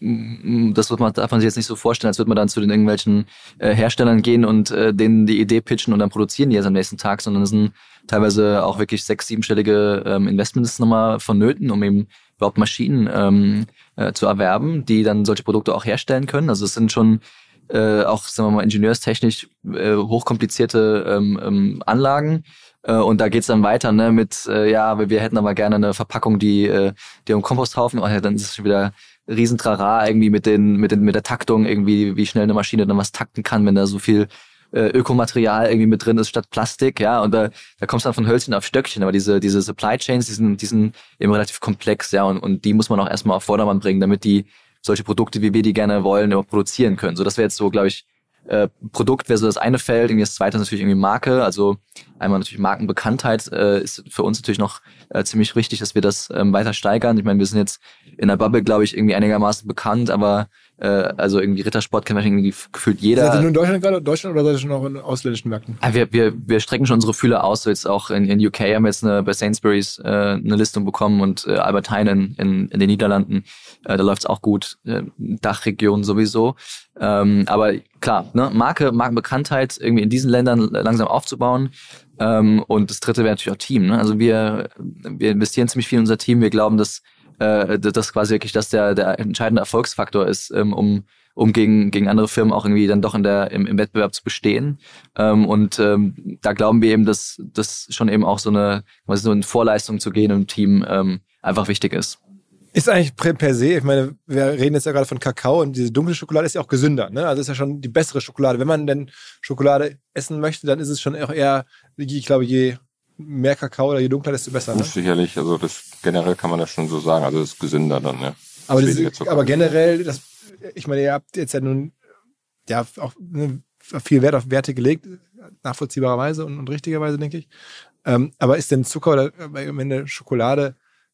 das wird man, darf man sich jetzt nicht so vorstellen, als würde man dann zu den irgendwelchen äh, Herstellern gehen und äh, denen die Idee pitchen und dann produzieren die jetzt am nächsten Tag, sondern es sind teilweise auch wirklich sechs-, siebenstellige ähm, Investments nochmal vonnöten, um eben überhaupt Maschinen ähm, äh, zu erwerben, die dann solche Produkte auch herstellen können. Also es sind schon äh, auch, sagen wir mal, ingenieurstechnisch äh, hochkomplizierte ähm, ähm, Anlagen. Äh, und da geht's dann weiter, ne, mit, äh, ja, wir hätten aber gerne eine Verpackung, die, äh, die im Komposthaufen, und dann ist es schon wieder Riesentrara irgendwie mit den, mit den, mit der Taktung irgendwie, wie schnell eine Maschine dann was takten kann, wenn da so viel Ökomaterial irgendwie mit drin ist statt Plastik, ja, und da, da kommst du dann von Hölzchen auf Stöckchen, aber diese, diese Supply Chains, die sind, die sind eben relativ komplex, ja, und, und die muss man auch erstmal auf Vordermann bringen, damit die solche Produkte, wie wir die gerne wollen, überhaupt produzieren können. So, das wäre jetzt so, glaube ich, äh, Produkt wäre so das eine Feld, irgendwie das zweite ist natürlich irgendwie Marke, also einmal natürlich Markenbekanntheit äh, ist für uns natürlich noch äh, ziemlich wichtig, dass wir das ähm, weiter steigern. Ich meine, wir sind jetzt in der Bubble, glaube ich, irgendwie einigermaßen bekannt, aber äh, also irgendwie Rittersport kennt wahrscheinlich irgendwie gefühlt jeder. Seid ihr nur in Deutschland gerade, Deutschland oder seid ihr schon auch in ausländischen Märkten? Ah, wir, wir, wir strecken schon unsere Fühler aus, so jetzt auch in, in U K haben wir jetzt eine, bei Sainsbury's äh, eine Listung bekommen und äh, Albert Heijn in, in, in den Niederlanden, äh, da läuft's auch gut, äh, Dachregion sowieso. Ähm, aber klar, ne, Marke, Markenbekanntheit irgendwie in diesen Ländern langsam aufzubauen. Ähm, und das dritte wäre natürlich auch Team. Ne? Also wir, wir investieren ziemlich viel in unser Team. Wir glauben, dass äh, das quasi wirklich das der, der entscheidende Erfolgsfaktor ist, ähm, um um gegen gegen andere Firmen auch irgendwie dann doch in der im, im Wettbewerb zu bestehen. Ähm, und ähm, da glauben wir eben, dass das schon eben auch so eine quasi so in Vorleistung zu gehen im Team ähm, einfach wichtig ist. Ist eigentlich per se, ich meine, wir reden jetzt ja gerade von Kakao und diese dunkle Schokolade ist ja auch gesünder, ne? Also ist ja schon die bessere Schokolade. Wenn man denn Schokolade essen möchte, dann ist es schon auch eher, ich glaube, je mehr Kakao oder je dunkler, desto besser. Ne? Sicherlich, also das generell kann man das schon so sagen, also das ist gesünder dann, ja. Aber, diese, aber generell, das, ich meine, ihr habt jetzt ja nun ja auch ne, viel Wert auf Werte gelegt, nachvollziehbarerweise und, und richtigerweise, denke ich. Ähm, aber ist denn Zucker oder am Ende Schokolade,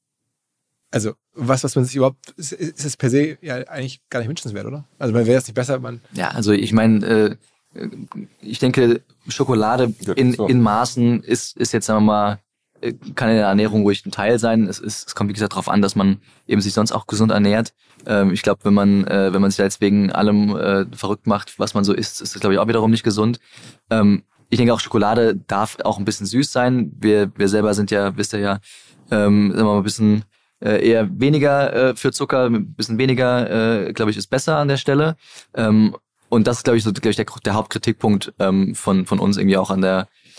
also was, was man sich überhaupt, ist, ist es per se ja eigentlich gar nicht wünschenswert, oder? Also man wäre es nicht besser, man... Ja, also ich meine, äh, ich denke, Schokolade in, in Maßen ist, ist jetzt, sagen wir mal, kann in der Ernährung ruhig ein Teil sein. Es, ist, es kommt, wie gesagt, darauf an, dass man eben sich sonst auch gesund ernährt. Ähm, ich glaube, wenn man äh, wenn man sich da jetzt wegen allem äh, verrückt macht, was man so isst, ist das, glaube ich, auch wiederum nicht gesund. Ähm, ich denke auch, Schokolade darf auch ein bisschen süß sein. Wir wir selber sind ja, wisst ihr ja, ähm, sagen wir mal, ein bisschen äh, eher weniger äh, für Zucker, ein bisschen weniger, äh, glaube ich, ist besser an der Stelle. Ähm, und das ist, glaube ich, so, glaube ich, der, der Hauptkritikpunkt ähm, von von uns irgendwie auch an der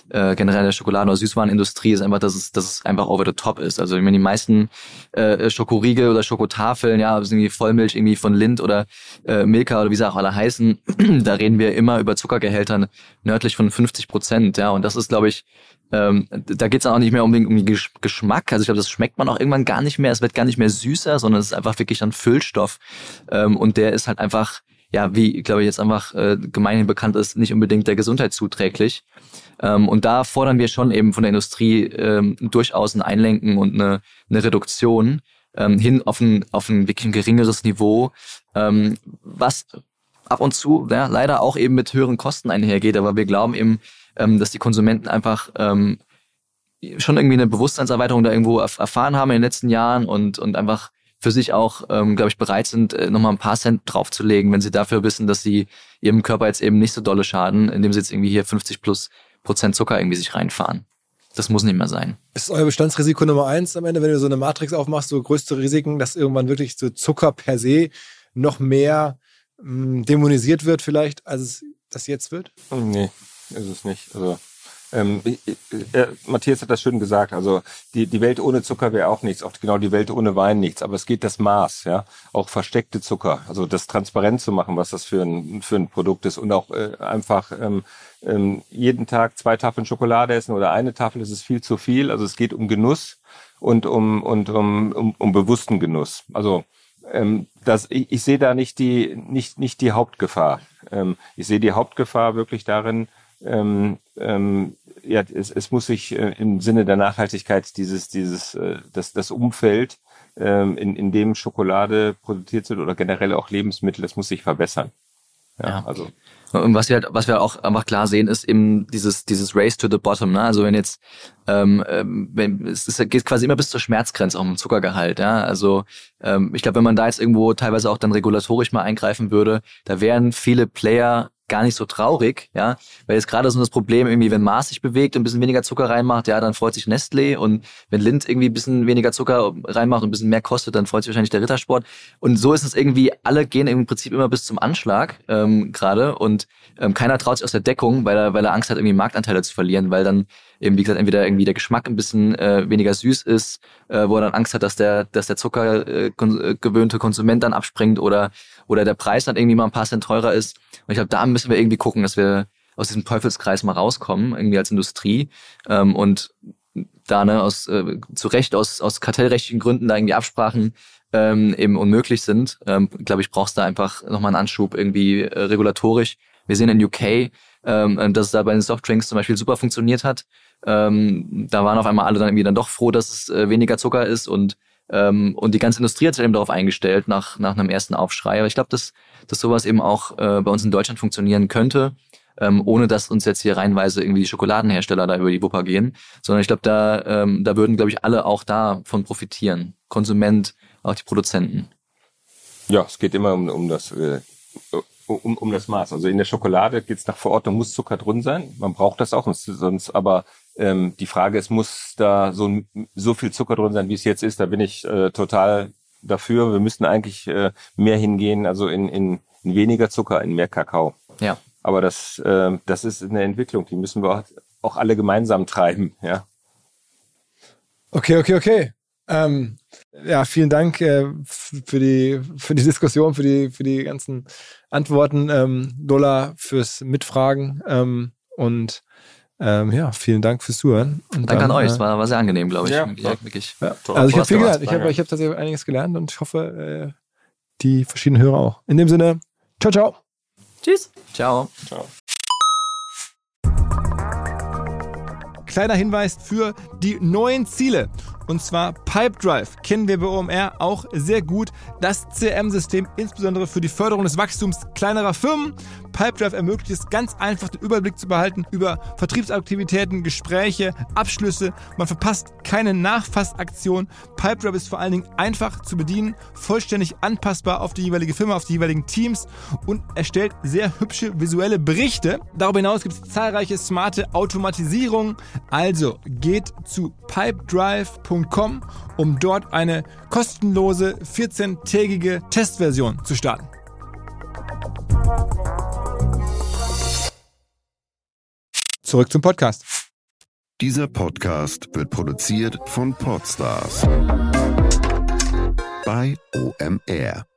äh, generell der Schokoladen- oder Süßwarenindustrie ist einfach, dass es, dass es einfach over the top ist. Also ich meine, die meisten äh, Schokoriegel oder Schokotafeln, ja, sind irgendwie Vollmilch irgendwie von Lindt oder äh, Milka oder wie sie auch alle heißen, da reden wir immer über Zuckergehältern nördlich von fünfzig Prozent, ja, und das ist, glaube ich, ähm, da geht es auch nicht mehr um den, um den Geschmack, also ich glaube, das schmeckt man auch irgendwann gar nicht mehr, es wird gar nicht mehr süßer, sondern es ist einfach wirklich ein Füllstoff, ähm, und der ist halt einfach, ja, wie, glaube ich, jetzt einfach äh, gemeinhin bekannt ist, nicht unbedingt der Gesundheit zuträglich. Ähm, und da fordern wir schon eben von der Industrie ähm, durchaus ein Einlenken und eine, eine Reduktion ähm, hin auf ein, auf ein wirklich ein geringeres Niveau, ähm, was ab und zu ja, leider auch eben mit höheren Kosten einhergeht. Aber wir glauben eben, ähm, dass die Konsumenten einfach ähm, schon irgendwie eine Bewusstseinserweiterung da irgendwo erf- erfahren haben in den letzten Jahren und, und einfach für sich auch, ähm, glaube ich, bereit sind, äh, nochmal ein paar Cent draufzulegen, wenn sie dafür wissen, dass sie ihrem Körper jetzt eben nicht so dolle schaden, indem sie jetzt irgendwie hier fünfzig plus Prozent Zucker irgendwie sich reinfahren. Das muss nicht mehr sein. Ist euer Bestandsrisiko Nummer eins am Ende, wenn du so eine Matrix aufmachst, so größte Risiken, dass irgendwann wirklich so Zucker per se noch mehr mh, dämonisiert wird vielleicht, als es das jetzt wird? Nee, ist es nicht. Also Ähm, äh, Matthias hat das schön gesagt, also die, die Welt ohne Zucker wäre auch nichts, auch genau die Welt ohne Wein nichts, aber es geht das Maß, ja, auch versteckte Zucker, also das transparent zu machen, was das für ein, für ein Produkt ist und auch äh, einfach ähm, ähm, jeden Tag zwei Tafeln Schokolade essen oder eine Tafel, ist es viel zu viel, also es geht um Genuss und um, und um, um, um bewussten Genuss, also ähm, das, ich, ich sehe da nicht die, nicht, nicht die Hauptgefahr, ähm, ich sehe die Hauptgefahr wirklich darin, Ähm, ähm, ja, es, es muss sich äh, im Sinne der Nachhaltigkeit dieses, dieses, äh, das, das Umfeld, ähm, in, in dem Schokolade produziert wird oder generell auch Lebensmittel, das muss sich verbessern. Ja, Ja. also. Und was wir halt, was wir auch einfach klar sehen, ist eben dieses, dieses Race to the bottom, ne? Also wenn jetzt, ähm, wenn, es ist, geht quasi immer bis zur Schmerzgrenze auch im Zuckergehalt, ja? Also, ähm, ich glaube, wenn man da jetzt irgendwo teilweise auch dann regulatorisch mal eingreifen würde, da wären viele Player gar nicht so traurig, ja, weil jetzt gerade so das Problem irgendwie, wenn Mars sich bewegt und ein bisschen weniger Zucker reinmacht, ja, dann freut sich Nestlé und wenn Lindt irgendwie ein bisschen weniger Zucker reinmacht und ein bisschen mehr kostet, dann freut sich wahrscheinlich der Rittersport und so ist es irgendwie, alle gehen im Prinzip immer bis zum Anschlag ähm, gerade und ähm, keiner traut sich aus der Deckung, weil er, weil er Angst hat, irgendwie Marktanteile zu verlieren, weil dann eben, wie gesagt, entweder irgendwie der Geschmack ein bisschen äh, weniger süß ist, äh, wo er dann Angst hat, dass der, dass der Zucker äh, kon- gewöhnte Konsument dann abspringt oder oder der Preis dann irgendwie mal ein paar Cent teurer ist. Und ich glaube, da müssen wir irgendwie gucken, dass wir aus diesem Teufelskreis mal rauskommen, irgendwie als Industrie. Ähm, und da ne, aus äh, zu Recht aus aus kartellrechtlichen Gründen da irgendwie Absprachen ähm, eben unmöglich sind. Ähm, glaube ich, brauchst da einfach nochmal einen Anschub irgendwie äh, regulatorisch. Wir sehen in U K, ähm, dass es da bei den Softdrinks zum Beispiel super funktioniert hat. Ähm, da waren auf einmal alle dann irgendwie dann doch froh, dass es äh, weniger Zucker ist und ähm, und die ganze Industrie hat sich eben darauf eingestellt nach nach einem ersten Aufschrei. Aber ich glaube, dass dass sowas eben auch äh, bei uns in Deutschland funktionieren könnte, ähm, ohne dass uns jetzt hier reihenweise irgendwie die Schokoladenhersteller da über die Wupper gehen, sondern ich glaube, da ähm, da würden, glaube ich, alle auch davon profitieren. Konsument, auch die Produzenten. Ja, es geht immer um, um das äh, um, um das Maß. Also in der Schokolade geht es nach Verordnung, muss Zucker drin sein. Man braucht das auch, sonst aber ähm, die Frage ist, muss da so, so viel Zucker drin sein, wie es jetzt ist? Da bin ich äh, total dafür. Wir müssten eigentlich äh, mehr hingehen, also in, in, in weniger Zucker, in mehr Kakao. Ja. Aber das, äh, das ist eine Entwicklung, die müssen wir auch alle gemeinsam treiben. Ja. Okay, okay, okay. Ähm, ja, vielen Dank äh, für die für die Diskussion, für die für die ganzen Antworten, ähm, Lola, fürs Mitfragen ähm, und ähm, ja, vielen Dank fürs Zuhören. Und Danke dann, an euch, äh, es war, war sehr angenehm, glaube ich. Ja, ja, ja. wirklich. Ja. Toll. Also ich habe viel Spaß gelernt. Ich habe ich hab tatsächlich einiges gelernt und ich hoffe, äh, die verschiedenen Hörer auch. In dem Sinne, ciao, ciao. Tschüss. Ciao. Ciao. Kleiner Hinweis für die neuen Ziele. Und zwar Pipedrive kennen wir bei O M R auch sehr gut. Das C R M-System insbesondere für die Förderung des Wachstums kleinerer Firmen. Pipedrive ermöglicht es ganz einfach, den Überblick zu behalten über Vertriebsaktivitäten, Gespräche, Abschlüsse. Man verpasst keine Nachfassaktion. Pipedrive ist vor allen Dingen einfach zu bedienen, vollständig anpassbar auf die jeweilige Firma, auf die jeweiligen Teams und erstellt sehr hübsche visuelle Berichte. Darüber hinaus gibt es zahlreiche smarte Automatisierungen. Also geht zu pipedrive punkt com, um dort eine kostenlose vierzehntägige Testversion zu starten. Zurück zum Podcast. Dieser Podcast wird produziert von Podstars bei O M R.